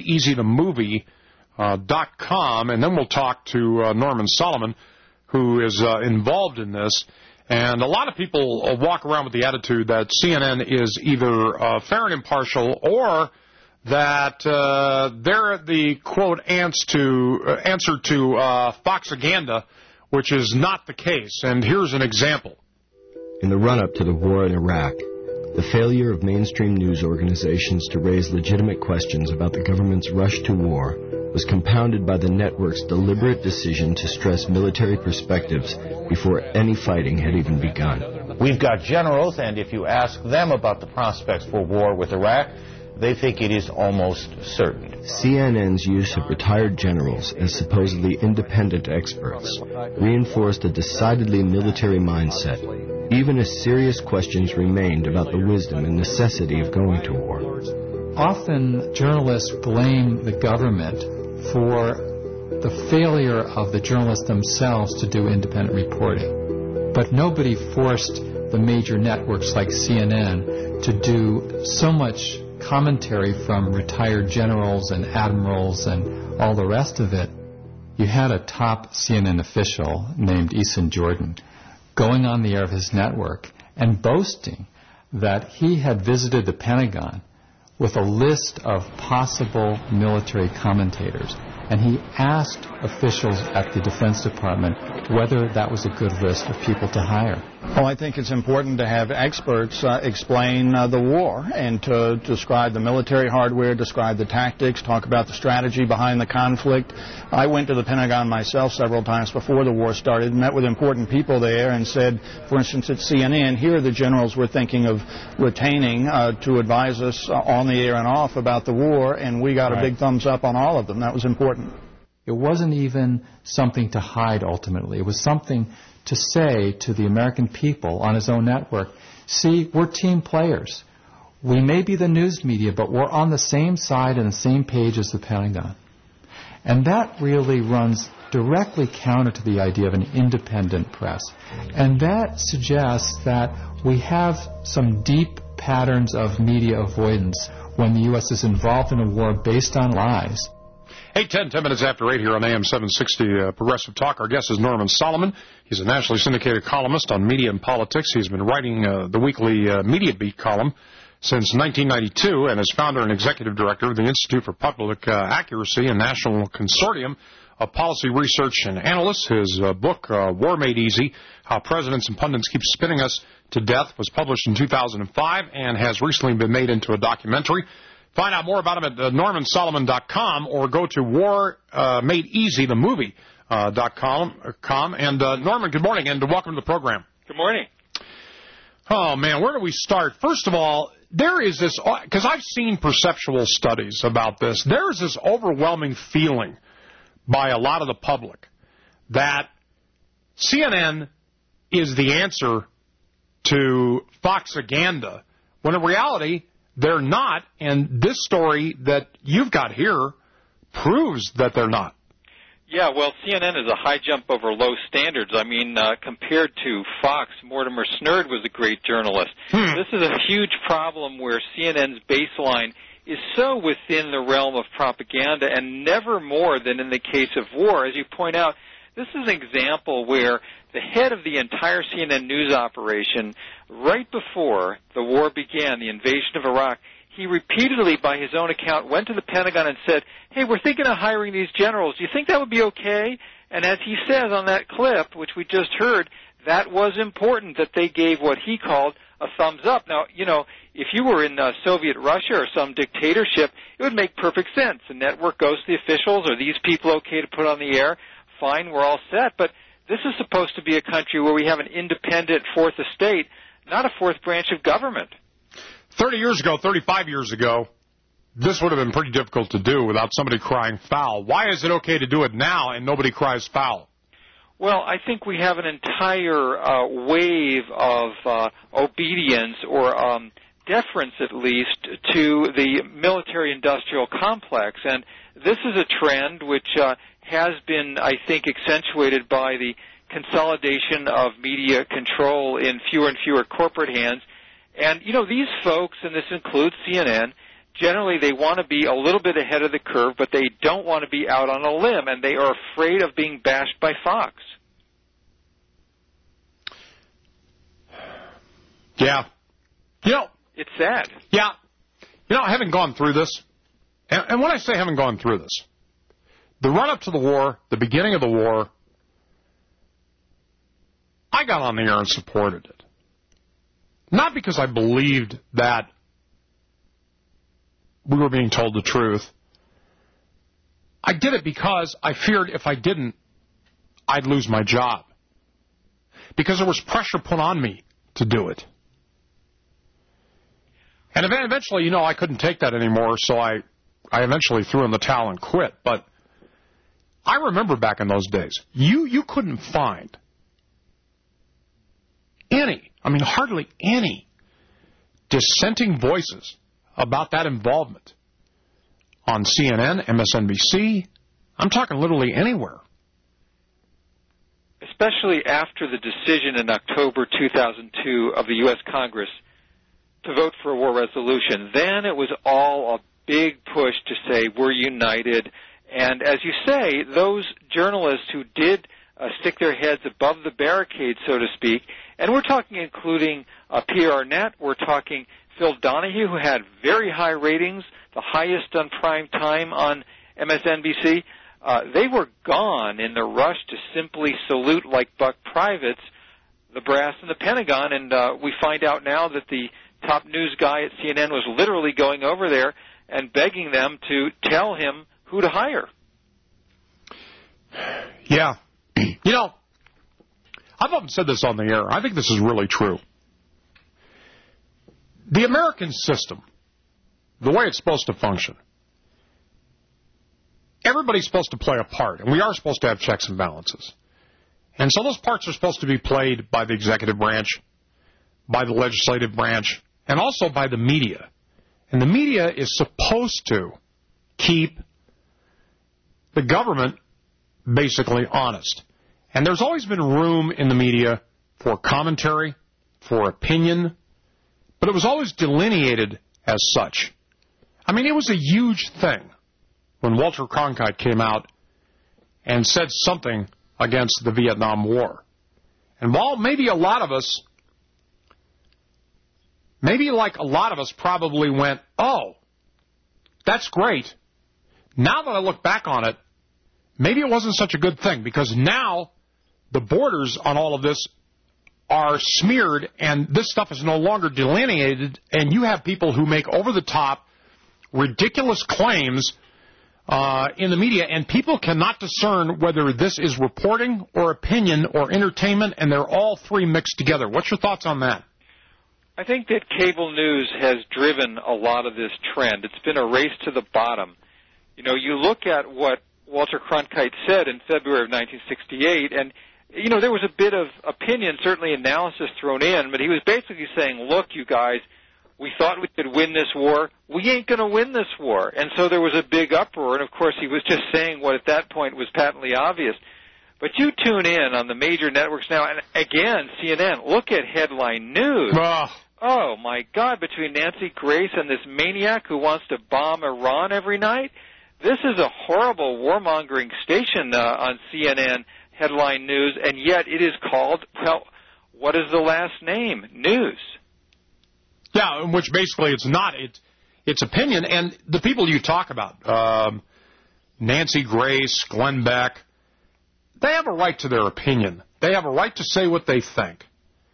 warmadeeasythemovie.com, and then we'll talk to Norman Solomon, who is involved in this. And a lot of people walk around with the attitude that CNN is either fair and impartial or that they're the, quote, answer to Foxaganda, which is not the case. And here's an example. In the run-up to the war in Iraq, The failure of mainstream news organizations to raise legitimate questions about the government's rush to war was compounded by the network's deliberate decision to stress military perspectives before any fighting had even begun. We've got generals, and if you ask them about the prospects for war with Iraq, they think it is almost certain. CNN's use of retired generals as supposedly independent experts reinforced a decidedly military mindset, even as serious questions remained about the wisdom and necessity of going to war. Often journalists blame the government for the failure of the journalists themselves to do independent reporting. But nobody forced the major networks like CNN to do so much commentary from retired generals and admirals and all the rest of it. You had a top CNN official named Eason Jordan going on the air of his network and boasting that he had visited the Pentagon with a list of possible military commentators. And he asked officials at the Defense Department whether that was a good list of people to hire. Well, I think it's important to have experts explain the war and to describe the military hardware, describe the tactics, talk about the strategy behind the conflict. I went to the Pentagon myself several times before the war started, met with important people there and said, for instance, at CNN, here the generals were thinking of retaining to advise us on the air and off about the war, and we got a big thumbs up on all of them. That was important. It wasn't even something to hide ultimately. It was something to say to the American people on his own network, see, we're team players. We may be the news media, but we're on the same side and the same page as the Pentagon. And that really runs directly counter to the idea of an independent press. And that suggests that we have some deep patterns of media avoidance when the U.S. is involved in a war based on lies. 10 minutes after 8 here on AM 760 Progressive Talk. Our guest is Norman Solomon. He's a nationally syndicated columnist on media and politics. He's been writing the weekly Media Beat column since 1992 and is founder and executive director of the Institute for Public Accuracy and National Consortium of Policy Research and Analysts. His book, War Made Easy, How Presidents and Pundits Keep Spinning Us to Death, was published in 2005 and has recently been made into a documentary. Find out more about him at normansolomon.com or go to warmadeeasythemovie.com. And Norman, good morning and welcome to the program. Good morning. Oh, man, where do we start? First of all, there is this, because I've seen perceptual studies about this, there is this overwhelming feeling by a lot of the public that CNN is the answer to Foxaganda, when in reality, they're not, and this story that you've got here proves that they're not. Yeah, well, CNN is a high jump over low standards. I mean, compared to Fox, Mortimer Snerd was a great journalist. This is a huge problem where CNN's baseline is so within the realm of propaganda and never more than in the case of war. As you point out, this is an example where the head of the entire CNN news operation, right before the war began, the invasion of Iraq, he repeatedly, by his own account, went to the Pentagon and said, hey, we're thinking of hiring these generals. Do you think that would be okay? And as he says on that clip, which we just heard, that was important that they gave what he called a thumbs up. Now, you know, if you were in Soviet Russia or some dictatorship, it would make perfect sense. The network goes to the officials. Are these people okay to put on the air? Fine, we're all set. But this is supposed to be a country where we have an independent fourth estate, not a fourth branch of government. 30 years ago, 35 years ago, this would have been pretty difficult to do without somebody crying foul. Why is it okay to do it now and nobody cries foul? Well, I think we have an entire wave of obedience or deference, at least, to the military-industrial complex. And this is a trend which has been, I think, accentuated by the consolidation of media control in fewer and fewer corporate hands. And, you know, these folks, and this includes CNN, generally they want to be a little bit ahead of the curve, but they don't want to be out on a limb, and they are afraid of being bashed by Fox. Yeah. You know, it's sad. Yeah. You know, having gone through this, and when I say having gone through this, the run-up to the war, the beginning of the war, I got on the air and supported it. Not because I believed that we were being told the truth. I did it because I feared if I didn't, I'd lose my job. Because there was pressure put on me to do it. And eventually, I couldn't take that anymore, so I eventually threw in the towel and quit. But I remember back in those days, you couldn't find hardly any dissenting voices about that involvement on CNN, MSNBC. I'm talking literally anywhere. Especially after the decision in October 2002 of the U.S. Congress to vote for a war resolution. Then it was all a big push to say we're united. And as you say, those journalists who did stick their heads above the barricade, so to speak, and we're talking including PRNet, we're talking Phil Donahue, who had very high ratings, the highest on prime time on MSNBC. They were gone in the rush to simply salute like buck privates the brass in the Pentagon, and we find out now that the top news guy at CNN was literally going over there and begging them to tell him who to hire. Yeah. I've often said this on the air. I think this is really true. The American system, the way it's supposed to function, everybody's supposed to play a part, and we are supposed to have checks and balances. And so those parts are supposed to be played by the executive branch, by the legislative branch, and also by the media. And the media is supposed to keep the government basically honest. And there's always been room in the media for commentary, for opinion, but it was always delineated as such. It was a huge thing when Walter Cronkite came out and said something against the Vietnam War. And while maybe a lot of us probably went, oh, that's great. Now that I look back on it, maybe it wasn't such a good thing, because now the borders on all of this are smeared and this stuff is no longer delineated, and you have people who make over-the-top, ridiculous claims in the media, and people cannot discern whether this is reporting or opinion or entertainment, and they're all three mixed together. What's your thoughts on that? I think that cable news has driven a lot of this trend. It's been a race to the bottom. You look at what Walter Cronkite said in February of 1968, and, there was a bit of opinion, certainly analysis thrown in, but he was basically saying, look, you guys, we thought we could win this war. We ain't going to win this war. And so there was a big uproar, and, of course, he was just saying what at that point was patently obvious. But you tune in on the major networks now, and, again, CNN, look at headline news. Oh, my God, between Nancy Grace and this maniac who wants to bomb Iran every night, this is a horrible warmongering station on CNN headline news, and yet it is called, well, what is the last name? News. Yeah, which basically it's not. It's opinion, and the people you talk about, Nancy Grace, Glenn Beck, they have a right to their opinion. They have a right to say what they think.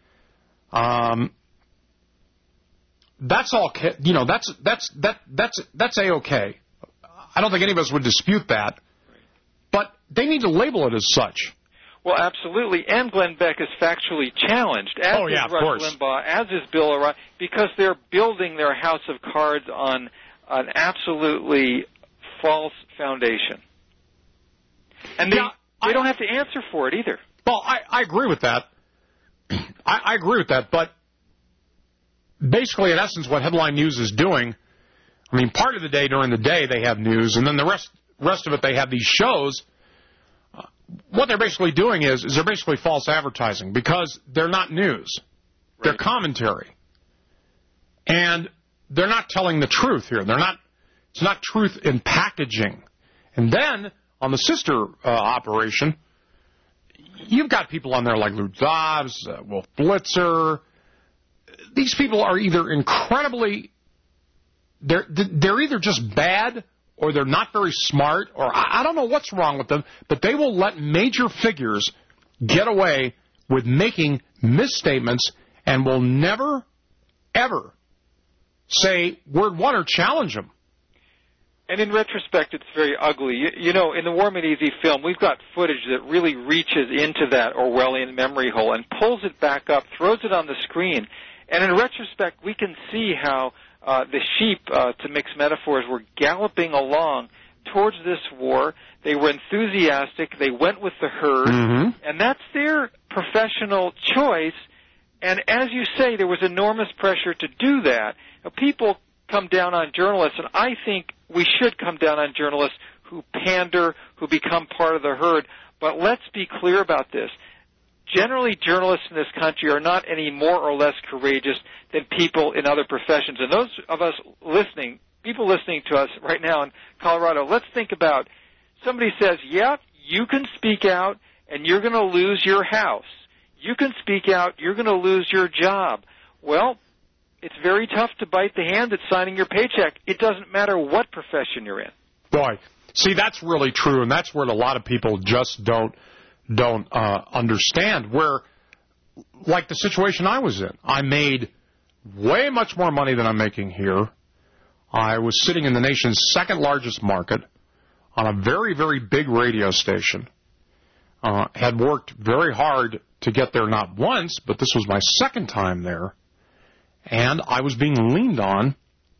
That's all. That's A-okay. I don't think any of us would dispute that, but they need to label it as such. Well, absolutely, and Glenn Beck is factually challenged, as is Rush Limbaugh, as is Bill O'Reilly, because they're building their house of cards on an absolutely false foundation. And they don't have to answer for it either. Well, I agree with that. I agree with that, but basically, in essence, what headline news is doing, part of the day during the day they have news, and then the rest of it they have these shows. What they're basically doing is they're basically false advertising, because they're not news. Right. They're commentary. And they're not telling the truth here. It's not truth in packaging. And then, on the sister operation, you've got people on there like Lou Dobbs, Wolf Blitzer. These people are either they're either just bad, or they're not very smart, or I don't know what's wrong with them, but they will let major figures get away with making misstatements and will never ever say word one or challenge them. And in retrospect, it's very ugly. You know, in the War Made Easy film, we've got footage that really reaches into that Orwellian memory hole and pulls it back up, throws it on the screen. And in retrospect, we can see how the sheep, to mix metaphors, were galloping along towards this war. They were enthusiastic. They went with the herd. Mm-hmm. And that's their professional choice. And as you say, there was enormous pressure to do that. Now, people come down on journalists, and I think we should come down on journalists who pander, who become part of the herd. But let's be clear about this. Generally, journalists in this country are not any more or less courageous than people in other professions. And those of us listening, people listening to us right now in Colorado, let's think about somebody says, yeah, you can speak out and you're going to lose your house. You can speak out, you're going to lose your job. Well, it's very tough to bite the hand that's signing your paycheck. It doesn't matter what profession you're in. Boy, see, that's really true, and that's where a lot of people just don't understand. Where, like the situation I was in, I made way much more money than I'm making here. I was sitting in the nation's second largest market on a very, very big radio station. Had worked very hard to get there not once, but this was my second time there. And I was being leaned on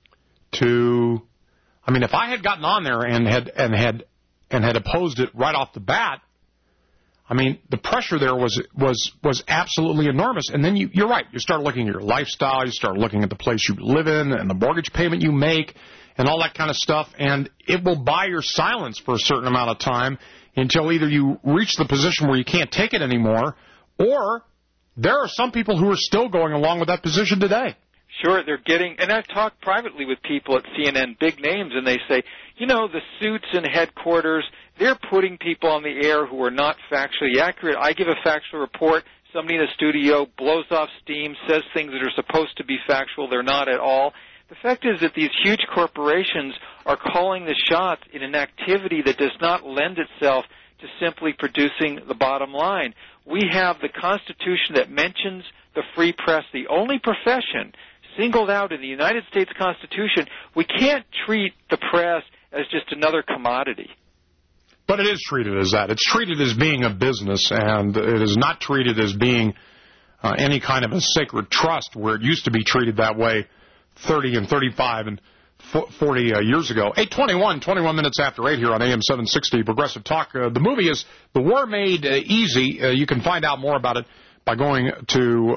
to, I mean, if I had gotten on there and had opposed it right off the bat, I mean, the pressure there was absolutely enormous. And then you're right, you start looking at your lifestyle, you start looking at the place you live in and the mortgage payment you make and all that kind of stuff, and it will buy your silence for a certain amount of time until either you reach the position where you can't take it anymore, or there are some people who are still going along with that position today. Sure, they're getting, and I've talked privately with people at CNN, big names, and they say, you know, the suits in headquarters, they're putting people on the air who are not factually accurate. I give a factual report, somebody in the studio blows off steam, says things that are supposed to be factual, they're not at all. The fact is that these huge corporations are calling the shots in an activity that does not lend itself to simply producing the bottom line. We have the Constitution that mentions the free press, the only profession singled out in the United States Constitution. We can't treat the press as just another commodity. But it is treated as that. It's treated as being a business, and it is not treated as being any kind of a sacred trust where it used to be treated that way 30 and 35 and 40 years ago. 8:21, 21 minutes after 8 here on AM 760 Progressive Talk. The movie is The War Made Easy. You can find out more about it by going to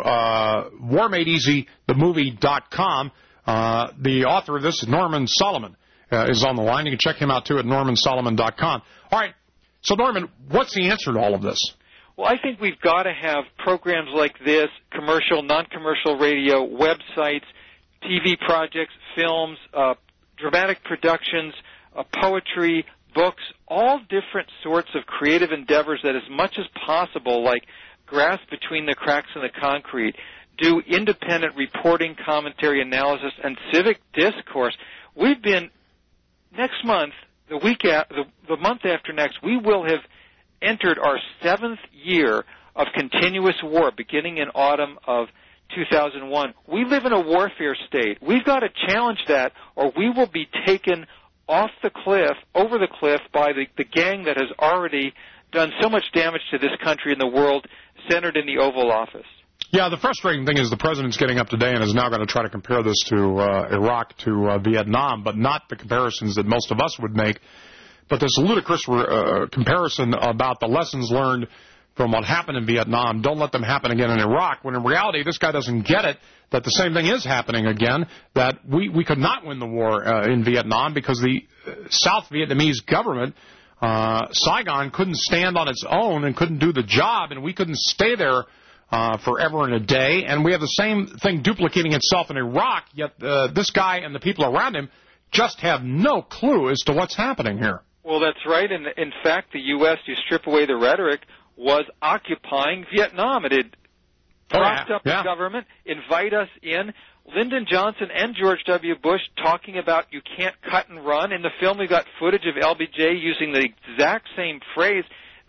warmadeeasythemovie.com. The author of this is Norman Solomon. Is on the line. You can check him out, too, at normansolomon.com. All right. So, Norman, what's the answer to all of this? Well, I think we've got to have programs like this, commercial, non-commercial radio, websites, TV projects, films, dramatic productions, poetry, books, all different sorts of creative endeavors that as much as possible, like grasp between the cracks in the concrete, do independent reporting, commentary, analysis, and civic discourse. We've been, next month, the month after next, we will have entered our 7th year of continuous war, beginning in autumn of 2001. We live in a warfare state. We've got to challenge that, or we will be taken off the cliff, over the cliff, by the gang that has already done so much damage to this country and the world, centered in the Oval Office. Yeah, the frustrating thing is the president's getting up today and is now going to try to compare this to Iraq, to Vietnam, but not the comparisons that most of us would make, but this ludicrous comparison about the lessons learned from what happened in Vietnam. Don't let them happen again in Iraq, when in reality this guy doesn't get it, that the same thing is happening again, that we could not win the war in Vietnam because the South Vietnamese government, Saigon, couldn't stand on its own and couldn't do the job, and we couldn't stay there forever and a day. And we have the same thing duplicating itself in Iraq, yet this guy and the people around him just have no clue as to what's happening here. Well, that's right. And in fact, the U.S., you strip away the rhetoric, was occupying Vietnam. It had propped up the government, invite us in. Lyndon Johnson and George W. Bush talking about you can't cut and run. In the film, we got footage of LBJ using the exact same phrase.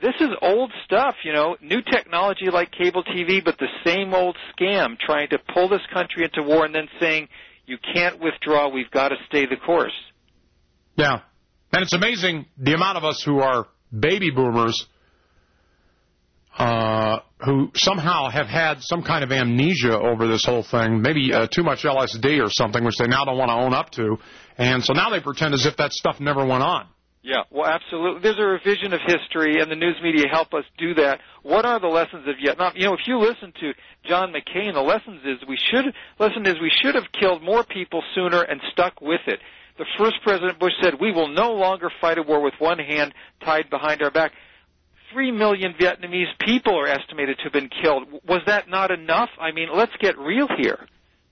this is old stuff, new technology like cable TV, but the same old scam trying to pull this country into war and then saying, you can't withdraw, we've got to stay the course. Yeah. And it's amazing the amount of us who are baby boomers who somehow have had some kind of amnesia over this whole thing, maybe too much LSD or something, which they now don't want to own up to. And so now they pretend as if that stuff never went on. Yeah, well, absolutely. There's a revision of history, and the news media help us do that. What are the lessons of Vietnam? If you listen to John McCain, the lessons is we should have killed more people sooner and stuck with it. The first President Bush said, we will no longer fight a war with one hand tied behind our back. 3 million Vietnamese people are estimated to have been killed. Was that not enough? I mean, let's get real here.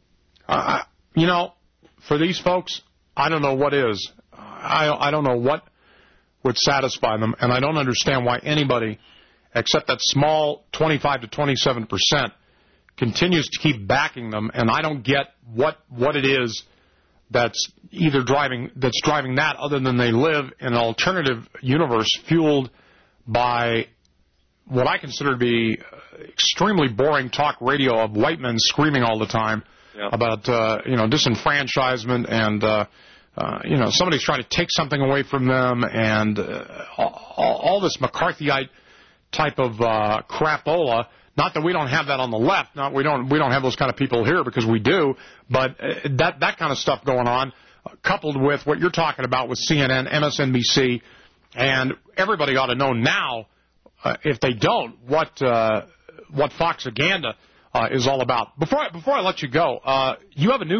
For these folks, I don't know what is. I don't know what would satisfy them, and I don't understand why anybody, except that small 25 to 27%, continues to keep backing them, and I don't get what it is that's driving that, other than they live in an alternative universe fueled by what I consider to be extremely boring talk radio of white men screaming all the time about disenfranchisement and somebody's trying to take something away from them, and all this McCarthyite type of crapola. Not that we don't have that on the left. We don't have those kind of people here, because we do. But that kind of stuff going on, coupled with what you're talking about with CNN, MSNBC, and everybody ought to know now, if they don't, what Foxaganda is all about. Before I let you go, you have a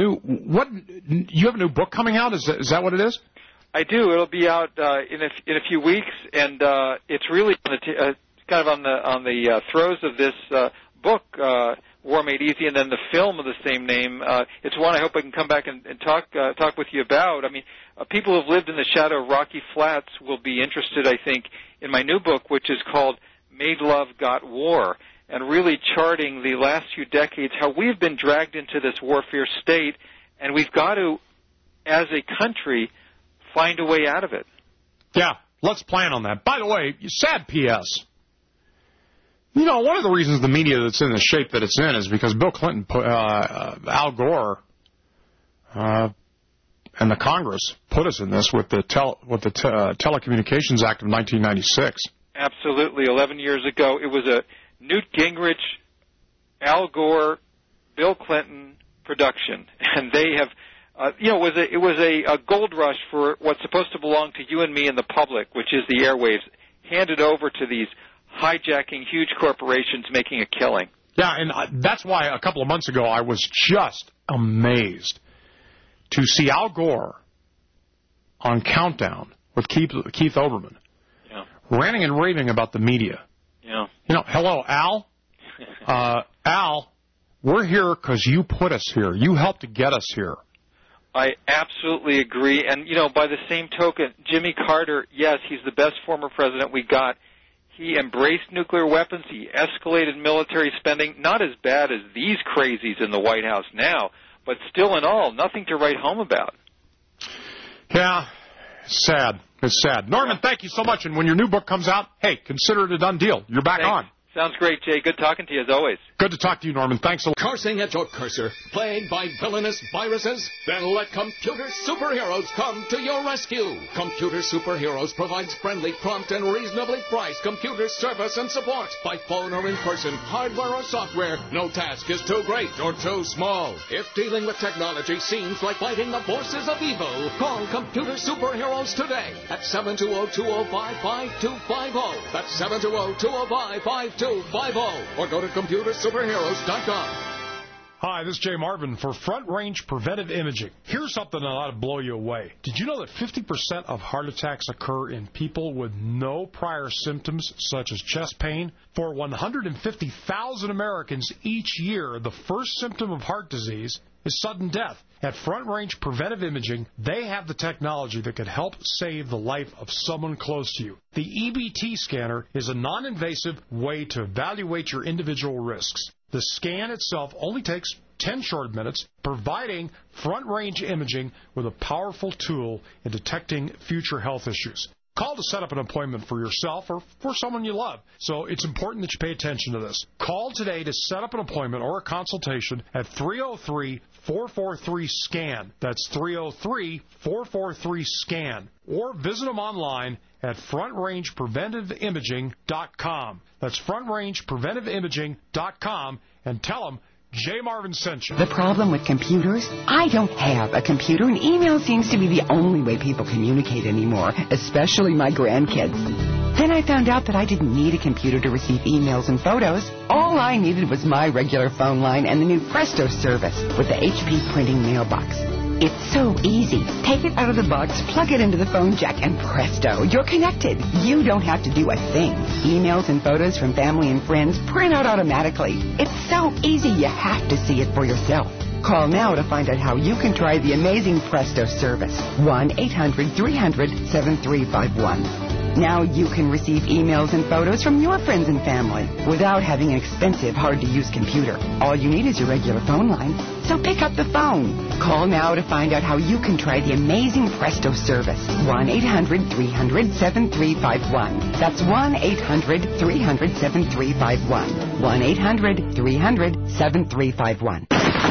new book coming out. Is that what it is? I do. It'll be out in a few weeks, and it's really kind of on the throes of this book, War Made Easy, and then the film of the same name. It's one I hope I can come back and talk with you about. I mean, people who have lived in the shadow of Rocky Flats will be interested, I think, in my new book, which is called Made Love Got War, and really charting the last few decades, how we've been dragged into this warfare state, and we've got to, as a country, find a way out of it. Yeah, let's plan on that. By the way, sad P.S., one of the reasons the media that's in the shape that it's in is because Bill Clinton, Al Gore, and the Congress put us in this with the Telecommunications Act of 1996. Absolutely. 11 years ago, it was a Newt Gingrich, Al Gore, Bill Clinton production, and they have, it was a gold rush for what's supposed to belong to you and me and the public, which is the airwaves, handed over to these hijacking huge corporations making a killing. Yeah, and that's why a couple of months ago I was just amazed to see Al Gore on Countdown with Keith Olbermann, ranting and raving about the media. Yeah. Hello, Al. Al, we're here because you put us here. You helped to get us here. I absolutely agree. And, by the same token, Jimmy Carter, yes, he's the best former president we got. He embraced nuclear weapons. He escalated military spending. Not as bad as these crazies in the White House now, but still in all, nothing to write home about. Yeah, sad. It's sad. Norman, thank you so much. And when your new book comes out, hey, consider it a done deal. You're back on. Sounds great, Jay. Good talking to you as always. Good to talk to you, Norman. Thanks a lot. Cursing at your cursor, plagued by villainous viruses? Then let computer superheroes come to your rescue. Computer Superheroes provides friendly, prompt, and reasonably priced computer service and support by phone or in person, hardware or software. No task is too great or too small. If dealing with technology seems like fighting the forces of evil, call Computer Superheroes today at 720-205-5250. That's 720-205-5250. Or go to computersuperheroes.com. Hi, this is Jay Marvin for Front Range Preventive Imaging. Here's something that ought to blow you away. Did you know that 50% of heart attacks occur in people with no prior symptoms, such as chest pain? For 150,000 Americans each year, the first symptom of heart disease is sudden death. At Front Range Preventive Imaging, they have the technology that could help save the life of someone close to you. The EBT scanner is a non-invasive way to evaluate your individual risks. The scan itself only takes 10 short minutes, providing Front Range Imaging with a powerful tool in detecting future health issues. Call to set up an appointment for yourself or for someone you love. So it's important that you pay attention to this. Call today to set up an appointment or a consultation at 303-443-SCAN. That's 303-443-SCAN. Or visit them online at FrontRangePreventiveImaging.com. That's FrontRangePreventiveImaging.com, and tell them Jay Marvin sent you. The problem with computers? I don't have a computer, and email seems to be the only way people communicate anymore, especially my grandkids. Then I found out that I didn't need a computer to receive emails and photos. All I needed was my regular phone line and the new Presto service with the HP printing mailbox. It's so easy. Take it out of the box, plug it into the phone jack, and presto, you're connected. You don't have to do a thing. Emails and photos from family and friends print out automatically. It's so easy you have to see it for yourself. Call now to find out how you can try the amazing Presto service. 1-800-300-7351. Now you can receive emails and photos from your friends and family without having an expensive, hard-to-use computer. All you need is your regular phone line. So pick up the phone. Call now to find out how you can try the amazing Presto service. 1-800-300-7351. That's 1-800-300-7351. 1-800-300-7351.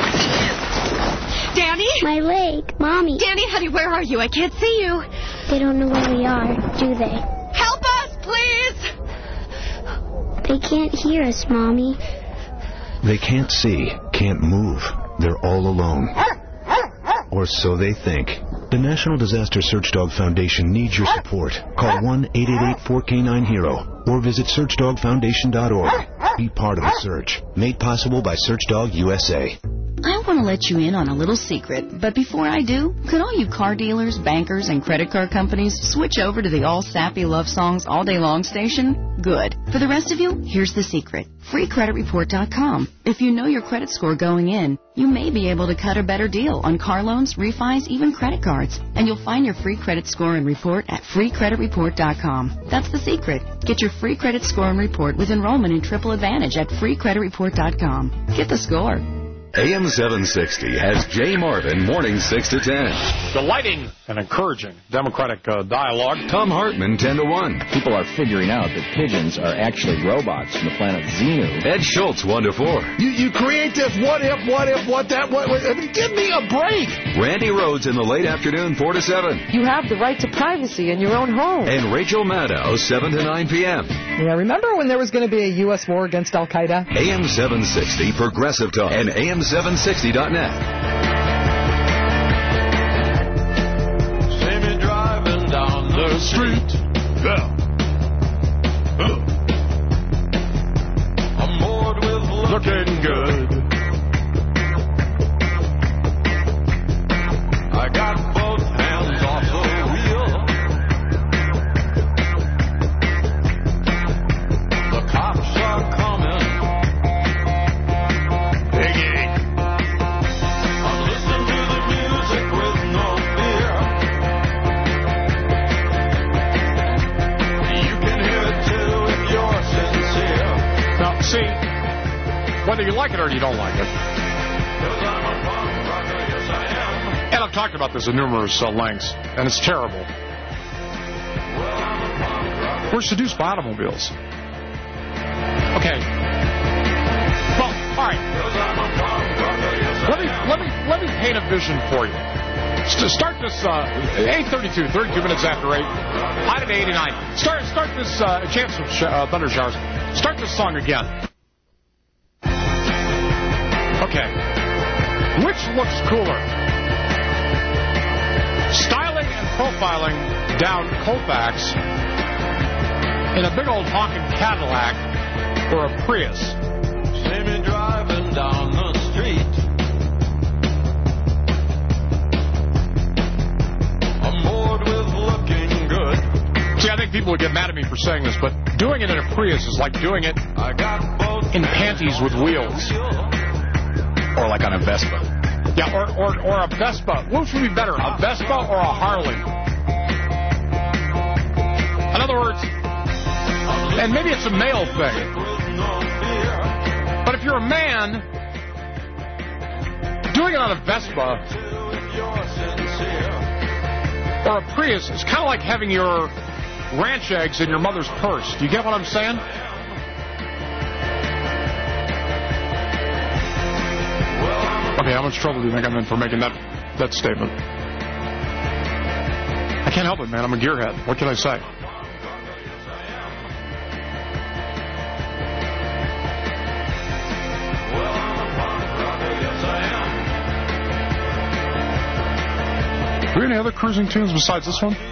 Danny? My leg. Mommy. Danny, honey, where are you? I can't see you. They don't know where we are, do they? Help us, please! They can't hear us, Mommy. They can't see, can't move. They're all alone. Or so they think. The National Disaster Search Dog Foundation needs your support. Call 1-888-4K9-HERO or visit searchdogfoundation.org. Be part of the search. Made possible by Searchdog USA. I want to let you in on a little secret, but before I do, could all you car dealers, bankers, and credit card companies switch over to the All Sappy Love Songs All Day Long station? Good. For the rest of you, here's the secret. FreeCreditReport.com. If you know your credit score going in, you may be able to cut a better deal on car loans, refis, even credit cards. And you'll find your free credit score and report at FreeCreditReport.com. That's the secret. Get your free credit score and report with enrollment in Triple Advantage at FreeCreditReport.com. Get the score. AM 760 has Jay Marvin mornings 6 to 10. Delighting and encouraging democratic dialogue. Tom Hartman 10 to 1. People are figuring out that pigeons are actually robots from the planet Xenu. Ed Schultz 1 to 4. You create this what if, give me a break. Randy Rhodes in the late afternoon 4 to 7. You have the right to privacy in your own home. And Rachel Maddow 7 to 9 p.m. Yeah, remember when there was going to be a U.S. war against Al-Qaeda? AM 760 Progressive Talk and AM760.net. See me driving down the street. Yeah. I'm bored with looking good. I got both hands off the wheel. The cops are coming. Biggie. I'm listening to the music with no fear. You can hear it too if you're sincere. Now, see, whether you like it or you don't like it. And I've talked about this in numerous lengths, and it's terrible. We're seduced by automobiles. Okay. Well, all right. Let me paint a vision for you. To start this 8:32, 32 minutes after 8, high to 89. Start this chance of thunder showers. Start this song again. Okay. Which looks cooler? Styling and profiling down Colfax in a big old honking Cadillac or a Prius? See me driving down the street. I'm bored with looking good. See, I think people would get mad at me for saying this, but doing it in a Prius is like doing it in panties with wheels. Or like on a Vespa. Yeah, or a Vespa. Which would be better, a Vespa or a Harley? In other words, and maybe it's a male thing, but if you're a man, doing it on a Vespa or a Prius is kind of like having your ranch eggs in your mother's purse. Do you get what I'm saying? Okay, how much trouble do you think I'm in for making that statement? I can't help it, man. I'm a gearhead. What can I say? Are there any other cruising tunes besides this one?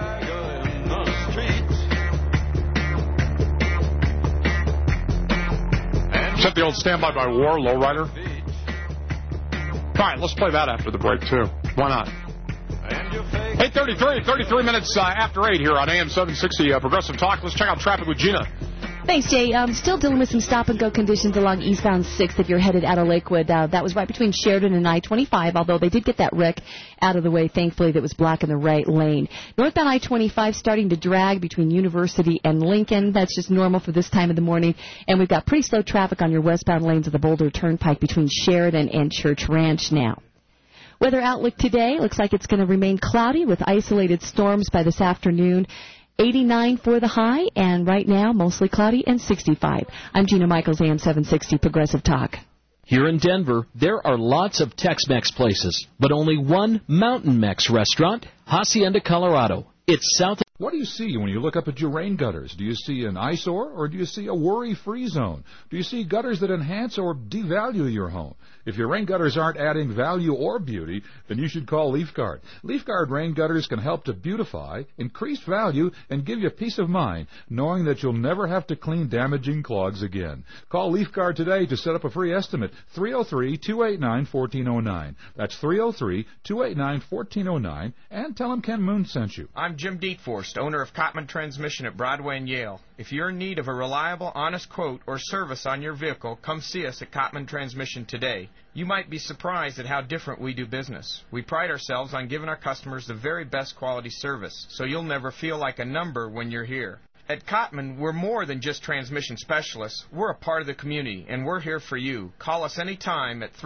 Except the old Standby by War, Lowrider. All right, let's play that after the break, too. Why not? 8:33, 33 minutes after 8 here on AM 760 Progressive Talk. Let's check out traffic with Gina. Thanks, Jay. Still dealing with some stop-and-go conditions along eastbound 6th if you're headed out of Lakewood. That was right between Sheridan and I-25, although they did get that wreck out of the way, thankfully, that was blocking the right lane. Northbound I-25 starting to drag between University and Lincoln. That's just normal for this time of the morning. And we've got pretty slow traffic on your westbound lanes of the Boulder Turnpike between Sheridan and Church Ranch now. Weather outlook today looks like it's going to remain cloudy with isolated storms by this afternoon. 89 for the high, and right now, mostly cloudy and 65. I'm Gina Michaels, AM 760 Progressive Talk. Here in Denver, there are lots of Tex-Mex places, but only one Mountain Mex restaurant, Hacienda, Colorado. It's south. What do you see when you look up at your rain gutters? Do you see an eyesore, or do you see a worry-free zone? Do you see gutters that enhance or devalue your home? If your rain gutters aren't adding value or beauty, then you should call LeafGuard. LeafGuard rain gutters can help to beautify, increase value, and give you peace of mind, knowing that you'll never have to clean damaging clogs again. Call LeafGuard today to set up a free estimate, 303-289-1409. That's 303-289-1409, and tell them Ken Moon sent you. I'm Jim Dietforst, owner of Cotman Transmission at Broadway and Yale. If you're in need of a reliable, honest quote or service on your vehicle, come see us at Cotman Transmission today. You might be surprised at how different we do business. We pride ourselves on giving our customers the very best quality service, so you'll never feel like a number when you're here. At Cotman, we're more than just transmission specialists. We're a part of the community, and we're here for you. Call us anytime at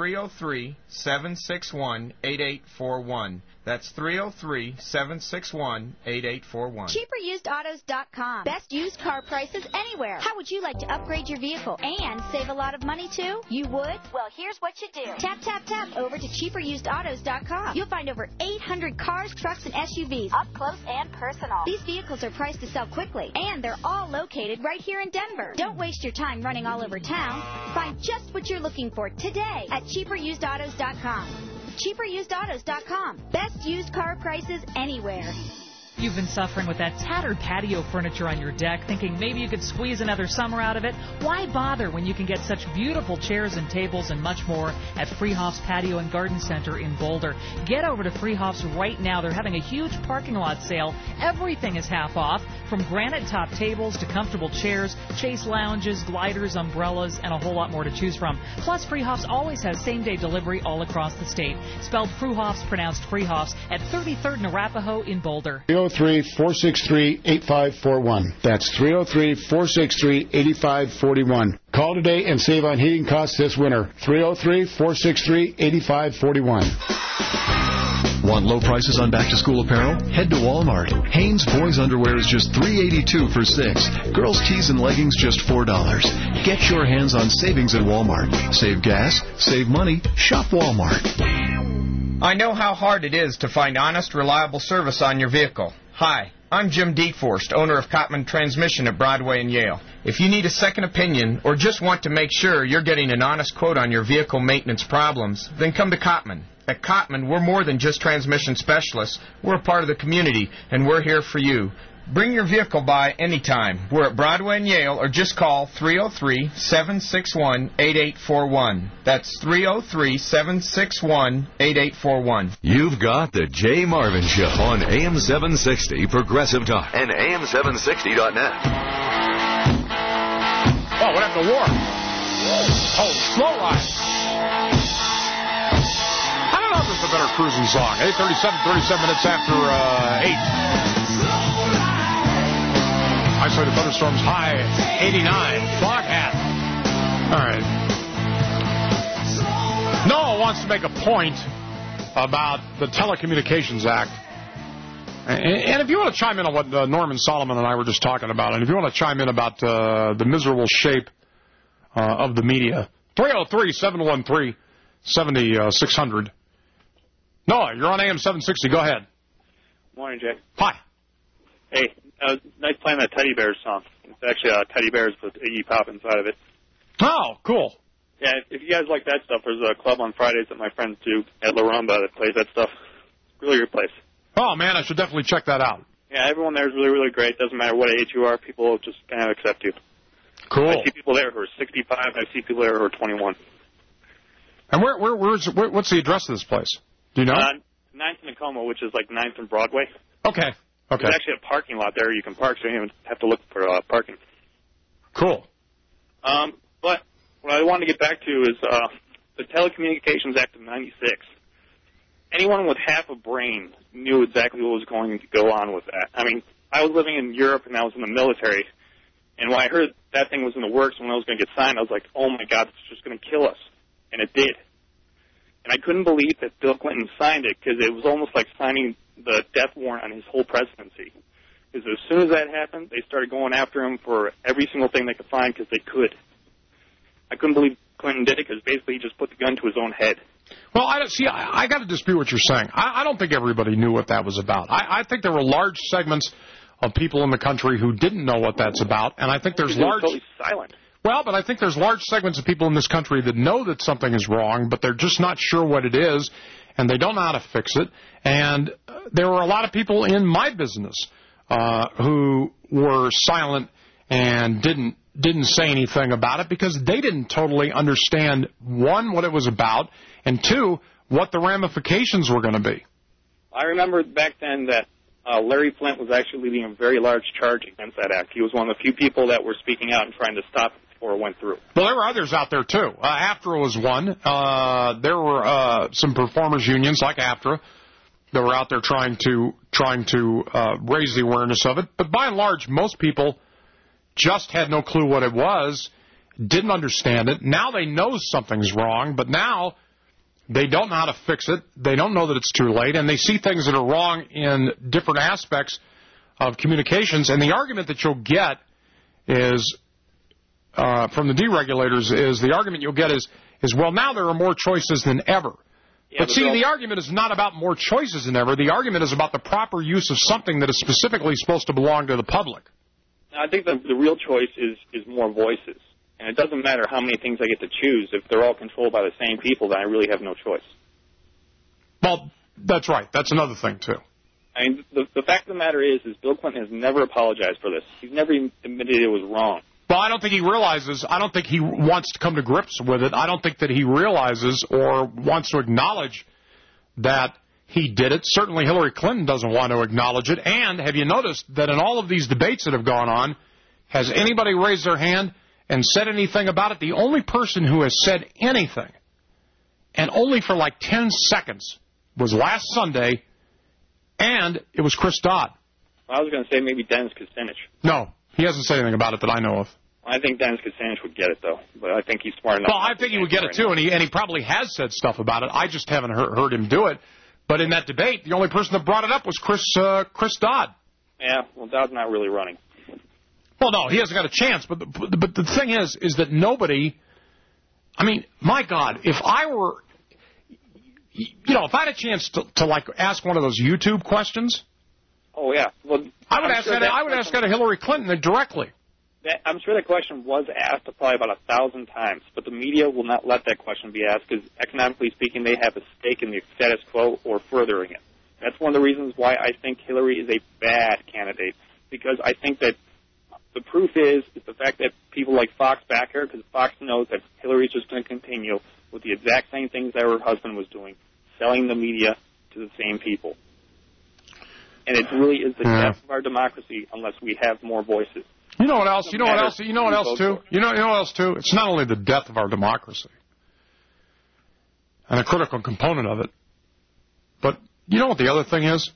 303-761-8841. That's 303-761-8841. CheaperUsedAutos.com. Best used car prices anywhere. How would you like to upgrade your vehicle and save a lot of money, too? You would? Well, here's what you do. Tap, tap, tap over to CheaperUsedAutos.com. You'll find over 800 cars, trucks, and SUVs up close and personal. These vehicles are priced to sell quickly, and they're all located right here in Denver. Don't waste your time running all over town. Find just what you're looking for today at CheaperUsedAutos.com. CheaperUsedAutos.com. Best used car prices anywhere. You've been suffering with that tattered patio furniture on your deck, thinking maybe you could squeeze another summer out of it? Why bother when you can get such beautiful chairs and tables and much more at Freehoff's Patio and Garden Center in Boulder? Get over to Freehoff's right now. They're having a huge parking lot sale. Everything is half off, from granite top tables to comfortable chairs, chase lounges, gliders, umbrellas, and a whole lot more to choose from. Plus, Freehoff's always has same-day delivery all across the state. Spelled Fruhoff's, pronounced Freehoff's, at 33rd and Arapahoe in Boulder. 303-463-8541. That's 303-463-8541. Call today and save on heating costs this winter. 303-463-8541. Want low prices on back-to-school apparel? Head to Walmart. Hanes boys underwear is just $3.82 for 6. Girls tees and leggings just $4. Get your hands on savings at Walmart. Save gas, save money, shop Walmart. I know how hard it is to find honest, reliable service on your vehicle. Hi, I'm Jim Dietforst, owner of Cotman Transmission at Broadway and Yale. If you need a second opinion or just want to make sure you're getting an honest quote on your vehicle maintenance problems, then come to Cotman. At Cotman, we're more than just transmission specialists. We're a part of the community, and we're here for you. Bring your vehicle by anytime. We're at Broadway and Yale, or just call 303-761-8841. That's 303-761-8841. You've got the Jay Marvin Show on AM 760 Progressive Talk and AM760.net. Oh, what happened to war? Oh, slow ride. I don't know if it's a better cruising song. 37 minutes after 8. Isolated thunderstorms, high 89. Fog hat. All right. Noah wants to make a point about the Telecommunications Act And if you want to chime in on what Norman Solomon and I were just talking about, and if you want to chime in about the miserable shape of the media, 303-713-7600. Noah, you're on AM 760. Go ahead. Morning, Jay. Hi. Hey, nice playing that Teddy Bears song. It's actually Teddy Bears with Iggy Pop inside of it. Oh, cool. Yeah, if you guys like that stuff, there's a club on Fridays that my friends do at La Rumba that plays that stuff. It's really good place. Oh, man, I should definitely check that out. Yeah, everyone there is really, really great. Doesn't matter what age you are. People just kind of accept you. Cool. I see people there who are 65. I see people there who are 21. And what's the address of this place? Do you know? 9th and Tacoma, which is like 9th and Broadway. Okay. There's actually a parking lot there you can park, so you don't even have to look for parking. Cool. But what I wanted to get back to is the Telecommunications Act of 96. Anyone with half a brain knew exactly what was going to go on with that. I mean, I was living in Europe and I was in the military, and when I heard that thing was in the works when I was going to get signed, I was like, oh my God, it's just going to kill us. And it did. And I couldn't believe that Bill Clinton signed it because it was almost like signing the death warrant on his whole presidency. Because as soon as that happened, they started going after him for every single thing they could find because they could. I couldn't believe Clinton did it because basically he just put the gun to his own head. Well, I got to dispute what you're saying. I don't think everybody knew what that was about. I think there were large segments of people in the country who didn't know what that's about, and I think there's large... totally silent. Well, but I think there's large segments of people in this country that know that something is wrong, but they're just not sure what it is, and they don't know how to fix it. And there were a lot of people in my business who were silent and didn't say anything about it because they didn't totally understand, one, what it was about, and two, what the ramifications were going to be. I remember back then that Larry Flint was actually leading a very large charge against that act. He was one of the few people that were speaking out and trying to stop it before it went through. Well, there were others out there, too. AFTRA was one. There were some performers' unions like AFTRA that were out there trying to raise the awareness of it. But by and large, most people just had no clue what it was, didn't understand it. Now they know something's wrong, but now they don't know how to fix it. They don't know that it's too late, and they see things that are wrong in different aspects of communications. And the argument that you'll get is, from the deregulators, is the argument you'll get is well, now there are more choices than ever. Yeah, but see, the argument is not about more choices than ever. The argument is about the proper use of something that is specifically supposed to belong to the public. I think the real choice is more voices. And it doesn't matter how many things I get to choose. If they're all controlled by the same people, then I really have no choice. Well, that's right. That's another thing, too. I mean, the fact of the matter is Bill Clinton has never apologized for this. He's never even admitted it was wrong. Well, I don't think he realizes, I don't think he wants to come to grips with it. I don't think that he realizes or wants to acknowledge that he did it. Certainly Hillary Clinton doesn't want to acknowledge it. And have you noticed that in all of these debates that have gone on, has anybody raised their hand and said anything about it? The only person who has said anything, and only for like 10 seconds, was last Sunday, and it was Chris Dodd. Well, I was going to say maybe Dennis Kucinich. No, he hasn't said anything about it that I know of. I think Dennis Kucinich would get it, though. But I think he's smart enough. Well, I think he would get it, too, and he probably has said stuff about it. I just haven't heard him do it. But in that debate, the only person that brought it up was Chris Dodd. Yeah, well, Dodd's not really running. Well, no, he hasn't got a chance. But the thing is that nobody, I mean, my God, if I were, if I had a chance to like ask one of those YouTube questions. Oh, yeah. Well, I would ask that of Hillary Clinton directly. I'm sure that question was asked probably about 1,000 times, but the media will not let that question be asked because, economically speaking, they have a stake in the status quo or furthering it. That's one of the reasons why I think Hillary is a bad candidate, because I think that the proof is the fact that people like Fox back her, because Fox knows that Hillary's just going to continue with the exact same things that her husband was doing, selling the media to the same people. And it really is the death of our democracy unless we have more voices. You know what else? You know what else? You know what else too? You know what else too? It's not only the death of our democracy and a critical component of it, but you know what the other thing is?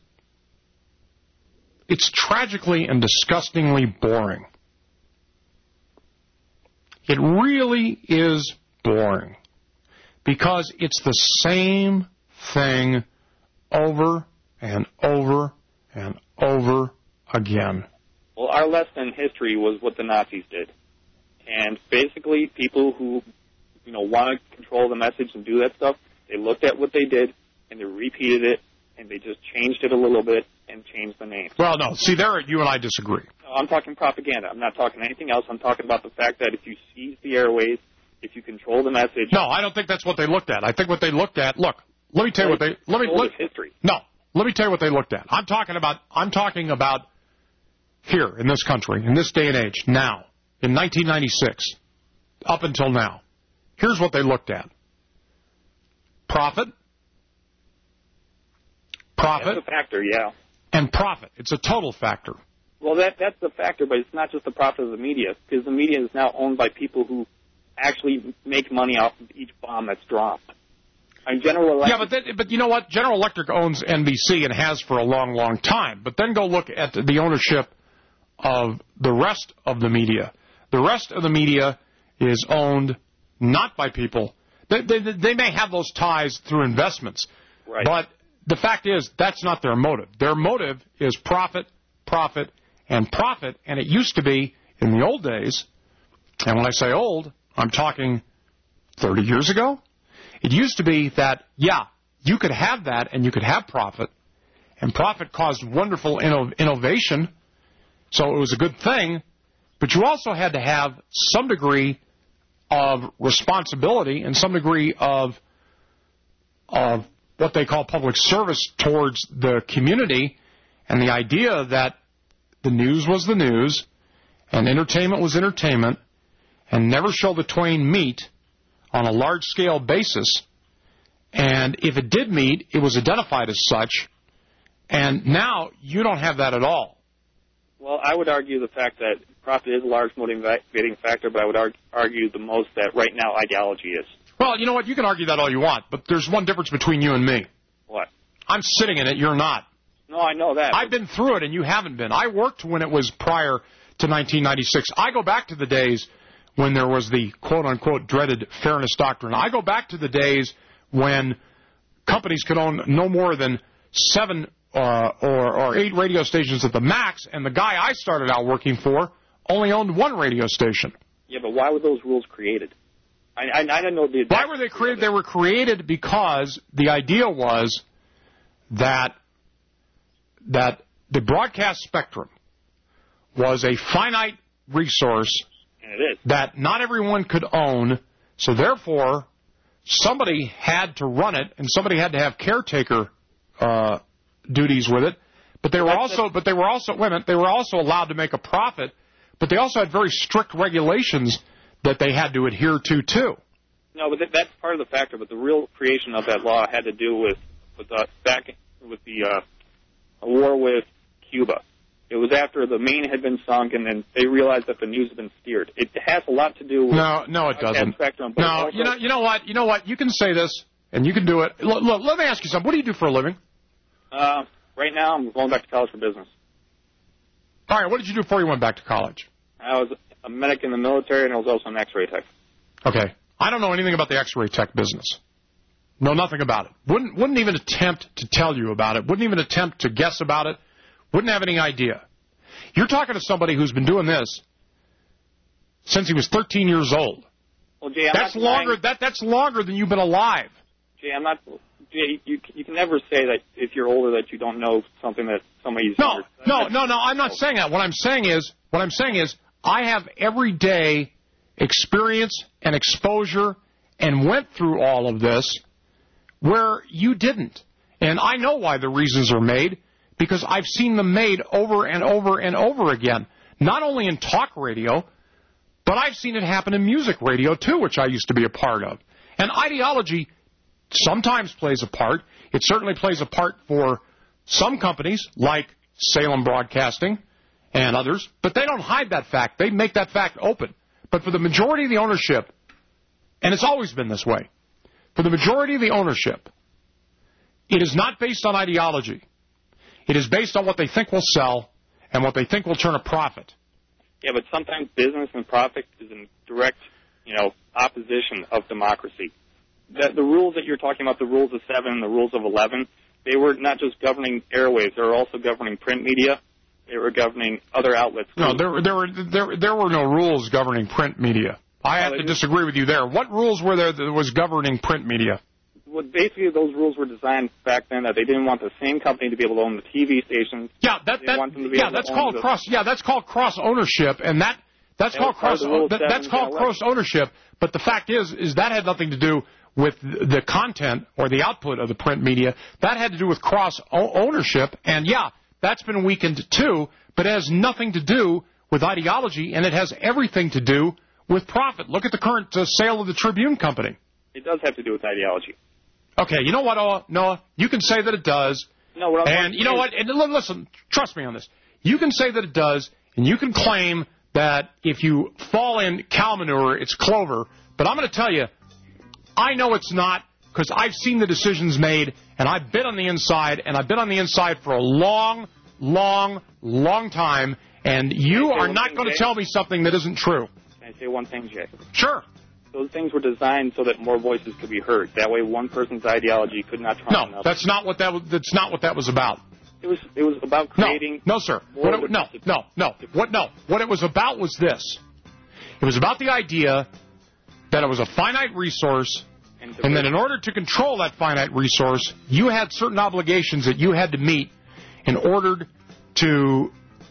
It's tragically and disgustingly boring. It really is boring because it's the same thing over and over and over again. Well, our lesson in history was what the Nazis did. And basically, people who, want to control the message and do that stuff, they looked at what they did, and they repeated it, and they just changed it a little bit and changed the name. Well, no. See, there you and I disagree. No, I'm talking propaganda. I'm not talking anything else. I'm talking about the fact that if you seize the airways, if you control the message... No, I don't think that's what they looked at. I think what they looked at... Look, let me tell you what they... history. No, let me tell you what they looked at. I'm talking about here in this country, in this day and age, now, in 1996, up until now. Here's what they looked at. Profit. That's a factor, yeah. And profit. It's a total factor. Well, that's the factor, but it's not just the profit of the media, because the media is now owned by people who actually make money off of each bomb that's dropped. General Electric... Yeah, but you know what? General Electric owns NBC and has for a long, long time. But then go look at the ownership of the rest of the media. The rest of the media is owned not by people. They may have those ties through investments. Right. But the fact is, that's not their motive. Their motive is profit, profit, and profit. And it used to be, in the old days, and when I say old, I'm talking 30 years ago, it used to be that, yeah, you could have that and you could have profit, and profit caused wonderful innovation, so it was a good thing, but you also had to have some degree of responsibility and some degree of what they call public service towards the community, and the idea that the news was the news and entertainment was entertainment, and never show the twain meet on a large-scale basis. And if it did meet, it was identified as such. And now you don't have that at all. Well, I would argue the fact that profit is a large motivating factor, but I would argue the most that right now ideology is. Well, you know what? You can argue that all you want, but there's one difference between you and me. What? I'm sitting in it. You're not. No, I know that. I've been through it, and you haven't been. I worked when it was prior to 1996. I go back to the days when there was the quote-unquote dreaded fairness doctrine. I go back to the days when companies could own no more than 7 or 8 radio stations at the max, and the guy I started out working for only owned 1 radio station. Yeah, but why were those rules created? I don't know the... Why were they created? They were created because the idea was that the broadcast spectrum was a finite resource that not everyone could own, so therefore somebody had to run it and somebody had to have caretaker duties with it. But they were also allowed to make a profit, but they also had very strict regulations that they had to adhere to too. No, but that's part of the factor. But the real creation of that law had to do with the war with Cuba. It was after the Maine had been sunk, and then they realized that the news had been steered. It has a lot to do with... No, it doesn't. Spectrum, no, you know what? You can say this, and you can do it. Look, let me ask you something. What do you do for a living? Right now, I'm going back to college for business. All right, what did you do before you went back to college? I was a medic in the military, and I was also an X-ray tech. Okay. I don't know anything about the X-ray tech business. Know nothing about it. Wouldn't even attempt to tell you about it. Wouldn't even attempt to guess about it. Wouldn't have any idea. You're talking to somebody who's been doing this since he was 13 years old. Well, Jay, that's longer than you've been alive. Jay, I'm not... Jay, you can never say that if you're older that you don't know something that somebody's... No, I'm not saying that. What I'm saying is I have everyday experience and exposure and went through all of this where you didn't. And I know why the reasons are made, because I've seen them made over and over and over again. Not only in talk radio, but I've seen it happen in music radio too, which I used to be a part of. And ideology sometimes plays a part. It certainly plays a part for some companies like Salem Broadcasting and others, but they don't hide that fact. They make that fact open. But for the majority of the ownership, and it's always been this way, for the majority of the ownership, it is not based on ideology. It is based on what they think will sell and what they think will turn a profit. Yeah, but sometimes business and profit is in direct, opposition of democracy. The rules that you're talking about, the rules of 7 and the rules of 11, they were not just governing airwaves; they were also governing print media. They were governing other outlets. No, there were no rules governing print media. I have to disagree with you there. What rules were there that was governing print media? Well, basically, those rules were designed back then that they didn't want the same company to be able to own the TV stations. Yeah, that's called cross. Yeah, that's called cross ownership, and that's called cross ownership. But the fact is that had nothing to do with the content or the output of the print media. That had to do with cross ownership, and yeah, that's been weakened too. But it has nothing to do with ideology, and it has everything to do with profit. Look at the current sale of the Tribune Company. It does have to do with ideology. Okay, you know what, Noah? You can say that it does. No, what I'm and you know what? And listen, trust me on this. You can say that it does, and you can claim that if you fall in cow manure, it's clover. But I'm going to tell you, I know it's not, because I've seen the decisions made, and I've been on the inside, and I've been on the inside for a long, long, long time, and you are not going to tell me something that isn't true. Can I say one thing, Jay? Sure. Those things were designed so that more voices could be heard. That way, one person's ideology could not trump another. No, that's not what that was about. It was about creating. No, sir. What it was about was this. It was about the idea that it was a finite resource, and that in order to control that finite resource, you had certain obligations that you had to meet in order to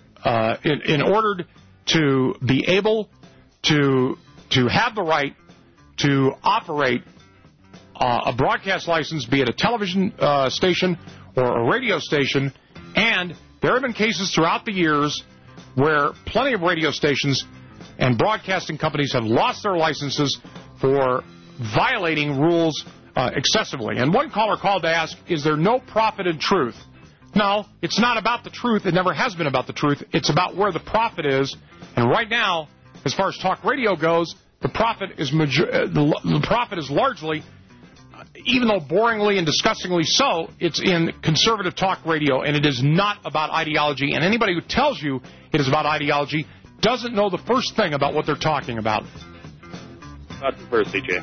be able to have the right to operate a broadcast license, be it a television station or a radio station. And there have been cases throughout the years where plenty of radio stations and broadcasting companies have lost their licenses for violating rules excessively. And one caller called to ask, is there no profit in truth? No, it's not about the truth. It never has been about the truth. It's about where the profit is. And right now, as far as talk radio goes, the profit is largely, even though boringly and disgustingly so, it's in conservative talk radio, and it is not about ideology. And anybody who tells you it is about ideology doesn't know the first thing about what they're talking about. About diversity, Jay.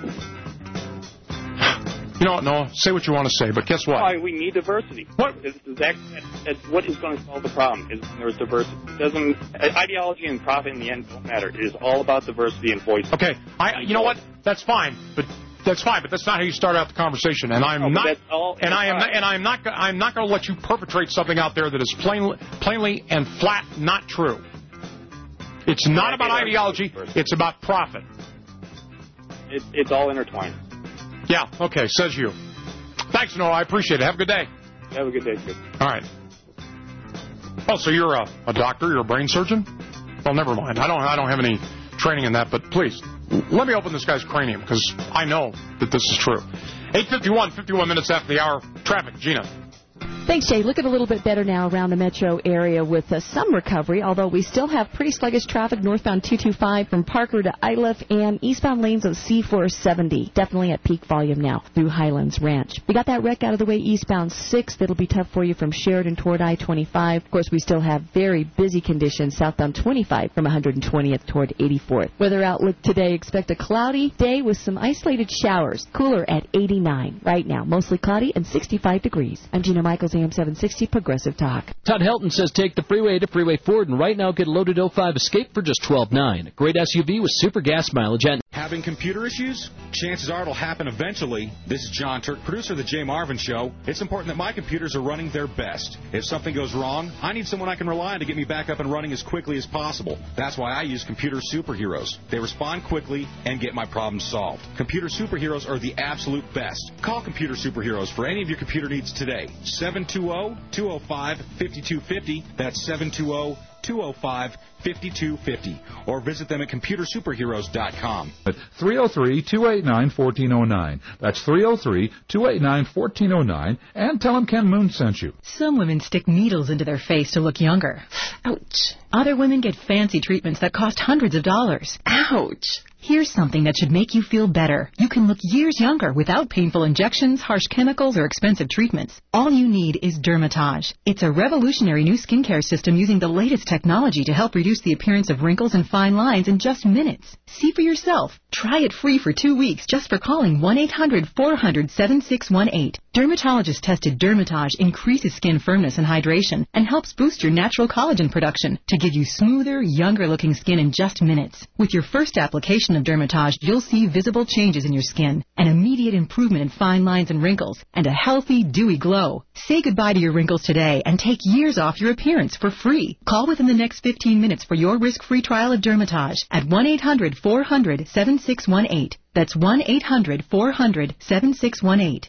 You know what, Noah? Say what you want to say, but guess what? Why we need diversity. What? That's what is going to solve the problem, is when there's diversity. Ideology and profit in the end don't matter. It is all about diversity and voice. Okay, you know what? That's fine, but that's not how you start out the conversation. And I'm not going to let you perpetrate something out there that is plainly and flat not true. It's not about ideology. It's about profit. It's all intertwined. Yeah, okay, says you. Thanks, Noah. I appreciate it. Have a good day. Have a good day, too. All right. Oh, so you're a doctor? You're a brain surgeon? Well, never mind. I don't have any training in that, but please, let me open this guy's cranium, because I know that this is true. 8:51, 51 minutes after the hour. Traffic. Gina. Thanks, Jay. Looking a little bit better now around the metro area with some recovery, although we still have pretty sluggish traffic northbound 225 from Parker to Iliff and eastbound lanes of C470. Definitely at peak volume now through Highlands Ranch. We got that wreck out of the way eastbound 6. That'll be tough for you from Sheridan toward I-25. Of course, we still have very busy conditions southbound 25 from 120th toward 84th. Weather outlook today, expect a cloudy day with some isolated showers. Cooler at 89. Right now, mostly cloudy and 65 degrees. I'm Gina Michaels, AM 760 Progressive Talk. Todd Helton says take the freeway to Freeway Ford and right now get a loaded 05 Escape for just $12,900. Great SUV with super gas mileage. And having computer issues? Chances are it'll happen eventually. This is John Turk, producer of The Jay Marvin Show. It's important that my computers are running their best. If something goes wrong, I need someone I can rely on to get me back up and running as quickly as possible. That's why I use Computer Superheroes. They respond quickly and get my problems solved. Computer Superheroes are the absolute best. Call Computer Superheroes for any of your computer needs today. 720-205-5250. That's 720-205-5250. Or visit them at computersuperheroes.com. 303-289-1409. That's 303-289-1409. And tell them Ken Moon sent you. Some women stick needles into their face to look younger. Ouch. Other women get fancy treatments that cost hundreds of dollars. Ouch. Here's something that should make you feel better. You can look years younger without painful injections, harsh chemicals, or expensive treatments. All you need is Dermatage. It's a revolutionary new skincare system using the latest technology to help reduce the appearance of wrinkles and fine lines in just minutes. See for yourself. Try it free for 2 weeks just for calling 1-800-400-7618. Dermatologist-tested Dermatage increases skin firmness and hydration and helps boost your natural collagen production to give you smoother, younger-looking skin in just minutes. With your first application of Dermatage, you'll see visible changes in your skin, an immediate improvement in fine lines and wrinkles, and a healthy, dewy glow. Say goodbye to your wrinkles today and take years off your appearance for free. Call within the next 15 minutes for your risk-free trial of Dermatage at 1-800-400-7618. That's 1-800-400-7618.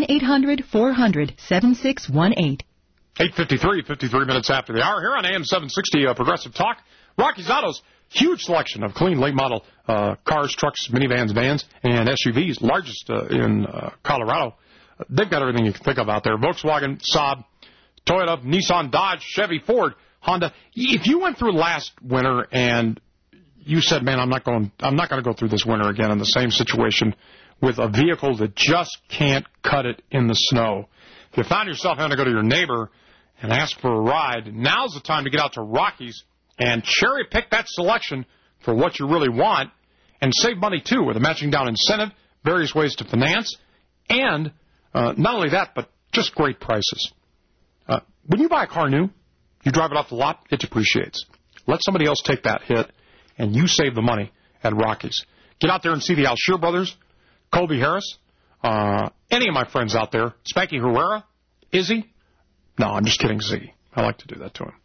1-800-400-7618. 8:53, 53 minutes after the hour here on AM 760 Progressive Talk. Rocky's Autos, huge selection of clean late model cars, trucks, minivans, vans, and SUVs, largest in Colorado. They've got everything you can think of out there. Volkswagen, Saab, Toyota, Nissan, Dodge, Chevy, Ford, Honda. If you went through last winter and you said, man, I'm not going to go through this winter again in the same situation with a vehicle that just can't cut it in the snow. If you found yourself having to go to your neighbor and ask for a ride, now's the time to get out to Rocky's and cherry pick that selection for what you really want and save money, too, with a matching down incentive, various ways to finance, and not only that, but just great prices. When you buy a car new, you drive it off the lot, it depreciates. Let somebody else take that hit, and you save the money at Rocky's. Get out there and see the Alshear brothers, Colby Harris, any of my friends out there, Spanky Herrera, Izzy. No, I'm just kidding, Z. I like to do that to him.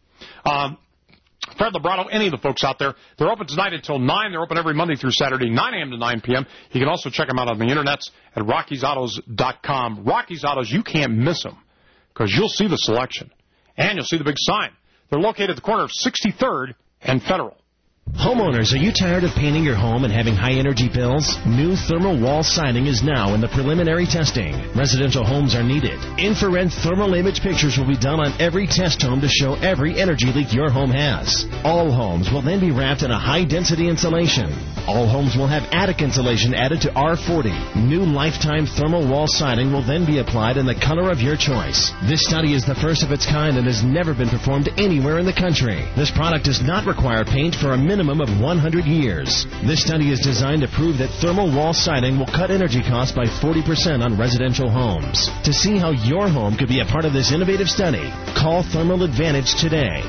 Fred Librato, any of the folks out there. They're open tonight until 9. They're open every Monday through Saturday, 9 a.m. to 9 p.m. You can also check them out on the internet at Rocky'sAutos.com. Rocky's Autos, you can't miss them because you'll see the selection, and you'll see the big sign. They're located at the corner of 63rd and Federal. Homeowners, are you tired of painting your home and having high-energy bills? New thermal wall siding is now in the preliminary testing. Residential homes are needed. Infrared thermal image pictures will be done on every test home to show every energy leak your home has. All homes will then be wrapped in a high-density insulation. All homes will have attic insulation added to R40. New lifetime thermal wall siding will then be applied in the color of your choice. This study is the first of its kind and has never been performed anywhere in the country. This product does not require paint for a minimum of 100 years. This study is designed to prove that thermal wall siding will cut energy costs by 40% on residential homes. To see how your home could be a part of this innovative study, call Thermal Advantage today.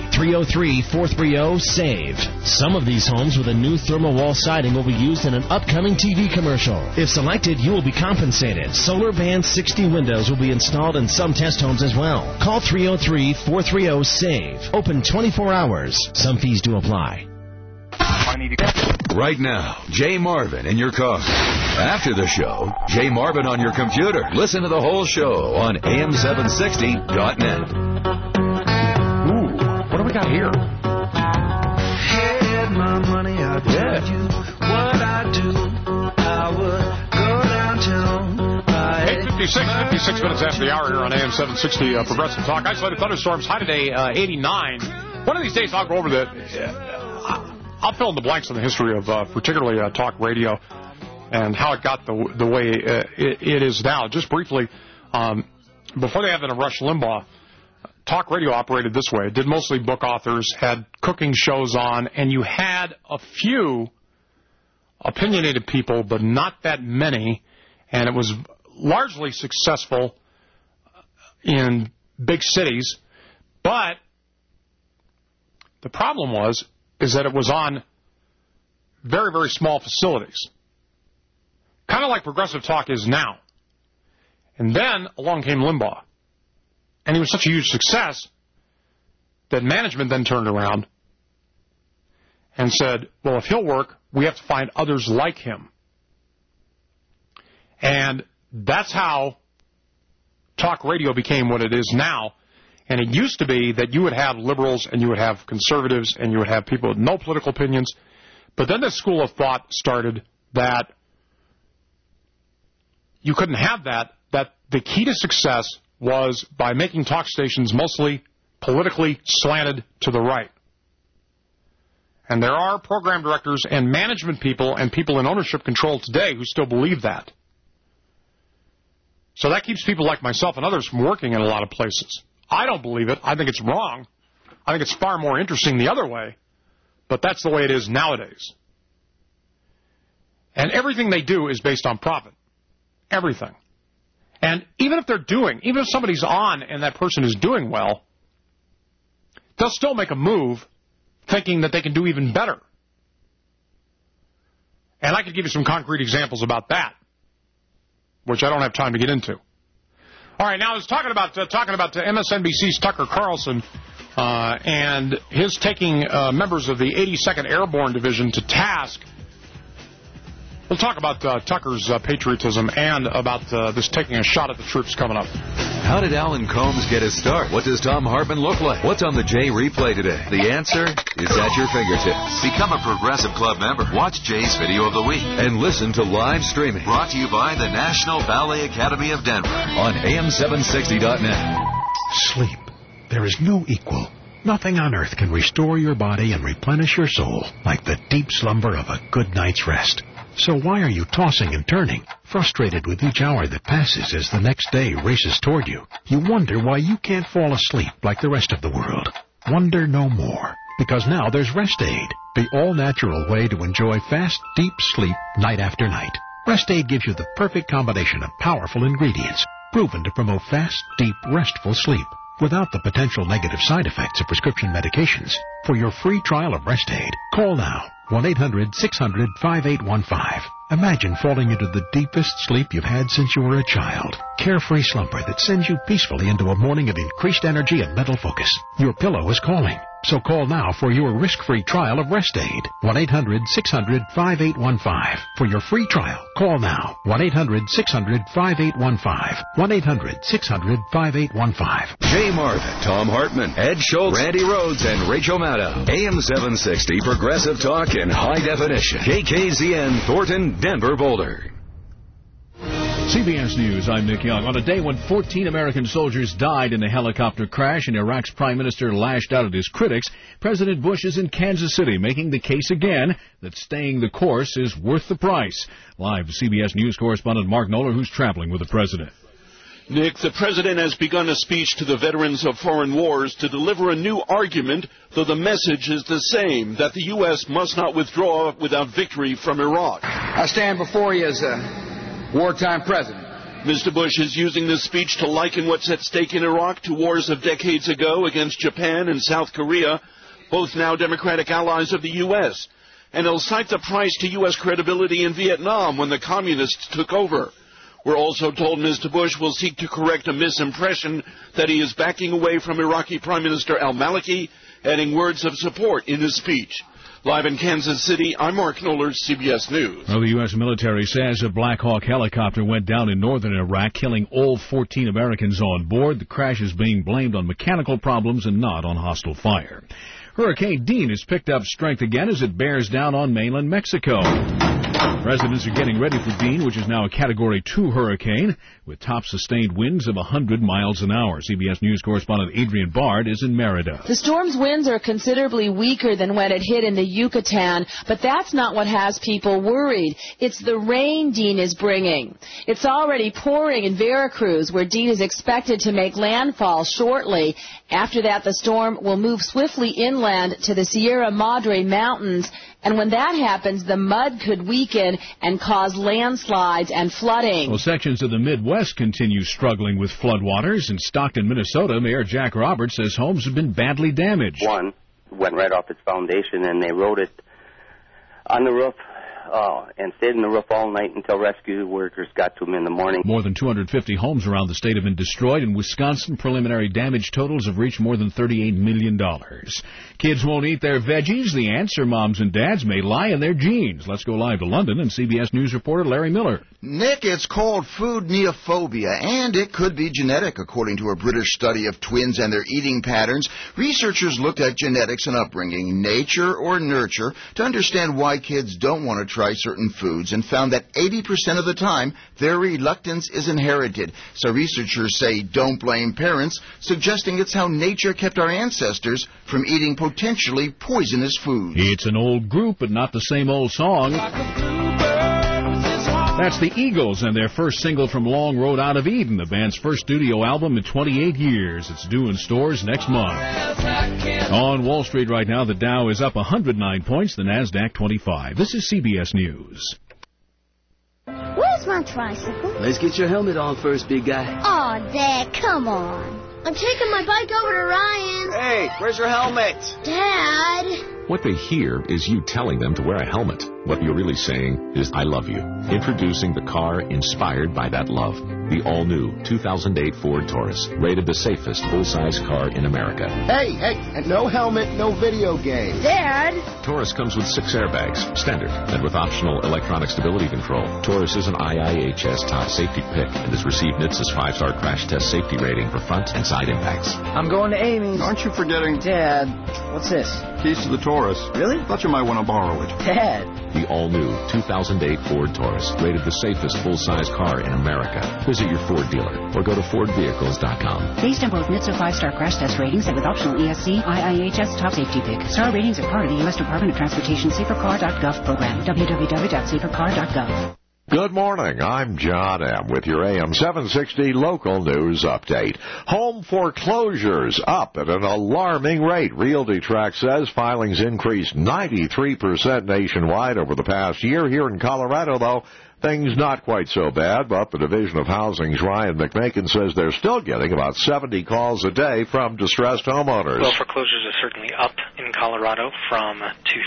303-430-SAVE. Some of these homes with a new thermal wall siding will be used in an upcoming TV commercial. If selected, you will be compensated. Solar Band 60 windows will be installed in some test homes as well. Call 303-430-SAVE. Open 24 hours. Some fees do apply. Right now, Jay Marvin in your car. After the show, Jay Marvin on your computer. Listen to the whole show on AM760.net. Ooh, what do we got here? Had my money, I'd tell you what I do. I would go downtown. 56 minutes after the hour here on AM760 Progressive Talk. Isolated thunderstorms, high today, 89. One of these days I'll go over the... I'll fill in the blanks on the history of particularly talk radio and how it got the way it is now. Just briefly, before they had Rush Limbaugh, talk radio operated this way. It did mostly book authors, had cooking shows on, and you had a few opinionated people, but not that many, and it was largely successful in big cities. But the problem is that it was on very, very small facilities, kind of like Progressive Talk is now. And then along came Limbaugh, and he was such a huge success that management then turned around and said, well, if he'll work, we have to find others like him. And that's how talk radio became what it is now. And it used to be that you would have liberals and you would have conservatives and you would have people with no political opinions. But then this school of thought started that you couldn't have that the key to success was by making talk stations mostly politically slanted to the right. And there are program directors and management people and people in ownership control today who still believe that. So that keeps people like myself and others from working in a lot of places. I don't believe it. I think it's wrong. I think it's far more interesting the other way. But that's the way it is nowadays. And everything they do is based on profit. Everything. And even if somebody's on and that person is doing well, they'll still make a move thinking that they can do even better. And I could give you some concrete examples about that, which I don't have time to get into. All right, now I was talking about MSNBC's Tucker Carlson and his taking members of the 82nd Airborne Division to task. We'll talk about Tucker's patriotism and about this taking a shot at the troops coming up. How did Alan Combs get his start? What does Tom Hartman look like? What's on the Jay replay today? The answer is at your fingertips. Become a Progressive Club member. Watch Jay's Video of the Week and listen to live streaming. Brought to you by the National Ballet Academy of Denver on AM760.net. Sleep. There is no equal. Nothing on earth can restore your body and replenish your soul like the deep slumber of a good night's rest. So why are you tossing and turning, frustrated with each hour that passes as the next day races toward you? You wonder why you can't fall asleep like the rest of the world. Wonder no more, because now there's Rest Aid, the all-natural way to enjoy fast, deep sleep night after night. Rest Aid gives you the perfect combination of powerful ingredients, proven to promote fast, deep, restful sleep, without the potential negative side effects of prescription medications. For your free trial of Rest Aid, call now, 1-800-600-5815. Imagine falling into the deepest sleep you've had since you were a child. Carefree slumber that sends you peacefully into a morning of increased energy and mental focus. Your pillow is calling. So call now for your risk-free trial of Rest Aid. 1-800-600-5815. For your free trial, call now. 1-800-600-5815. 1-800-600-5815. Jay Marvin, Tom Hartman, Ed Schultz, Randy Rhodes, and Rachel Maddow. AM760 Progressive Talk in high definition. KKZN, Thornton, Denver, Boulder. CBS News, I'm Nick Young. On a day when 14 American soldiers died in a helicopter crash and Iraq's prime minister lashed out at his critics, President Bush is in Kansas City making the case again that staying the course is worth the price. Live CBS News correspondent Mark Knoller, who's traveling with the president. Nick, the president has begun a speech to the veterans of foreign wars to deliver a new argument, though the message is the same, that the U.S. must not withdraw without victory from Iraq. I stand before you as a wartime president. Mr. Bush is using this speech to liken what's at stake in Iraq to wars of decades ago against Japan and South Korea, both now Democratic allies of the U.S. And he'll cite the price to U.S. credibility in Vietnam when the communists took over. We're also told Mr. Bush will seek to correct a misimpression that he is backing away from Iraqi Prime Minister al-Maliki, adding words of support in his speech. Live in Kansas City, I'm Mark Knoller, CBS News. Well, the U.S. military says a Black Hawk helicopter went down in northern Iraq, killing all 14 Americans on board. The crash is being blamed on mechanical problems and not on hostile fire. Hurricane Dean has picked up strength again as it bears down on mainland Mexico. Residents are getting ready for Dean, which is now a Category 2 hurricane, with top sustained winds of 100 miles an hour. CBS News correspondent Adrian Bard is in Merida. The storm's winds are considerably weaker than when it hit in the Yucatan, but that's not what has people worried. It's the rain Dean is bringing. It's already pouring in Veracruz, where Dean is expected to make landfall shortly. After that, the storm will move swiftly inland to the Sierra Madre Mountains, and when that happens, the mud could weaken and cause landslides and flooding. Well, sections of the Midwest continue struggling with floodwaters. In Stockton, Minnesota, Mayor Jack Roberts says homes have been badly damaged. One went right off its foundation, and they rode it on the roof and stayed in the roof all night until rescue workers got to them in the morning. More than 250 homes around the state have been destroyed. In Wisconsin, preliminary damage totals have reached more than $38 million. Kids won't eat their veggies. The answer, moms and dads, may lie in their genes. Let's go live to London and CBS News reporter Larry Miller. Nick, it's called food neophobia, and it could be genetic. According to a British study of twins and their eating patterns, researchers looked at genetics and upbringing, nature or nurture, to understand why kids don't want to try certain foods, and found that 80% of the time their reluctance is inherited. So researchers say don't blame parents, suggesting it's how nature kept our ancestors from eating potentially poisonous foods. It's an old group, but not the same old song. That's the Eagles and their first single from Long Road Out of Eden, the band's first studio album in 28 years. It's due in stores next month. On Wall Street right now, the Dow is up 109 points, the NASDAQ 25. This is CBS News. Where's my on tricycle. Let's get your helmet on first, big guy. Aw, Dad, come on. I'm taking my bike over to Ryan's. Hey, where's your helmet? Dad. What they hear is you telling them to wear a helmet. What you're really saying is, I love you. Introducing the car inspired by that love. The all-new 2008 Ford Taurus, rated the safest full-size car in America. Hey, and no helmet, no video game. Dad. Taurus comes with 6 airbags, standard, and with optional electronic stability control. Taurus is an IIHS top safety pick and has received NHTSA's 5-star crash test safety rating for front and side impacts. I'm going to Amy's. Aren't you forgetting... Dad, what's this? Keys to the Taurus. Really? Thought you might want to borrow it. Dad. The all-new 2008 Ford Taurus, rated the safest full-size car in America. Visit your Ford dealer or go to FordVehicles.com. Based on both NHTSA 5-star crash test ratings and with optional ESC, IIHS top safety pick. Star ratings are part of the U.S. Department of Transportation SaferCar.gov program. www.safercar.gov. Good morning. I'm John M. with your AM 760 local news update. Home foreclosures up at an alarming rate. Realty Track says filings increased 93% nationwide over the past year. Here in Colorado, though, things not quite so bad, but the Division of Housing's Ryan McMakin says they're still getting about 70 calls a day from distressed homeowners. Well, foreclosures are certainly up in Colorado from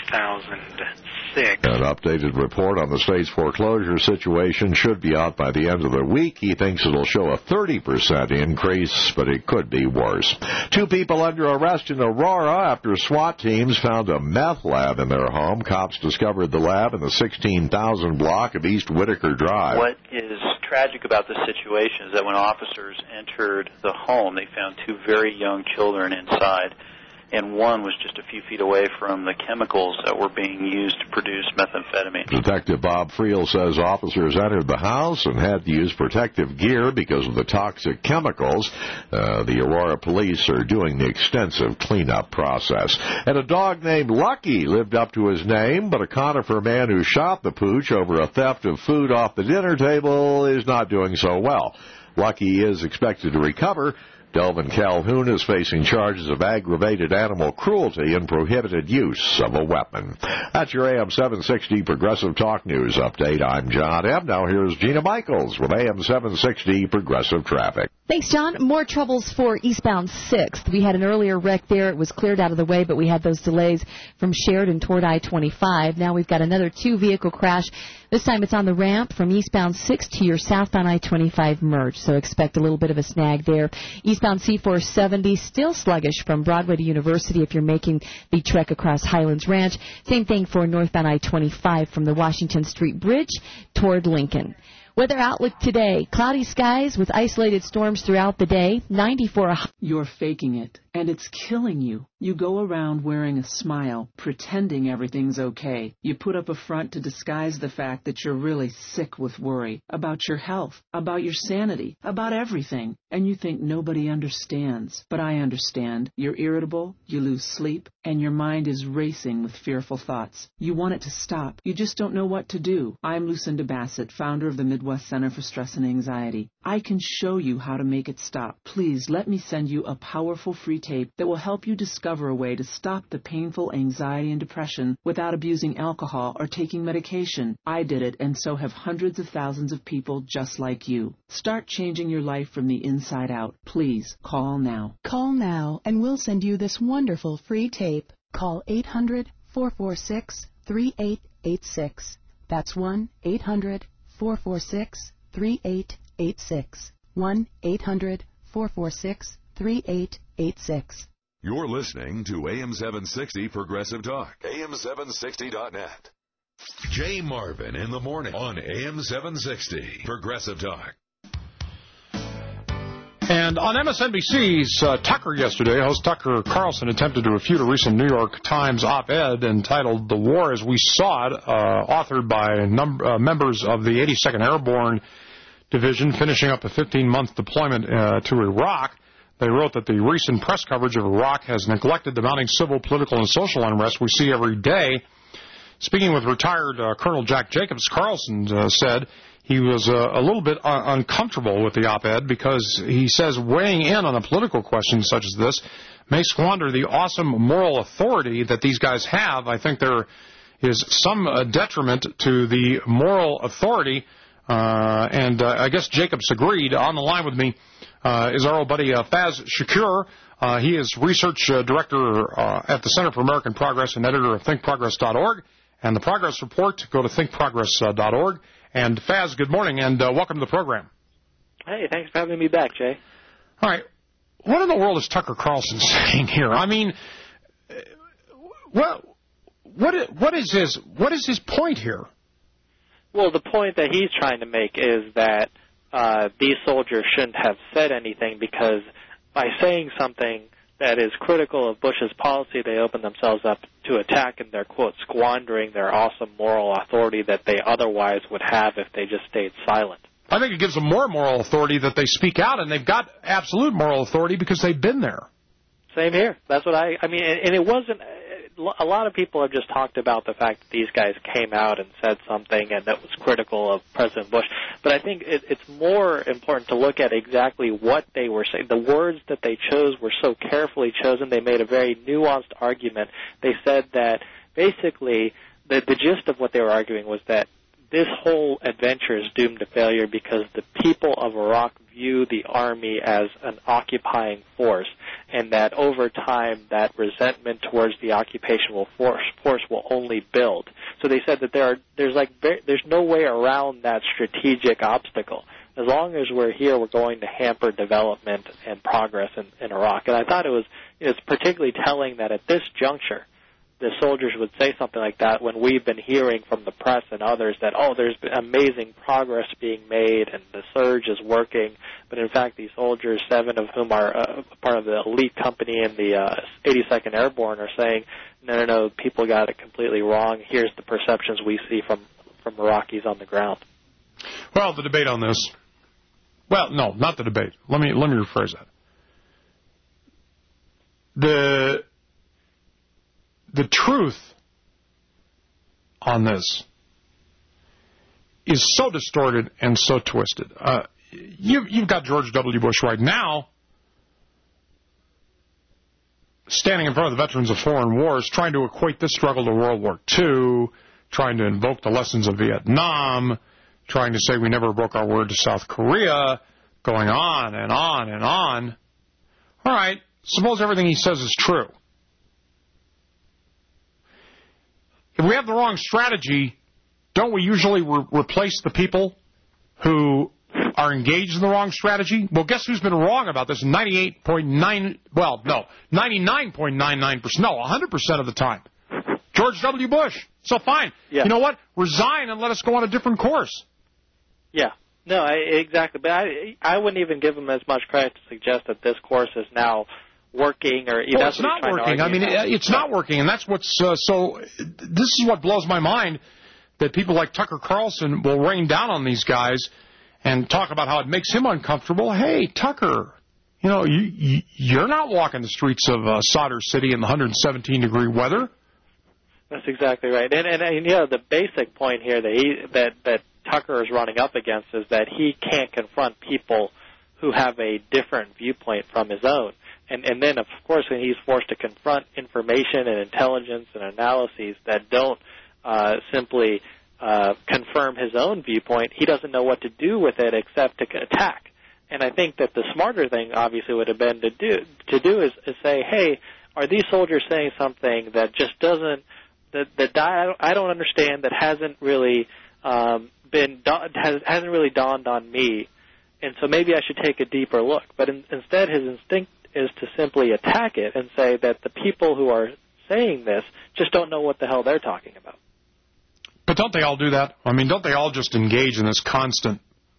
2006. An updated report on the state's foreclosure situation should be out by the end of the week. He thinks it'll show a 30% increase, but it could be worse. 2 people under arrest in Aurora after SWAT teams found a meth lab in their home. Cops discovered the lab in the 16,000 block of East Whitaker Drive. What is tragic about this situation is that when officers entered the home, they found 2 very young children inside, and one was just a few feet away from the chemicals that were being used to produce methamphetamine. Detective Bob Friel says officers entered the house and had to use protective gear because of the toxic chemicals. The Aurora police are doing the extensive cleanup process. And a dog named Lucky lived up to his name, but a Conifer man who shot the pooch over a theft of food off the dinner table is not doing so well. Lucky is expected to recover. Delvin Calhoun is facing charges of aggravated animal cruelty and prohibited use of a weapon. That's your AM 760 Progressive Talk News update. I'm John M. Now here's Gina Michaels with AM 760 Progressive Traffic. Thanks, John. More troubles for eastbound 6th. We had an earlier wreck there. It was cleared out of the way, but we had those delays from Sheridan toward I-25. Now we've got another 2-vehicle crash. This time it's on the ramp from eastbound 6 to your southbound I-25 merge, so expect a little bit of a snag there. Eastbound C-470, still sluggish from Broadway to University if you're making the trek across Highlands Ranch. Same thing for northbound I-25 from the Washington Street Bridge toward Lincoln. Weather outlook today. Cloudy skies with isolated storms throughout the day. 94. You're faking it, and it's killing you. You go around wearing a smile, pretending everything's okay. You put up a front to disguise the fact that you're really sick with worry about your health, about your sanity, about everything. And you think nobody understands. But I understand. You're irritable, you lose sleep, and your mind is racing with fearful thoughts. You want it to stop. You just don't know what to do. I'm Lucinda Bassett, founder of the Midwest Center for Stress and Anxiety. I can show you how to make it stop. Please let me send you a powerful free tape that will help you discover a way to stop the painful anxiety and depression without abusing alcohol or taking medication. I did it, and so have hundreds of thousands of people just like you. Start changing your life from the inside out. Please call now. Call now, and we'll send you this wonderful free tape. Call 800-446-3886. That's 1-800-446-3886. 1-800-446-3886. You're listening to AM 760 Progressive Talk. AM760.net. Jay Marvin in the morning on AM 760 Progressive Talk. And on MSNBC's Tucker yesterday, host Tucker Carlson attempted to refute a recent New York Times op-ed entitled "The War as We Saw It," authored by members of the 82nd Airborne Division finishing up a 15-month deployment to Iraq. They wrote that the recent press coverage of Iraq has neglected the mounting civil, political, and social unrest we see every day. Speaking with retired Colonel Jack Jacobs, Carlson said he was a little bit uncomfortable with the op-ed because he says weighing in on a political question such as this may squander the awesome moral authority that these guys have. I think there is some detriment to the moral authority And I guess Jacobs agreed. On the line with me is our old buddy Faz Shakur. He is research director at the Center for American Progress and editor of thinkprogress.org. And the Progress Report, go to thinkprogress.org. And Faz, good morning, and welcome to the program. Hey, thanks for having me back, Jay. All right. What in the world is Tucker Carlson saying here? I mean, what is his point here? Well, the point that he's trying to make is that these soldiers shouldn't have said anything because by saying something that is critical of Bush's policy, they open themselves up to attack and they're, quote, squandering their awesome moral authority that they otherwise would have if they just stayed silent. I think it gives them more moral authority that they speak out, and they've got absolute moral authority because they've been there. Same here. That's what I mean, and it wasn't, a lot of people have just talked about the fact that these guys came out and said something and that was critical of President Bush. But I think it's more important to look at exactly what they were saying. The words that they chose were so carefully chosen. They made a very nuanced argument. They said that basically the gist of what they were arguing was that this whole adventure is doomed to failure because the people of Iraq view the army as an occupying force, and that over time that resentment towards the occupational force will only build. So they said that there's no way around that strategic obstacle. As long as we're here, we're going to hamper development and progress in Iraq. And I thought it's particularly telling that at this juncture, the soldiers would say something like that when we've been hearing from the press and others that, there's been amazing progress being made and the surge is working. But in fact, these soldiers, 7 of whom are part of the elite company in the 82nd Airborne, are saying, no, people got it completely wrong. Here's the perceptions we see from Iraqis on the ground. Well, the debate on this. Well, no, not the debate. Let me rephrase that. The truth on this is so distorted and so twisted. You've got George W. Bush right now standing in front of the veterans of foreign wars trying to equate this struggle to World War II, trying to invoke the lessons of Vietnam, trying to say we never broke our word to South Korea, going on and on and on. All right, suppose everything he says is true. If we have the wrong strategy, don't we usually replace the people who are engaged in the wrong strategy? Well, guess who's been wrong about this? 99.99%, no, 100% of the time. George W. Bush. So fine. Yeah. You know what? Resign and let us go on a different course. Yeah. No, exactly. But I wouldn't even give him as much credit to suggest that this course is now working, or it's not working. I mean, it's not working, and that's what's so. This is what blows my mind, that people like Tucker Carlson will rain down on these guys and talk about how it makes him uncomfortable. Hey, Tucker, you're not walking the streets of Sadr City in the 117-degree weather. That's exactly right, and the basic point here that Tucker is running up against is that he can't confront people who have a different viewpoint from his own. And then, of course, when he's forced to confront information and intelligence and analyses that don't simply confirm his own viewpoint, he doesn't know what to do with it except to attack. And I think that the smarter thing, obviously, would have been to do is say, hey, are these soldiers saying something that just doesn't that I don't understand, that hasn't really hasn't really dawned on me, and so maybe I should take a deeper look. But instead, his instinct is to simply attack it and say that the people who are saying this just don't know what the hell they're talking about. But don't they all do that? I mean, don't they all just engage in this constant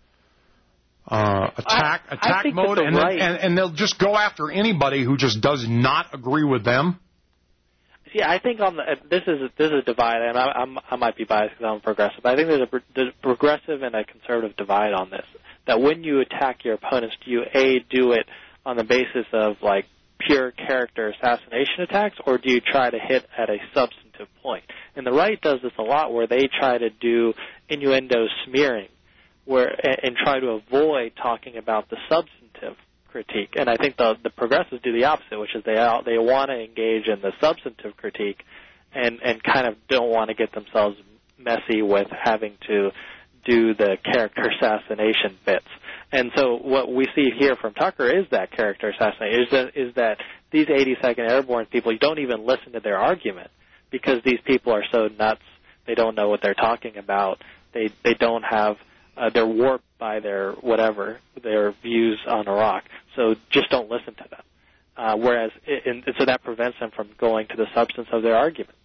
attack mode, and they'll just go after anybody who just does not agree with them? Yeah, I think this is a divide, and I might be biased because I'm a progressive, but I think there's a progressive and a conservative divide on this. That when you attack your opponents, do you do it on the basis of like pure character assassination attacks, or do you try to hit at a substantive point? And the right does this a lot, where they try to do innuendo smearing, and try to avoid talking about the substantive critique. And I think the progressives do the opposite, which is they want to engage in the substantive critique, and kind of don't want to get themselves messy with having to do the character assassination bits. And so what we see here from Tucker is that character assassination, is that these 82nd Airborne people, you don't even listen to their argument because these people are so nuts. They don't know what they're talking about. They don't have, they're warped by their whatever, their views on Iraq. So just don't listen to them. Whereas, so that prevents them from going to the substance of their argument.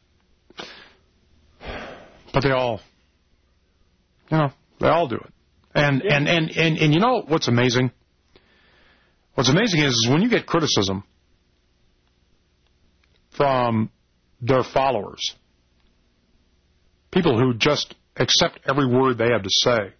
But they all do it. And you know what's amazing? What's amazing is when you get criticism from their followers, people who just accept every word they have to say,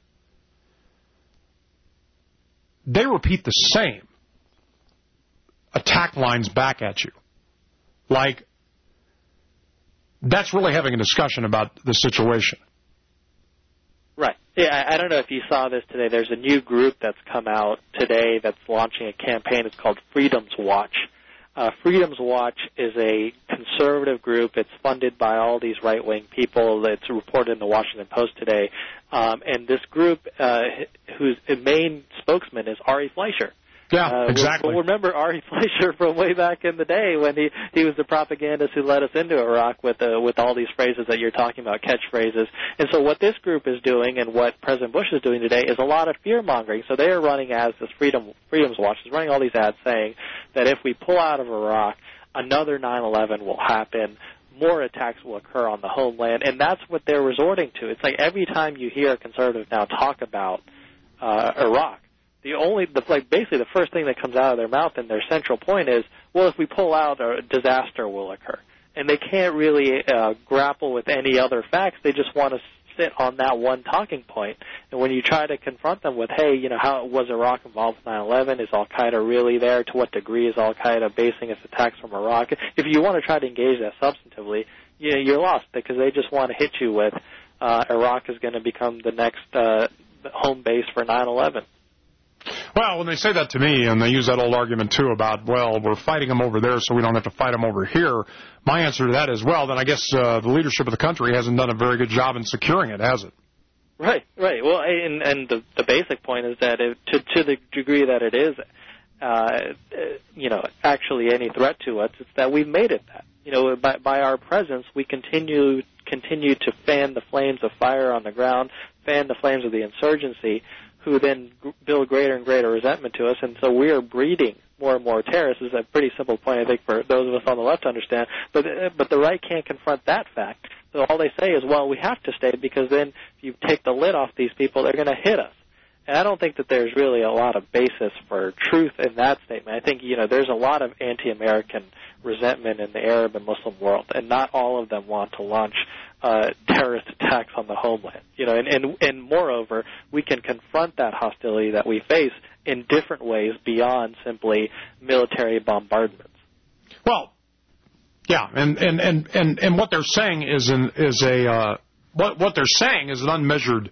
they repeat the same attack lines back at you. Like, that's really having a discussion about the situation. Right. Yeah, I don't know if you saw this today. There's a new group that's come out today that's launching a campaign. It's called Freedom's Watch. Freedom's Watch is a conservative group. It's funded by all these right-wing people. It's reported in the Washington Post today. And this group, whose main spokesman is Ari Fleischer. Yeah, exactly. We'll remember Ari Fleischer from way back in the day when he was the propagandist who led us into Iraq with all these phrases that you're talking about, catchphrases. And so what this group is doing and what President Bush is doing today is a lot of fear-mongering. So they are running ads, this Freedom's Watch is running all these ads saying that if we pull out of Iraq, another 9/11 will happen, more attacks will occur on the homeland, and that's what they're resorting to. It's like every time you hear a conservative now talk about Iraq, basically the first thing that comes out of their mouth and their central point is, well, if we pull out, a disaster will occur. And they can't really grapple with any other facts. They just want to sit on that one talking point. And when you try to confront them with, hey, how was Iraq involved with 9/11? Is Al-Qaeda really there? To what degree is Al-Qaeda basing its attacks from Iraq? If you want to try to engage that substantively, you're lost because they just want to hit you with Iraq is going to become the next home base for 9/11. Well, when they say that to me, and they use that old argument, too, about, well, we're fighting them over there so we don't have to fight them over here, my answer to that is, well, then I guess the leadership of the country hasn't done a very good job in securing it, has it? Right. Well, and the basic point is that to the degree that it is, actually any threat to us, it's that we've made it that. By our presence, we continue to fan the flames of fire on the ground, fan the flames of the insurgency, who then build greater and greater resentment to us, and so we are breeding more and more terrorists. This is a pretty simple point, I think, for those of us on the left to understand. But the right can't confront that fact. So all they say is, well, we have to stay because then if you take the lid off these people, they're going to hit us. And I don't think that there's really a lot of basis for truth in that statement. I think, there's a lot of anti-American resentment in the Arab and Muslim world, and not all of them want to launch terrorist attacks on the homeland. And moreover, we can confront that hostility that we face in different ways beyond simply military bombardments. Well, yeah, and what they're saying is what they're saying is an unmeasured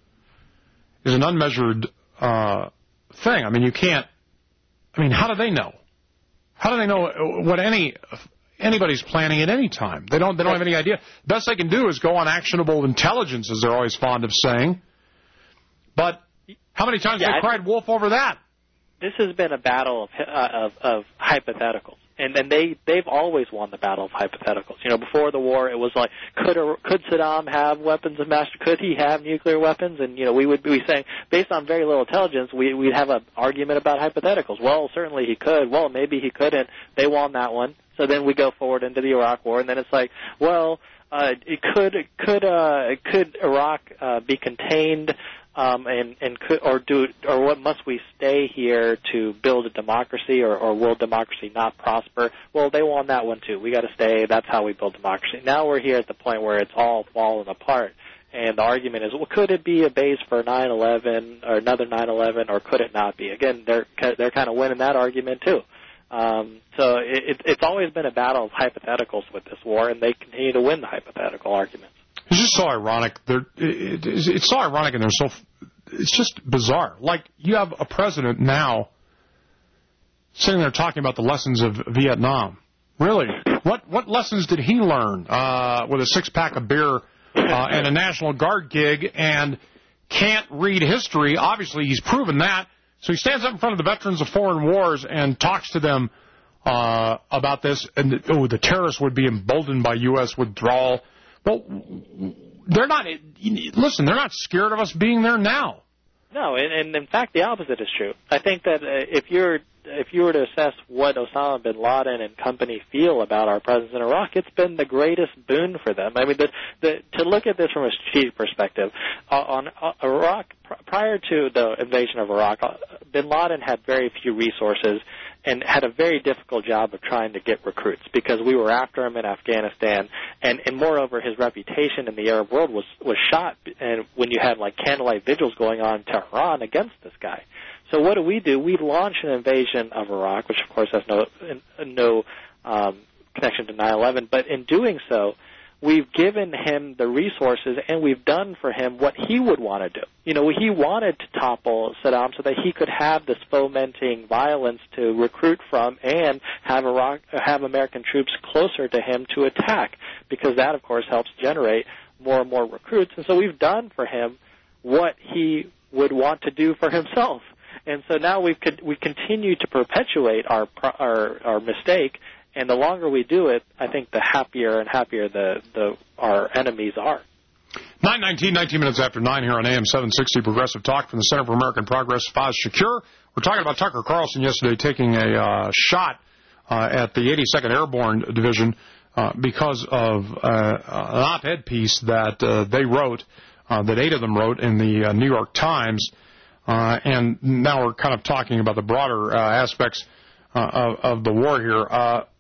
thing. I mean, you can't. I mean, how do they know? How do they know what anybody's planning at any time? They don't have any idea. The best they can do is go on actionable intelligence, as they're always fond of saying. But how many times have they cried wolf over that? This has been a battle of hypotheticals. And they've always won the battle of hypotheticals. Before the war, it was like, could Saddam have weapons of mass? Could he have nuclear weapons? And we would be saying, based on very little intelligence, we'd have an argument about hypotheticals. Well, certainly he could. Well, maybe he couldn't. They won that one. So then we go forward into the Iraq War, and then it's like, well, could Iraq be contained? Or what must we stay here to build a democracy, or will democracy not prosper? Well, they won that one too. We got to stay. That's how we build democracy. Now we're here at the point where it's all fallen apart, and the argument is, well, could it be a base for 9/11 or another 9/11, or could it not be? Again, they're kind of winning that argument too. So it's always been a battle of hypotheticals with this war, and they continue to win the hypothetical arguments. It's just so ironic. It's so ironic, and it's just bizarre. Like, you have a president now sitting there talking about the lessons of Vietnam. Really? What lessons did he learn with a six-pack of beer and a National Guard gig and can't read history. Obviously, he's proven that. So he stands up in front of the veterans of foreign wars and talks to them about this. And, the terrorists would be emboldened by U.S. withdrawal. Well, they're not. Listen, they're not scared of us being there now. No, and in fact, the opposite is true. I think that if you were to assess what Osama bin Laden and company feel about our presence in Iraq, it's been the greatest boon for them. I mean, to look at this from a strategic perspective, on Iraq, prior to the invasion of Iraq, bin Laden had very few resources and had a very difficult job of trying to get recruits because we were after him in Afghanistan, and moreover, his reputation in the Arab world was shot. And when you had like candlelight vigils going on in Tehran against this guy. So what do? We launch an invasion of Iraq, which of course has no connection to 9/11. But in doing so, we've given him the resources, and we've done for him what he would want to do. You know, he wanted to topple Saddam so that he could have this fomenting violence to recruit from and have American troops closer to him to attack, because that, of course, helps generate more and more recruits. And so we've done for him what he would want to do for himself. And so now we continue to perpetuate our mistake, and the longer we do it, I think the happier and happier our enemies are. 9:19 minutes after 9 here on AM 760 Progressive Talk from the Center for American Progress. Faz Shakir. We're talking about Tucker Carlson yesterday taking a shot at the 82nd Airborne Division because of an op-ed piece that they wrote, that 8 of them wrote in the New York Times. And now we're kind of talking about the broader aspects of the war here.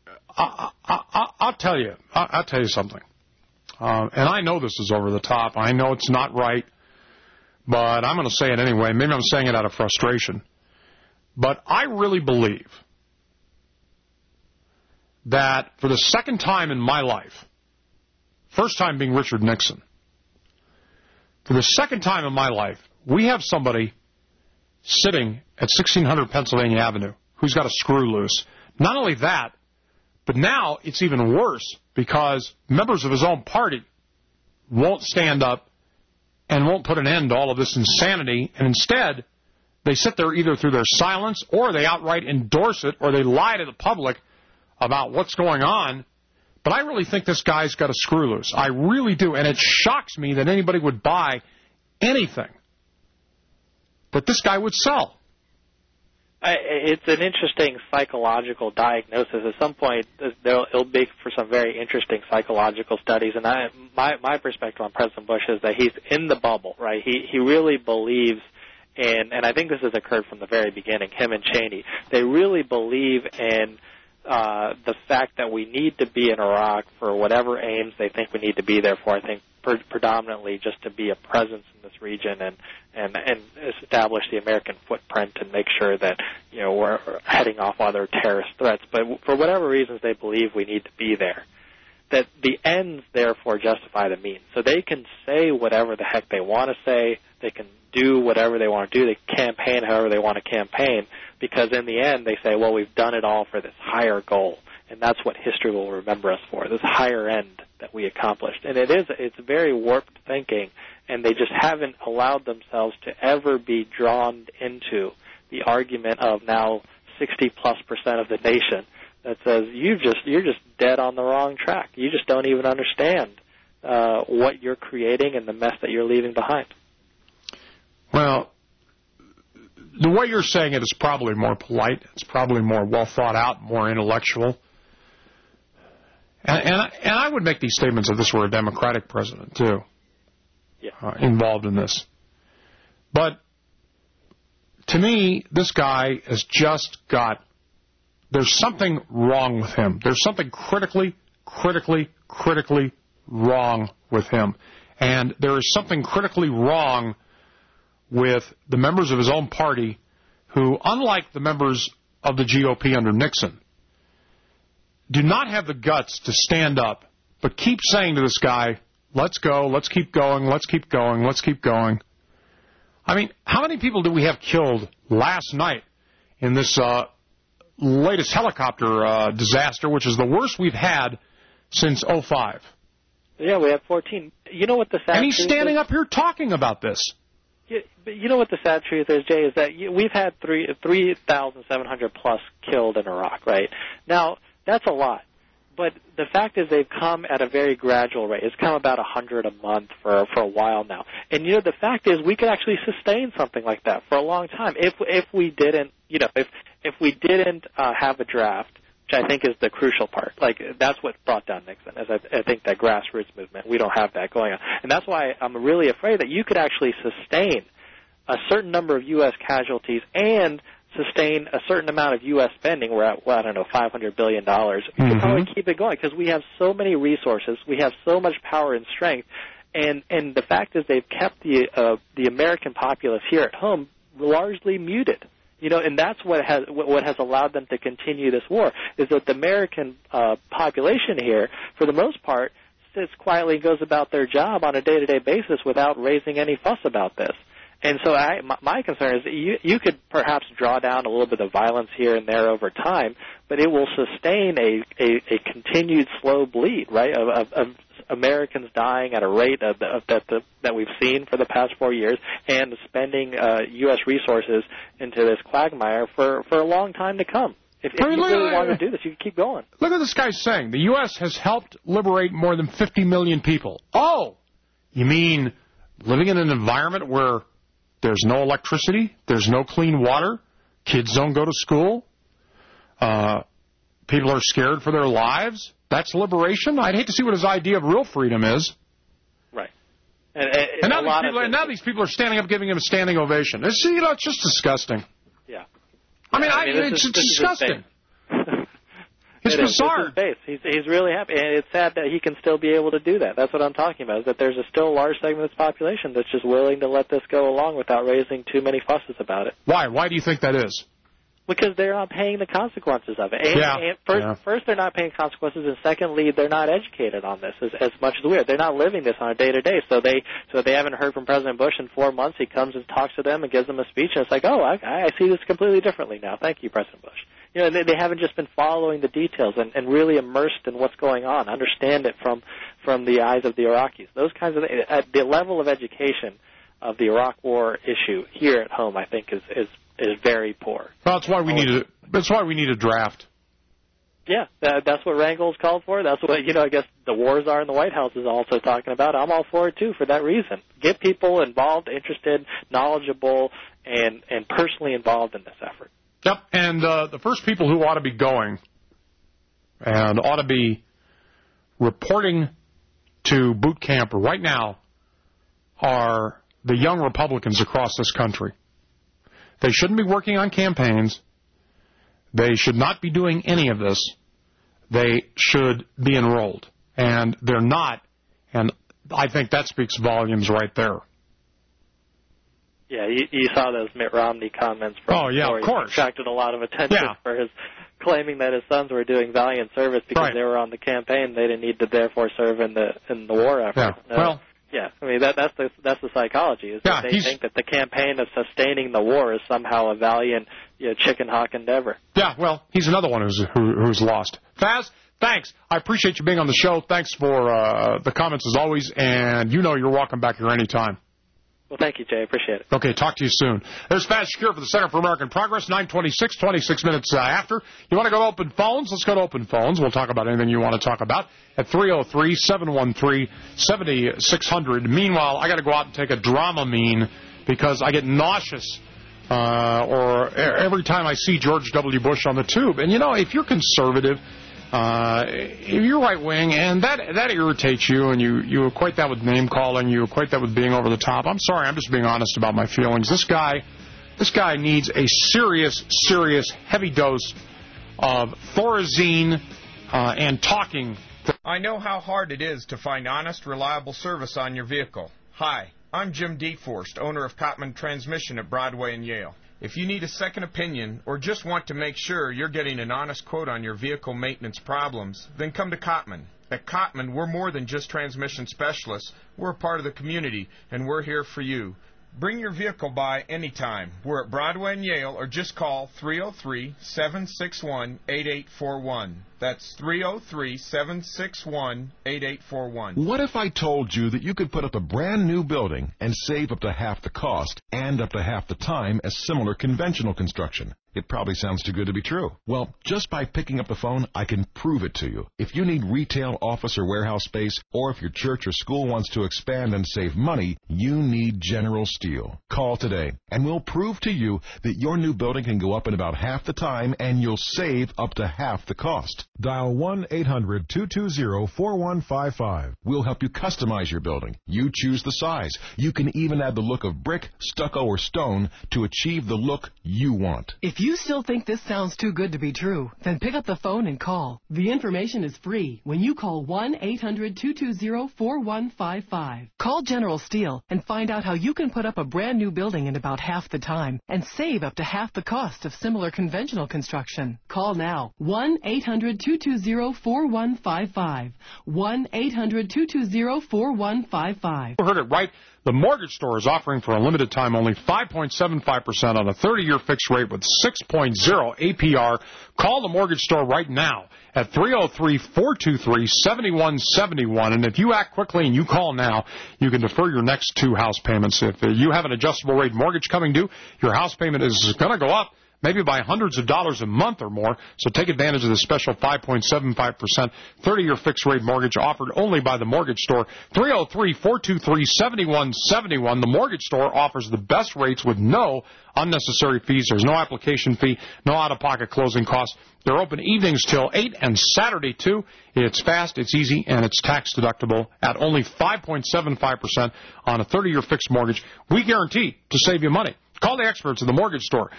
I'll tell you something. And I know this is over the top. I know it's not right, but I'm going to say it anyway. Maybe I'm saying it out of frustration. But I really believe that for the second time in my life, first time being Richard Nixon, for the second time in my life, we have somebody sitting at 1600 Pennsylvania Avenue who's got a screw loose. Not only that, but now it's even worse because members of his own party won't stand up and won't put an end to all of this insanity, and instead they sit there either through their silence or they outright endorse it or they lie to the public about what's going on. But I really think this guy's got a screw loose. I really do, and it shocks me that anybody would buy anything that this guy would sell. It's an interesting psychological diagnosis. At some point, it'll be for some very interesting psychological studies. And my perspective on President Bush is that he's in the bubble, right? He really believes in, and I think this has occurred from the very beginning, him and Cheney. They really believe in the fact that we need to be in Iraq for whatever aims they think we need to be there for. I think predominantly just to be a presence in this region and establish the American footprint and make sure that, you know, we're heading off other terrorist threats. But for whatever reasons they believe we need to be there, that the ends therefore justify the means. So they can say whatever the heck they want to say. They can do whatever they want to do. They campaign however they want to campaign, because in the end they say, well, we've done it all for this higher goal. And that's what history will remember us for, this higher end that we accomplished. And it's very warped thinking, and they just haven't allowed themselves to ever be drawn into the argument of now 60+% of the nation that says you're just dead on the wrong track. You just don't even understand what you're creating and the mess that you're leaving behind. Well, the way you're saying it is probably more polite. It's probably more well thought out, more intellectual. And I would make these statements if this were a Democratic president, too, involved in this. But to me, this guy has just got, there's something wrong with him. There's something critically wrong with him. And there is something critically wrong with the members of his own party who, unlike the members of the GOP under Nixon, do not have the guts to stand up, but keep saying to this guy, let's go, let's keep going, let's keep going, let's keep going. I mean, how many people did we have killed last night in this latest helicopter disaster, which is the worst we've had since 2005? Yeah, we had 14. You know what the sad And he's standing up here talking about this. But you know what the sad truth is, Jay, is that we've had 3,700 plus killed in Iraq, right? Now, that's a lot. But the fact is they've come at a very gradual rate. It's come about 100 a month for a while now. And, you know, the fact is we could actually sustain something like that for a long time if we didn't, you know, if we didn't have a draft, which I think is the crucial part. Like, that's what brought down Nixon, is I think that grassroots movement. We don't have that going on. And that's why I'm really afraid that you could actually sustain a certain number of U.S. casualties and sustain a certain amount of U.S. spending. We're at, well, I don't know, $500 billion. We can probably keep it going because we have so many resources. We have so much power and strength. And the fact is they've kept the American populace here at home largely muted. You know, and that's what has allowed them to continue this war, is that the American population here, for the most part, sits quietly and goes about their job on a day-to-day basis without raising any fuss about this. And so my concern is that you could perhaps draw down a little bit of violence here and there over time, but it will sustain a continued slow bleed, right, of Americans dying at a rate that we've seen for the past 4 years, and spending U.S. resources into this quagmire for a long time to come. If you really want to do this, you can keep going. Look at this guy saying the U.S. has helped liberate more than 50 million people. Oh, you mean living in an environment where there's no electricity, there's no clean water, kids don't go to school, people are scared for their lives? That's liberation? I'd hate to see what his idea of real freedom is. Right. And now these people are standing up giving him a standing ovation. It's just disgusting. Yeah. I mean, it's disgusting. It's bizarre. He's really happy, and it's sad that he can still be able to do that. That's what I'm talking about, is that there's still a large segment of the population that's just willing to let this go along without raising too many fusses about it. Why? Why do you think that is? Because they're not paying the consequences of it. And first, they're not paying consequences, and secondly, they're not educated on this as much as we are. They're not living this on a day-to-day. So they haven't heard from President Bush in 4 months. He comes and talks to them and gives them a speech, and it's like, oh, I see this completely differently now. Thank you, President Bush. You know, they haven't just been following the details and really immersed in what's going on, understand it from the eyes of the Iraqis. Those kinds of things. At the level of education of the Iraq War issue here at home, I think is very poor. Well, that's why we need a draft. Yeah, that's what Rangels called for. That's what, I guess the wars are in the White House is also talking about. I'm all for it, too, for that reason. Get people involved, interested, knowledgeable, and personally involved in this effort. Yep, and the first people who ought to be going and ought to be reporting to boot camp right now are the young Republicans across this country. They shouldn't be working on campaigns. They should not be doing any of this. They should be enrolled. And they're not, and I think that speaks volumes right there. Yeah, you saw those Mitt Romney comments from of course. He attracted a lot of attention for his claiming that his sons were doing valiant service because they were on the campaign. They didn't need to therefore serve in the war effort. Yeah. I mean that's the psychology. Is that they think that the campaign of sustaining the war is somehow a valiant chicken hawk endeavor. Yeah, well, he's another one who's lost. Faz, thanks. I appreciate you being on the show. Thanks for the comments as always, and you're welcome back here anytime. Well, thank you, Jay. I appreciate it. Okay, talk to you soon. There's Faz Shakir for the Center for American Progress, 9:26, 26 minutes after. You want to go to open phones? Let's go to open phones. We'll talk about anything you want to talk about at 303-713-7600. Meanwhile, I got to go out and take a Dramamine because I get nauseous or every time I see George W. Bush on the tube. And, if you're conservative, if you're right-wing, and that irritates you, and you equate that with name-calling, you equate that with being over the top. I'm sorry, I'm just being honest about my feelings. This guy needs a serious, heavy dose of Thorazine and talking. I know how hard it is to find honest, reliable service on your vehicle. Hi, I'm Jim DeForst, owner of Cotman Transmission at Broadway and Yale. If you need a second opinion or just want to make sure you're getting an honest quote on your vehicle maintenance problems, then come to Cotman. At Cotman, we're more than just transmission specialists. We're a part of the community, and we're here for you. Bring your vehicle by anytime. We're at Broadway and Yale, or just call 303-761-8841. That's 303-761-8841. What if I told you that you could put up a brand new building and save up to half the cost and up to half the time as similar conventional construction? It probably sounds too good to be true. Well, just by picking up the phone, I can prove it to you. If you need retail, office, or warehouse space, or if your church or school wants to expand and save money, you need General Steel. Call today, and we'll prove to you that your new building can go up in about half the time, and you'll save up to half the cost. Dial 1-800-220-4155. We'll help you customize your building. You choose the size. You can even add the look of brick, stucco, or stone to achieve the look you want. If you still think this sounds too good to be true, then pick up the phone and call. The information is free when you call 1-800-220-4155. Call General Steel and find out how you can put up a brand new building in about half the time and save up to half the cost of similar conventional construction. Call now. 1-800-220-4155. 1-800-220-4155. You heard it right. The Mortgage Store is offering for a limited time only 5.75% on a 30-year fixed rate with 6.0 APR. Call the Mortgage Store right now at 303-423-7171. And if you act quickly and you call now, you can defer your next 2 house payments. If you have an adjustable rate mortgage coming due, your house payment is going to go up, maybe by hundreds of dollars a month or more. So take advantage of the special 5.75% 30-year fixed-rate mortgage offered only by the Mortgage Store. 303-423-7171. The Mortgage Store offers the best rates with no unnecessary fees. There's no application fee, no out-of-pocket closing costs. They're open evenings till 8 and Saturday, too. It's fast, it's easy, and it's tax-deductible at only 5.75% on a 30-year fixed mortgage. We guarantee to save you money. Call the experts at the Mortgage Store,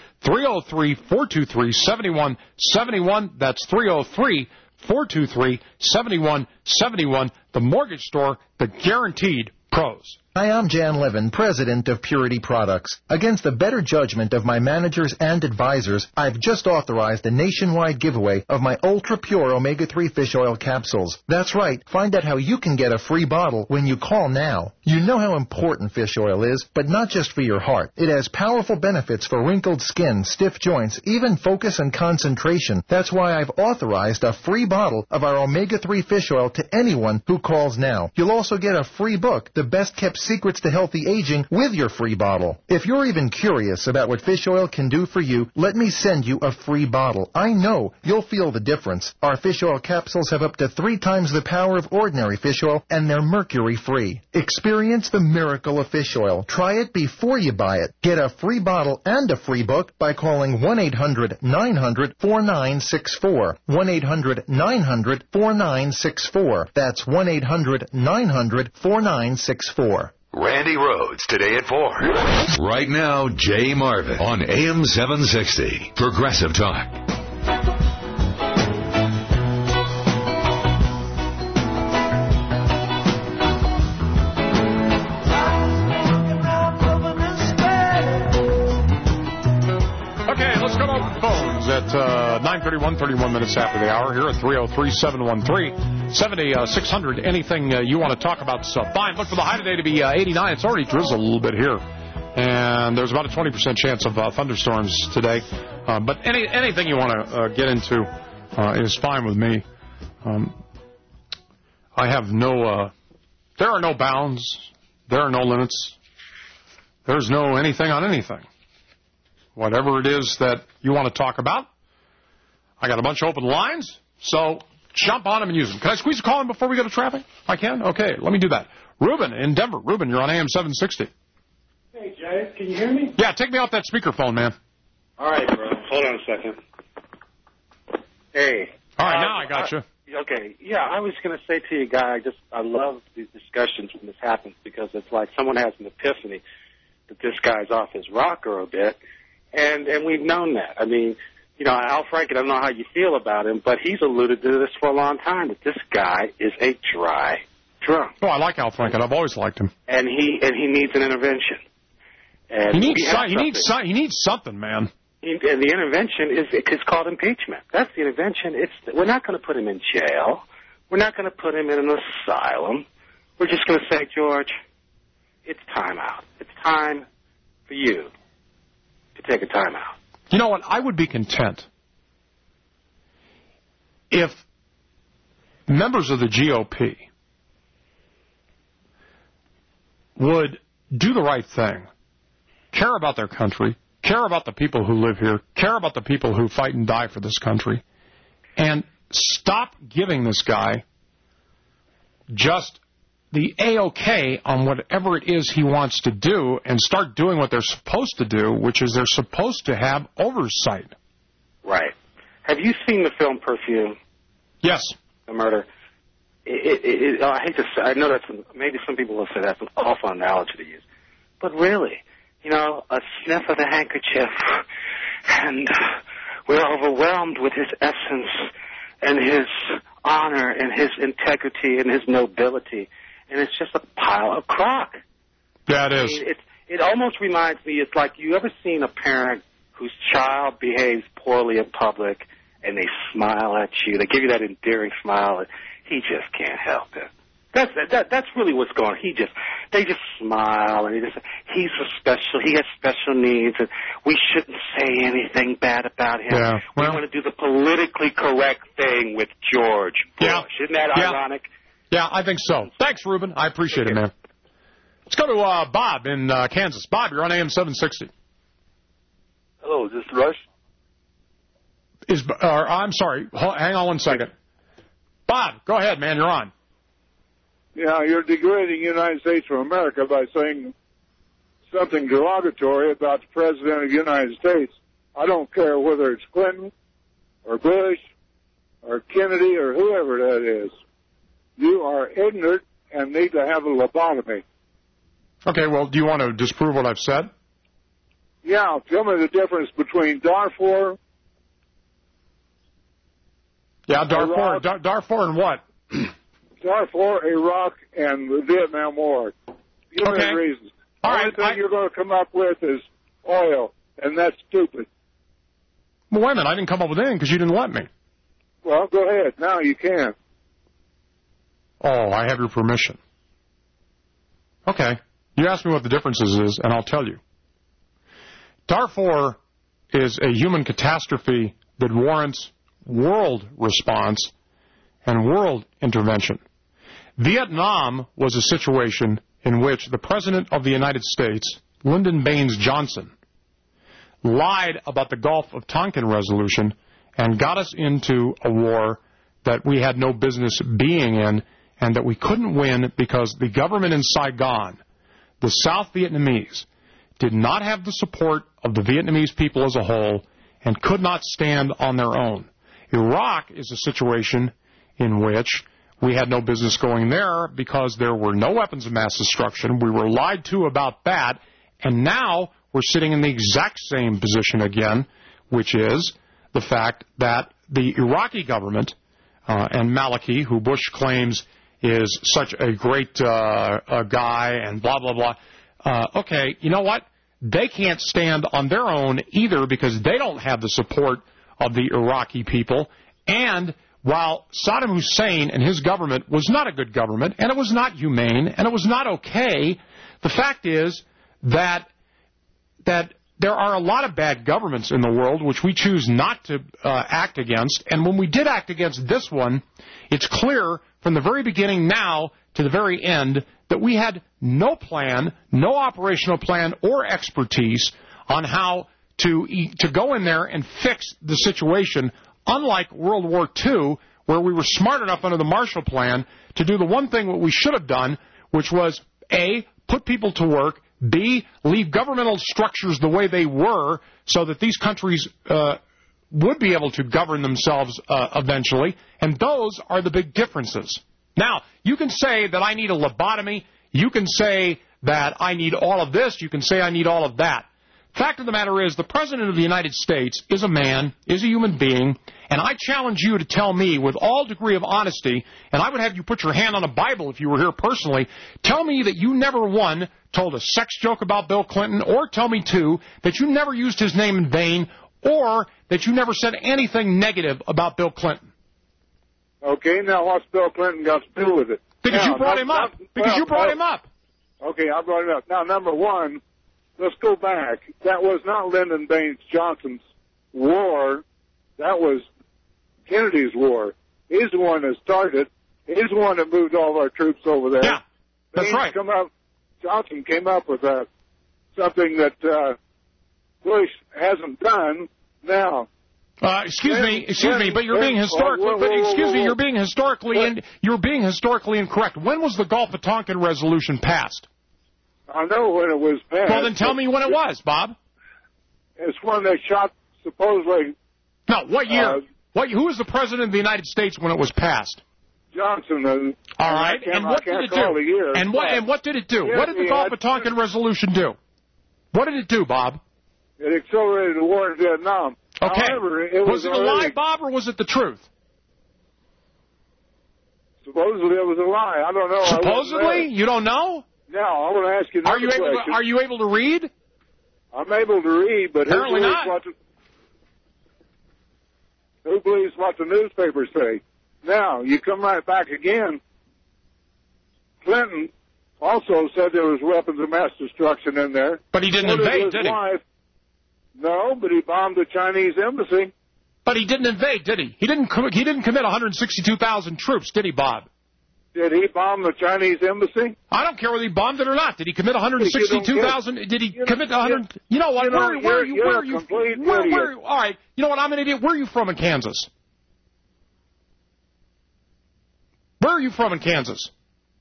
303-423-7171. That's 303-423-7171. The Mortgage Store, the guaranteed pros. Hi, I'm Jan Levin, president of Purity Products. Against the better judgment of my managers and advisors, I've just authorized a nationwide giveaway of my ultra-pure omega-3 fish oil capsules. That's right. Find out how you can get a free bottle when you call now. You know how important fish oil is, but not just for your heart. It has powerful benefits for wrinkled skin, stiff joints, even focus and concentration. That's why I've authorized a free bottle of our omega-3 fish oil to anyone who calls now. You'll also get a free book, The Best Kept Secrets to Healthy Aging, with your free bottle. If you're even curious about what fish oil can do for you, let me send you a free bottle. I know you'll feel the difference. Our fish oil capsules have up to 3 times the power of ordinary fish oil, and they're mercury-free. Experience the miracle of fish oil. Try it before you buy it. Get a free bottle and a free book by calling 1-800-900-4964. 1-800-900-4964. That's 1-800-900-4964. Randy Rhodes, today at 4. Right now, Jay Marvin on AM 760. Progressive Talk. Okay, let's go over the phones at 9:31, 31 minutes after the hour here at 303-713-7600. Anything you want to talk about, so fine. Look for the high today to be 89. It's already drizzled a little bit here. And there's about a 20% chance of thunderstorms today. But anything you want to get into is fine with me. I have no, there are no bounds. There are no limits. There's no anything on anything. Whatever it is that you want to talk about, I got a bunch of open lines, so jump on them and use them. Can I squeeze a call in before we go to traffic? I can? Okay, let me do that. Ruben in Denver. Ruben, you're on AM 760. Hey, Jay, can you hear me? Yeah, take me off that speakerphone, man. All right, bro. Hold on a second. Hey. All right, now I got you. Okay, yeah, I was going to say to you, Guy, I love these discussions when this happens because it's like someone has an epiphany that this guy's off his rocker a bit. And we've known that. I mean, you know, Al Franken, I don't know how you feel about him, but he's alluded to this for a long time, that this guy is a dry drunk. Oh, I like Al Franken. I've always liked him. And he needs an intervention. And he needs something, man. And the intervention is called impeachment. That's the intervention. We're not going to put him in jail. We're not going to put him in an asylum. We're just going to say, George, it's time out. It's time for you to take a time out. You know what? I would be content if members of the GOP would do the right thing, care about their country, care about the people who live here, care about the people who fight and die for this country, and stop giving this guy just the A-OK on whatever it is he wants to do and start doing what they're supposed to do, which is they're supposed to have oversight. Right. Have you seen the film Perfume? Yes. The murder. I hate to say, I know that's, maybe some people will say that's an awful analogy to use. But really, you know, a sniff of the handkerchief, and we're overwhelmed with his essence and his honor and his integrity and his nobility. And it's just a pile of crock. Yeah, it is. I mean, it almost reminds me, it's like, you ever seen a parent whose child behaves poorly in public and they smile at you, they give you that endearing smile, and he just can't help it. That's really what's going on. They just smile, and he has special needs, and we shouldn't say anything bad about him. Yeah, well, we want to do the politically correct thing with George Bush. Yeah. Isn't that ironic? Yeah, I think so. Thanks, Ruben. I appreciate it, man. Let's go to Bob in Kansas. Bob, you're on AM 760. Hello, is this Rush? I'm sorry. Hang on one second. Bob, go ahead, man. You're on. Yeah, you're degrading the United States of America by saying something derogatory about the President of the United States. I don't care whether it's Clinton or Bush or Kennedy or whoever that is. You are ignorant and need to have a lobotomy. Okay, well, do you want to disprove what I've said? Yeah, tell me the difference between Darfur. Yeah, Darfur and what? Darfur, Iraq, and the Vietnam War. Give me the reasons. The only thing you're going to come up with is oil, and that's stupid. Well, wait a minute. I didn't come up with anything because you didn't let me. Well, go ahead. Now you can. Oh, I have your permission. Okay. You asked me what the differences is, and I'll tell you. Darfur is a human catastrophe that warrants world response and world intervention. Vietnam was a situation in which the President of the United States, Lyndon Baines Johnson, lied about the Gulf of Tonkin resolution and got us into a war that we had no business being in and that we couldn't win because the government in Saigon, the South Vietnamese, did not have the support of the Vietnamese people as a whole and could not stand on their own. Iraq is a situation in which we had no business going there because there were no weapons of mass destruction. We were lied to about that, and now we're sitting in the exact same position again, which is the fact that the Iraqi government and Maliki, who Bush claims is such a great guy and blah, blah, blah. Okay, you know what? They can't stand on their own either because they don't have the support of the Iraqi people. And while Saddam Hussein and his government was not a good government, and it was not humane, and it was not okay, the fact is that there are a lot of bad governments in the world which we choose not to act against. And when we did act against this one, it's clear from the very beginning now to the very end that we had no plan, no operational plan or expertise on how to go in there and fix the situation, unlike World War II, where we were smart enough under the Marshall Plan to do the one thing what we should have done, which was, A, put people to work, B, leave governmental structures the way they were so that these countries would be able to govern themselves eventually, and those are the big differences. Now, you can say that I need a lobotomy, you can say that I need all of this, you can say I need all of that. Fact of the matter is, the President of the United States is a man, is a human being, and I challenge you to tell me with all degree of honesty, and I would have you put your hand on a Bible if you were here personally, tell me that you never, one, told a sex joke about Bill Clinton, or tell me, two, that you never used his name in vain, or that you never said anything negative about Bill Clinton. Okay, now what's Bill Clinton got to do with it? Because you brought him up. Because you brought him up. Okay, I brought it up. Now, number one, let's go back. That was not Lyndon Baines Johnson's war. That was Kennedy's war. He's the one that started. He's the one that moved all of our troops over there. Yeah, that's right. Johnson came up with something that Bush hasn't done now. Excuse me, but you're being you're being historically incorrect. When was the Gulf of Tonkin resolution passed? I know when it was passed. Well, then tell me when it was, Bob. It's when they shot supposedly. No, what year? Who was the president of the United States when it was passed? Johnson. All right, and what did it do? And what did it do? What did the Gulf of Tonkin resolution do? What did it do, Bob? It accelerated the war in Vietnam. Okay. However, was it a lie, Bob, or was it the truth? Supposedly it was a lie. I don't know. Supposedly? You don't know? No, I want to ask you another question. Are you able to read? I'm able to read, but apparently not. Who believes what the newspapers say? Now, you come right back again. Clinton also said there was weapons of mass destruction in there. But he didn't invade, did he? No, but he bombed the Chinese embassy. But he didn't invade, did he? He didn't commit 162,000 troops, did he, Bob? Did he bomb the Chinese embassy? I don't care whether he bombed it or not. Did he commit 162,000? Did he commit 100? You know what? Where are you? All right. You know what? I'm an idiot. Where are you from in Kansas? Where are you from in Kansas?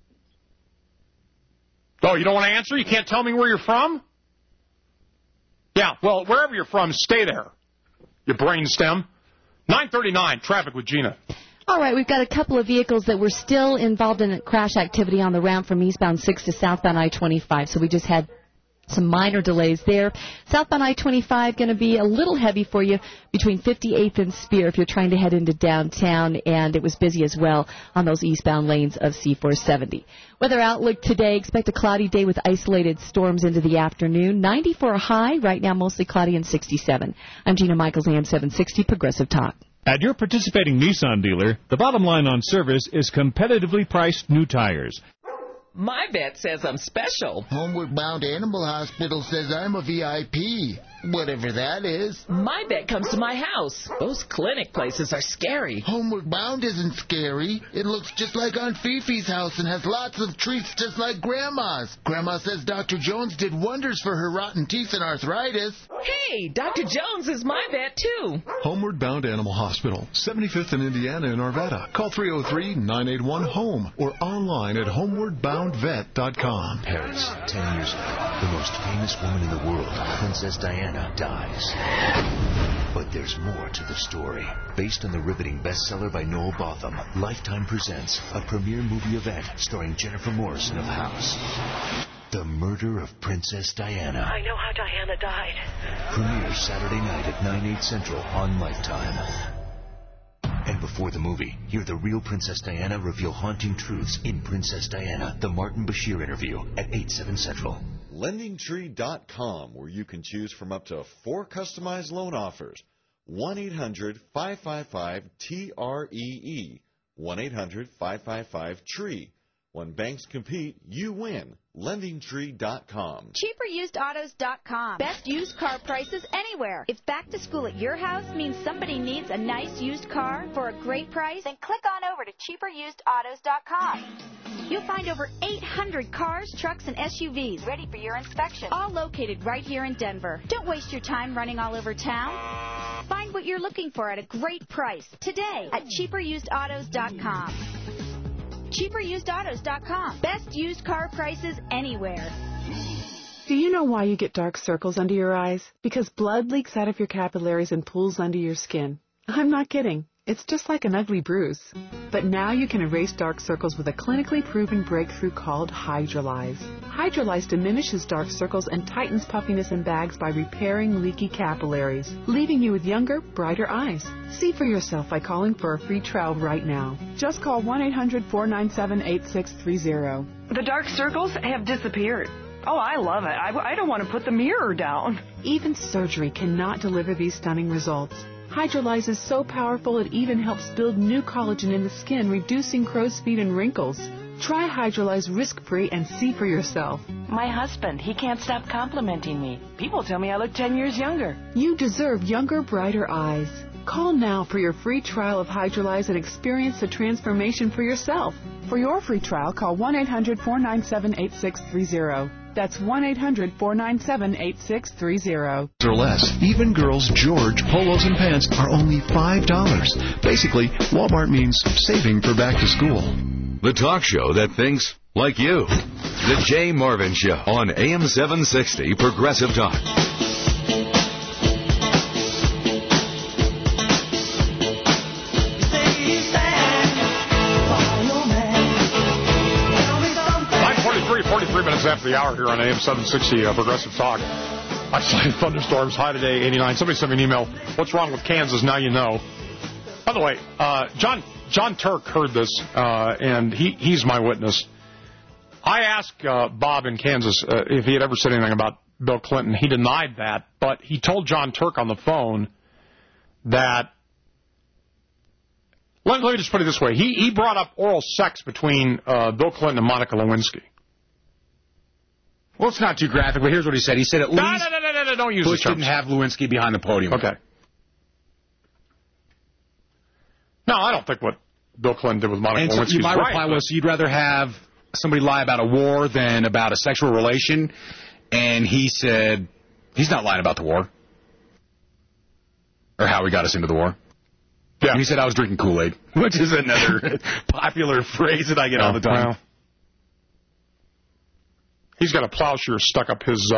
Oh, you don't want to answer? You can't tell me where you're from? Yeah, well, wherever you're from, stay there. Your brain stem. 9:39, traffic with Gina. All right, we've got a couple of vehicles that were still involved in crash activity on the ramp from eastbound 6 to southbound I-25, so we just had some minor delays there. Southbound I-25 going to be a little heavy for you between 58th and Spear if you're trying to head into downtown, and it was busy as well on those eastbound lanes of C-470. Weather outlook today, expect a cloudy day with isolated storms into the afternoon. 90 for a high, right now mostly cloudy and 67. I'm Gina Michaels, AM 760 Progressive Talk. At your participating Nissan dealer, the bottom line on service is competitively priced new tires. My vet says I'm special. Homeward Bound Animal Hospital says I'm a VIP. Whatever that is. My vet comes to my house. Those clinic places are scary. Homeward Bound isn't scary. It looks just like Aunt Fifi's house and has lots of treats just like Grandma's. Grandma says Dr. Jones did wonders for her rotten teeth and arthritis. Hey, Dr. Jones is my vet, too. Homeward Bound Animal Hospital, 75th in Indiana and Arvada. Call 303-981-HOME or online at homewardboundvet.com. Paris, 10 years ago, the most famous woman in the world, Princess Diana, dies. But there's more to the story. Based on the riveting bestseller by Noel Botham, Lifetime presents a premiere movie event starring Jennifer Morrison of House. The Murder of Princess Diana. I know how Diana died. Premieres Saturday night at 9/8 Central on Lifetime. And before the movie, hear the real Princess Diana reveal haunting truths in Princess Diana, the Martin Bashir interview at 8/7 Central. LendingTree.com, where you can choose from up to 4 customized loan offers. 1-800-555-TREE. 1-800-555-TREE. When banks compete, you win. LendingTree.com. CheaperUsedAutos.com. Best used car prices anywhere. If back to school at your house means somebody needs a nice used car for a great price, then click on over to CheaperUsedAutos.com. You'll find over 800 cars, trucks, and SUVs ready for your inspection, all located right here in Denver. Don't waste your time running all over town. Find what you're looking for at a great price today at CheaperUsedAutos.com. CheaperUsedAutos.com. Best used car prices anywhere. Do you know why you get dark circles under your eyes? Because blood leaks out of your capillaries and pools under your skin. I'm not kidding. It's just like an ugly bruise. But now you can erase dark circles with a clinically proven breakthrough called Hydrolyze. Hydrolyze diminishes dark circles and tightens puffiness and bags by repairing leaky capillaries, leaving you with younger, brighter eyes. See for yourself by calling for a free trial right now. Just call 1-800-497-8630. The dark circles have disappeared. Oh, I love it. I don't want to put the mirror down. Even surgery cannot deliver these stunning results. Hydrolyze is so powerful it even helps build new collagen in the skin, reducing crow's feet and wrinkles. Try Hydrolyze risk-free and see for yourself. My husband, he can't stop complimenting me. People tell me I look 10 years younger. You deserve younger, brighter eyes. Call now for your free trial of Hydrolyze and experience the transformation for yourself. For your free trial, call 1-800-497-8630. That's 1-800-497-8630. Or less. Even girls' George polos and pants are only $5. Basically, Walmart means saving for back to school. The talk show that thinks like you. The Jay Marvin Show on AM 760 Progressive Talk. Minutes after the hour here on AM 760 Progressive Talk. Isolated thunderstorms, high today, 89. Somebody sent me an email. What's wrong with Kansas? Now you know. By the way, John Turk heard this, and he's my witness. I asked Bob in Kansas if he had ever said anything about Bill Clinton. He denied that, but he told John Turk on the phone that, let me just put it this way. He brought up oral sex between Bill Clinton and Monica Lewinsky. Well, it's not too graphic, but here's what he said. He said at least No, don't use Bush didn't have Lewinsky behind the podium. Okay. No, I don't think what Bill Clinton did with Monica Lewinsky is my right. reply was, you'd rather have somebody lie about a war than about a sexual relation, and he said he's not lying about the war. Or how he got us into the war. Yeah. And he said I was drinking Kool-Aid, which is another popular phrase that I get all the time. Well, he's got a plowshare stuck up his...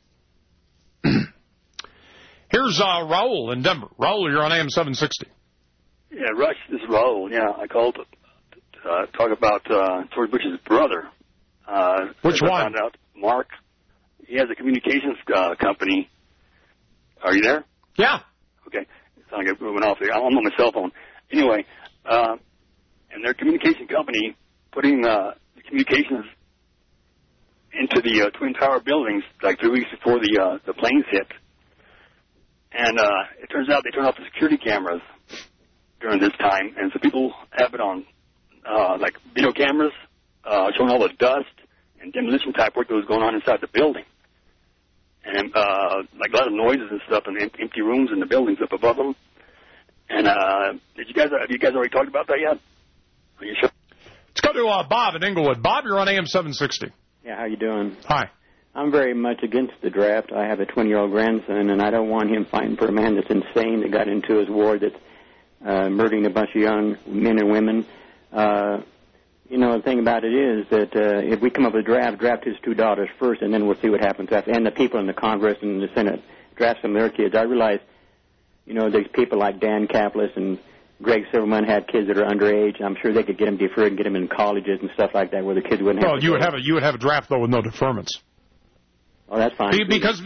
Here's Raul in Denver. Raul, you're on AM 760. Yeah, Rush, this is Raul. Yeah, I called to talk about George Bush's brother. Which one? I found out, Mark. He has a communications company. Are you there? Yeah. Okay. It sounded like it went off there. I'm on my cell phone. Anyway, and their communication company putting the communications into the Twin Tower buildings like 3 weeks before the planes hit. And it turns out they turned off the security cameras during this time, and so people have it on like video cameras showing all the dust and demolition type work that was going on inside the building, and like a lot of noises and stuff in empty rooms in the buildings up above them. And have you guys already talked about that yet? Are you sure? Let's go to Bob in Inglewood. Bob, you're on AM 760. Yeah, how you doing? Hi. I'm very much against the draft. I have a 20-year-old grandson, and I don't want him fighting for a man that's insane that got into his ward that's murdering a bunch of young men and women. You know, the thing about it is that if we come up with a draft his two daughters first, and then we'll see what happens after. And the people in the Congress and the Senate draft some of their kids. I realize, you know, there's people like Dan Kaplis and Greg Silverman have kids that are underage. I'm sure they could get them deferred and get them in colleges and stuff like that where the kids wouldn't have. Well, you would have a draft though with no deferments. Oh, that's fine. Because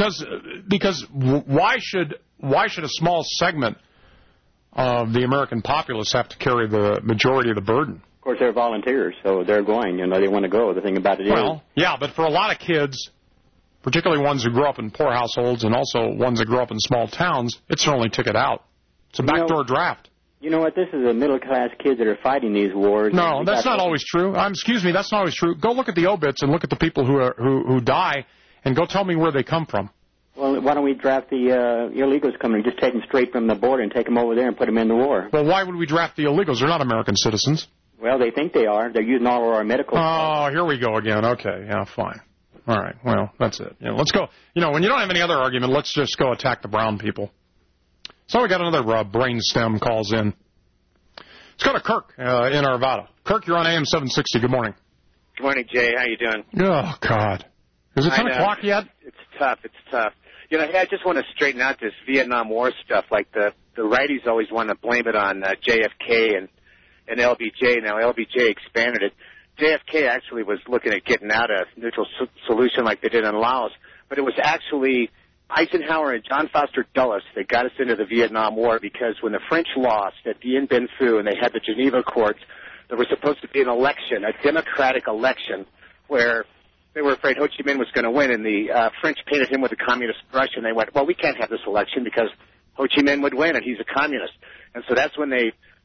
why should a small segment of the American populace have to carry the majority of the burden? Of course, they're volunteers, so they're going. You know, they want to go. The thing about it is, well, yeah, but for a lot of kids, particularly ones who grew up in poor households and also ones that grew up in small towns, it's their only ticket out. It's a backdoor draft. You know what? This is a middle-class kids that are fighting these wars. No, that's not always true. Excuse me, that's not always true. Go look at the obits and look at the people who die, and go tell me where they come from. Well, why don't we draft the illegals coming and just take them straight from the border and take them over there and put them in the war? Well, why would we draft the illegals? They're not American citizens. Well, they think they are. They're using all of our medical... Oh, here we go again. Okay, yeah, fine. All right, well, that's it. You know, let's go. You know, when you don't have any other argument, let's just go attack the brown people. So we got another brainstem calls in. Let's go to Kirk in Arvada. Kirk, you're on AM 760. Good morning. Good morning, Jay. How you doing? Oh, God. Is it 10 o'clock yet? It's tough. You know, hey, I just want to straighten out this Vietnam War stuff. Like the righties always want to blame it on JFK and LBJ. Now, LBJ expanded it. JFK actually was looking at getting out a neutral solution like they did in Laos, but it was actually Eisenhower and John Foster Dulles that got us into the Vietnam War, because when the French lost at Dien Bien Phu and they had the Geneva Accords, there was supposed to be an election, a democratic election, where they were afraid Ho Chi Minh was going to win, and the French painted him with a communist brush, and they went, well, we can't have this election because Ho Chi Minh would win, and he's a communist. And so that's when they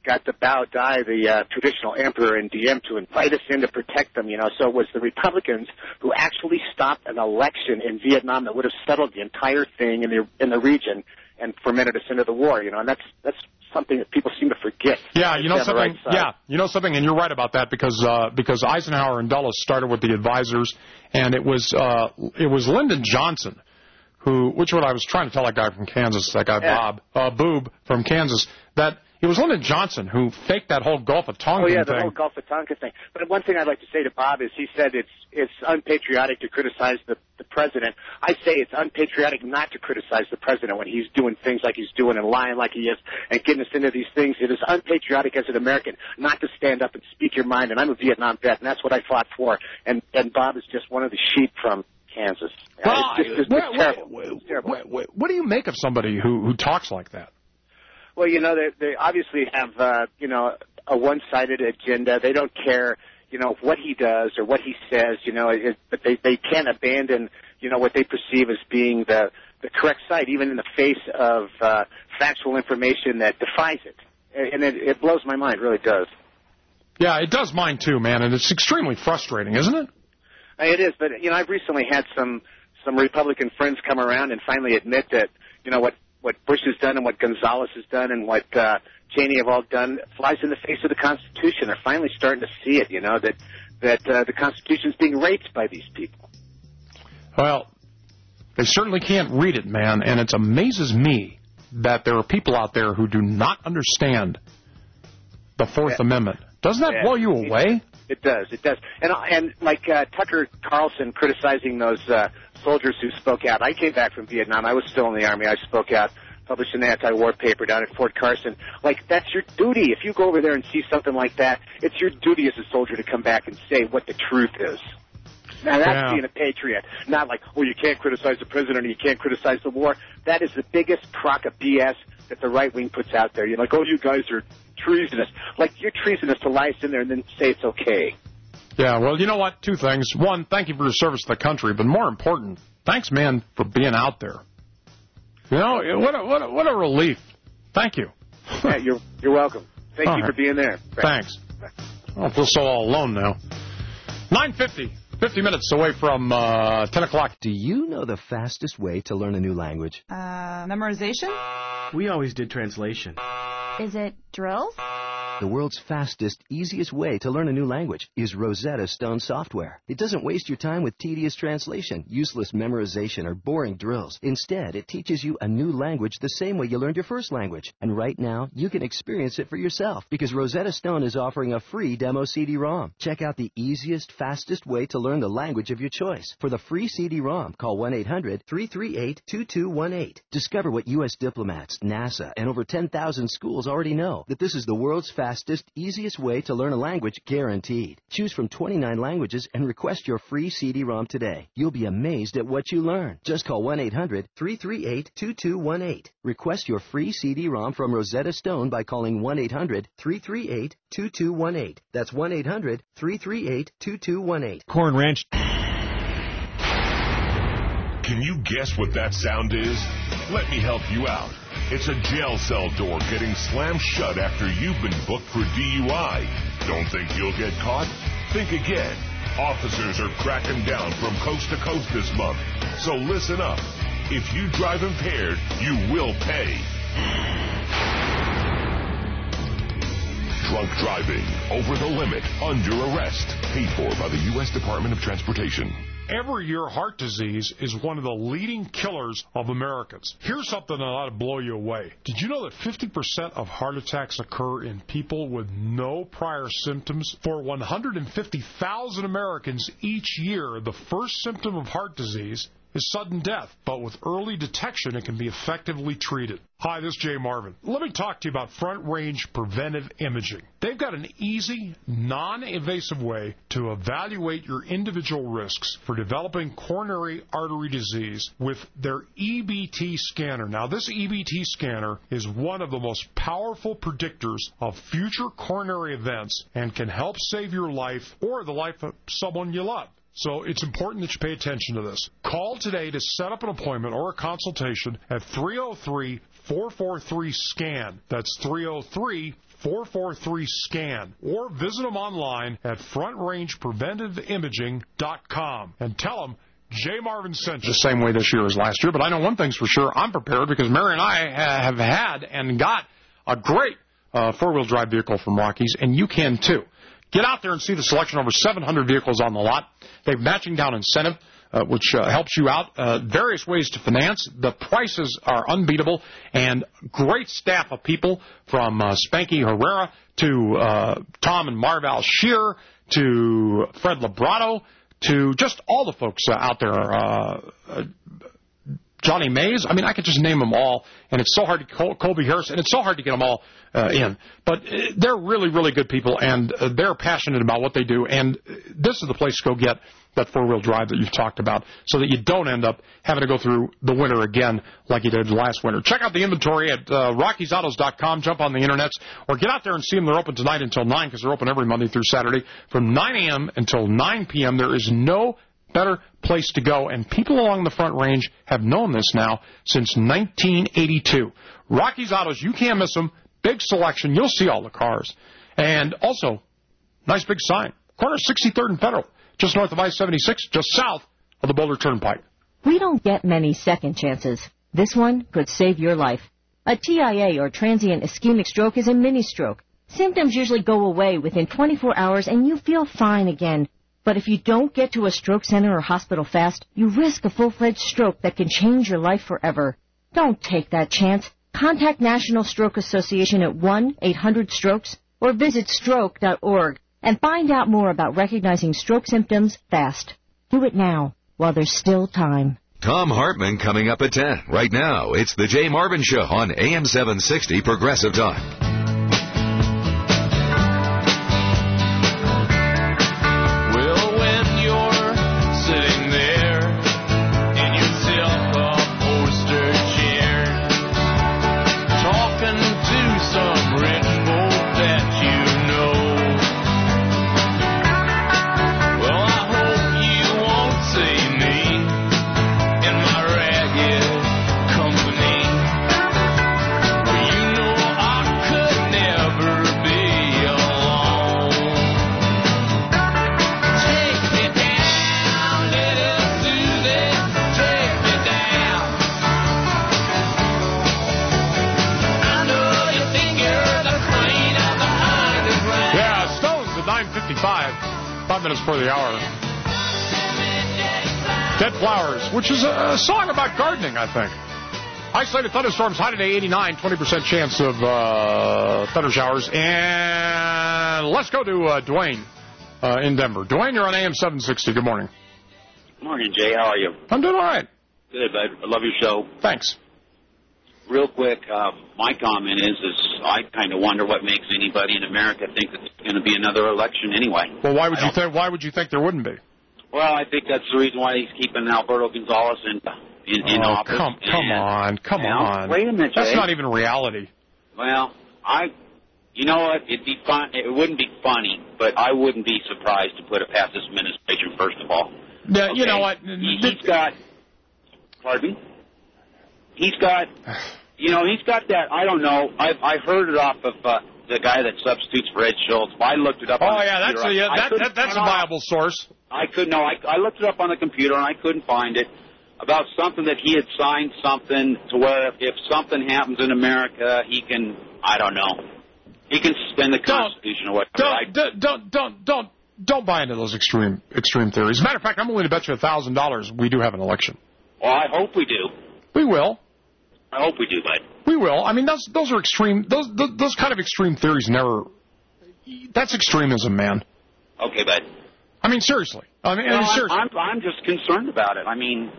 got the Bao Dai, the traditional emperor in Diem, to invite us in to protect them, So it was the Republicans who actually stopped an election in Vietnam that would have settled the entire thing in the region and fermented us into the war, And that's something that people seem to forget. Yeah, something. Yeah, something, and you're right about that because Eisenhower and Dulles started with the advisors, and it was Lyndon Johnson which what I was trying to tell that guy from Kansas, that guy Bob Boob from Kansas, that it was Lyndon Johnson who faked that whole Gulf of Tonkin thing. Oh, yeah, the whole Gulf of Tonkin thing. But one thing I'd like to say to Bob is he said it's unpatriotic to criticize the president. I say it's unpatriotic not to criticize the president when he's doing things like he's doing and lying like he is and getting us into these things. It is unpatriotic as an American not to stand up and speak your mind, and I'm a Vietnam vet, and that's what I fought for. And Bob is just one of the sheep from Kansas. Well, it's terrible. It's terrible. What do you make of somebody who talks like that? Well, they obviously have, a one-sided agenda. They don't care, what he does or what he says, but they can't abandon, what they perceive as being the correct side, even in the face of factual information that defies it. And it blows my mind, it really does. Yeah, it does mine too, man, and it's extremely frustrating, isn't it? It is, but, I've recently had some Republican friends come around and finally admit that, what Bush has done and what Gonzales has done and what Cheney have all done flies in the face of the Constitution. They're finally starting to see it, that the Constitution is being raped by these people. Well, they certainly can't read it, man, and it amazes me that there are people out there who do not understand the Fourth Amendment. Doesn't that blow you away? It does. And like Tucker Carlson criticizing those soldiers who spoke out. I came back from Vietnam. I was still in the Army. I spoke out, published an anti-war paper down at Fort Carson. Like, that's your duty. If you go over there and see something like that, it's your duty as a soldier to come back and say what the truth is. Now, that's being a patriot. Not like, you can't criticize the president or you can't criticize the war. That is the biggest crock of BS that the right wing puts out there. You're like, you guys are treasonous. Like, you're treasonous to lie in there and then say it's okay. Yeah, well, you know what? Two things. One, thank you for your service to the country, but more important, thanks, man, for being out there. What a relief. Thank you. Yeah, you're welcome. Thank you for being there. Thanks. I don't feel so all alone now. 9:50. 50 minutes away from 10 o'clock. Do you know the fastest way to learn a new language? Memorization? We always did translation. Is it drills? The world's fastest, easiest way to learn a new language is Rosetta Stone software. It doesn't waste your time with tedious translation, useless memorization, or boring drills. Instead, it teaches you a new language the same way you learned your first language. And right now, you can experience it for yourself because Rosetta Stone is offering a free demo CD-ROM. Check out the easiest, fastest way to learn the language of your choice. For the free CD-ROM, call 1-800-338-2218. Discover what U.S. diplomats, NASA, and over 10,000 schools already know, that this is the world's fastest, easiest way to learn a language guaranteed. Choose from 29 languages and request your free CD-ROM today. You'll be amazed at what you learn. Just call 1-800-338-2218. Request your free CD-ROM from Rosetta Stone by calling 1-800-338-2218. That's 1-800-338-2218. Corn Ranch. Can you guess what that sound is? Let me help you out. It's a jail cell door getting slammed shut after you've been booked for DUI. Don't think you'll get caught? Think again. Officers are cracking down from coast to coast this month. So listen up. If you drive impaired, you will pay. Drunk driving, over the limit, under arrest. Paid for by the U.S. Department of Transportation. Every year, heart disease is one of the leading killers of Americans. Here's something that ought to blow you away. Did you know that 50% of heart attacks occur in people with no prior symptoms? For 150,000 Americans each year, the first symptom of heart disease is sudden death, but with early detection, it can be effectively treated. Hi, this is Jay Marvin. Let me talk to you about Front Range Preventive Imaging. They've got an easy, non-invasive way to evaluate your individual risks for developing coronary artery disease with their EBT scanner. Now, this EBT scanner is one of the most powerful predictors of future coronary events and can help save your life or the life of someone you love. So it's important that you pay attention to this. Call today to set up an appointment or a consultation at 303-443-SCAN. That's 303-443-SCAN. 443-SCAN, or visit them online at FrontRangePreventiveImaging.com and tell them Jay Marvin sent you. The same way this year as last year, but I know one thing's for sure. I'm prepared because Mary and I have had and got a great four-wheel drive vehicle from Rockies, and you can too. Get out there and see the selection. Over 700 vehicles on the lot. They have matching down incentive, which helps you out. Various ways to finance. The prices are unbeatable, and great staff of people from Spanky Herrera to Tom and Marval Shearer to Fred Labrato to just all the folks out there. Johnny Mays. I mean, I could just name them all, and it's so hard to Colby Harris, and it's so hard to get them all in. But they're really, really good people, and they're passionate about what they do, and this is the place to go get that four-wheel drive that you've talked about so that you don't end up having to go through the winter again like you did last winter. Check out the inventory at RockiesAutos.com. Jump on the Internet, or get out there and see them. They're open tonight until 9 because they're open every Monday through Saturday from 9 a.m. until 9 p.m. There is no better place to go, and people along the Front Range have known this now since 1982. Rockies Autos, you can't miss them. Big selection. You'll see all the cars. And also, nice big sign. Corner 63rd and Federal, just north of I-76, just south of the Boulder Turnpike. We don't get many second chances. This one could save your life. A TIA, or transient ischemic stroke, is a mini-stroke. Symptoms usually go away within 24 hours, and you feel fine again. But if you don't get to a stroke center or hospital fast, you risk a full-fledged stroke that can change your life forever. Don't take that chance. Contact National Stroke Association at 1-800-STROKES or visit stroke.org and find out more about recognizing stroke symptoms fast. Do it now while there's still time. Tom Hartman coming up at 10. Right now, it's the Jay Marvin Show on AM 760 Progressive Talk. For the hour. Dead Flowers, which is a song about gardening, I think. Isolated thunderstorms, high today, 89, 20% chance of thunder showers. And let's go to Dwayne in Denver. Dwayne, you're on AM 760. Good morning. Good morning, Jay. How are you? I'm doing all right. Good, bud. I love your show. Thanks. Real quick, my comment is I kind of wonder what makes anybody in America think that there's going to be another election anyway. Well, why would you think there wouldn't be? Well, I think that's the reason why he's keeping Alberto Gonzalez in office. Come on. Wait a minute, Jay. That's not even reality. Well, you know what? It'd be fun. It wouldn't be funny, but I wouldn't be surprised to put it past this administration. First of all, yeah, okay? You know what? He's got. Pardon me. He's got that. I don't know. I heard it off of the guy that substitutes for Ed Schultz. I looked it up. Oh yeah, that's a viable source. I looked it up on the computer and I couldn't find it about something that he had signed something to where if something happens in America, he can. I don't know. He can suspend the Constitution or whatever. Don't buy into those extreme theories. As a matter of fact, I'm willing to bet you $1,000 we do have an election. Well, I hope we do. We will. I hope we do, bud. We will. I mean, those are extreme. Those kind of extreme theories never. That's extremism, man. Okay, bud. I mean, seriously. Seriously. I'm just concerned about it. I mean,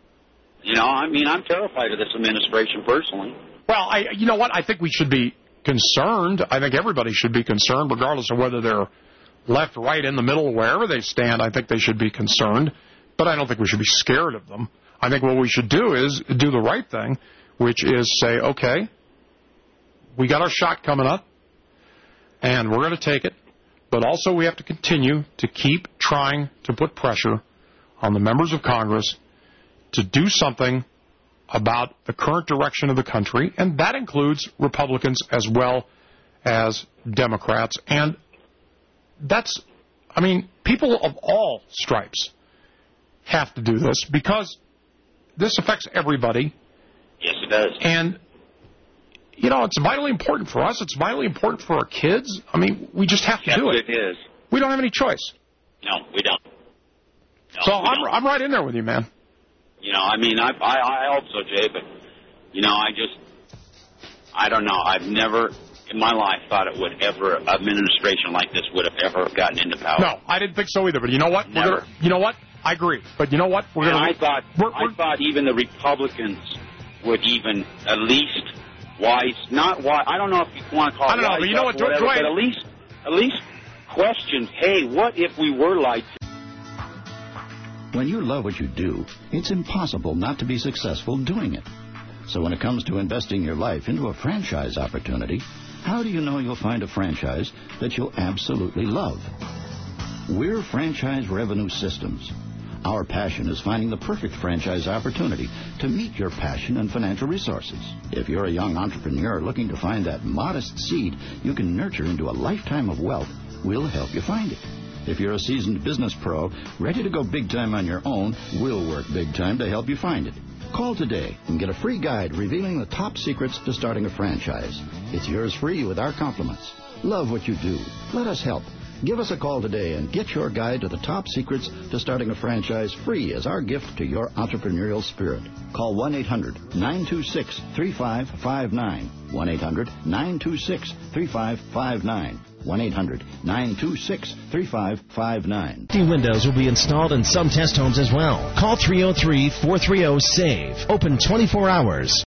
I'm terrified of this administration personally. Well, you know what? I think we should be concerned. I think everybody should be concerned, regardless of whether they're left, right, in the middle, wherever they stand. I think they should be concerned, but I don't think we should be scared of them. I think what we should do is do the right thing, which is say, okay, we got our shot coming up, and we're going to take it, but also we have to continue to keep trying to put pressure on the members of Congress to do something about the current direction of the country, and that includes Republicans as well as Democrats. And that's, I mean, people of all stripes have to do this because this affects everybody. Yes, it does. And, you know, it's vitally important for us. It's vitally important for our kids. I mean, we just have to do it. It is. We don't have any choice. No, we don't. No, so I'm right in there with you, man. You know, I mean, I hope so, Jay, but, you know, I don't know. I've never in my life thought it would ever, an administration like this would have ever gotten into power. No, I didn't think so either, but you know what? Never. You know what? I agree. But you know what? I thought even the Republicans would even at least not wise. I don't know if you want to call it. I don't know, but you know what? Whatever, but at least question. Hey, what if we were lied to? When you love what you do, it's impossible not to be successful doing it. So when it comes to investing your life into a franchise opportunity, how do you know you'll find a franchise that you'll absolutely love? We're Franchise Revenue Systems. Our passion is finding the perfect franchise opportunity to meet your passion and financial resources. If you're a young entrepreneur looking to find that modest seed you can nurture into a lifetime of wealth, we'll help you find it. If you're a seasoned business pro ready to go big time on your own, we'll work big time to help you find it. Call today and get a free guide revealing the top secrets to starting a franchise. It's yours free with our compliments. Love what you do. Let us help. Give us a call today and get your guide to the top secrets to starting a franchise free as our gift to your entrepreneurial spirit. Call 1-800-926-3559. 1-800-926-3559. 1-800-926-3559. Windows will be installed in some test homes as well. Call 303-430-SAVE. Open 24 hours.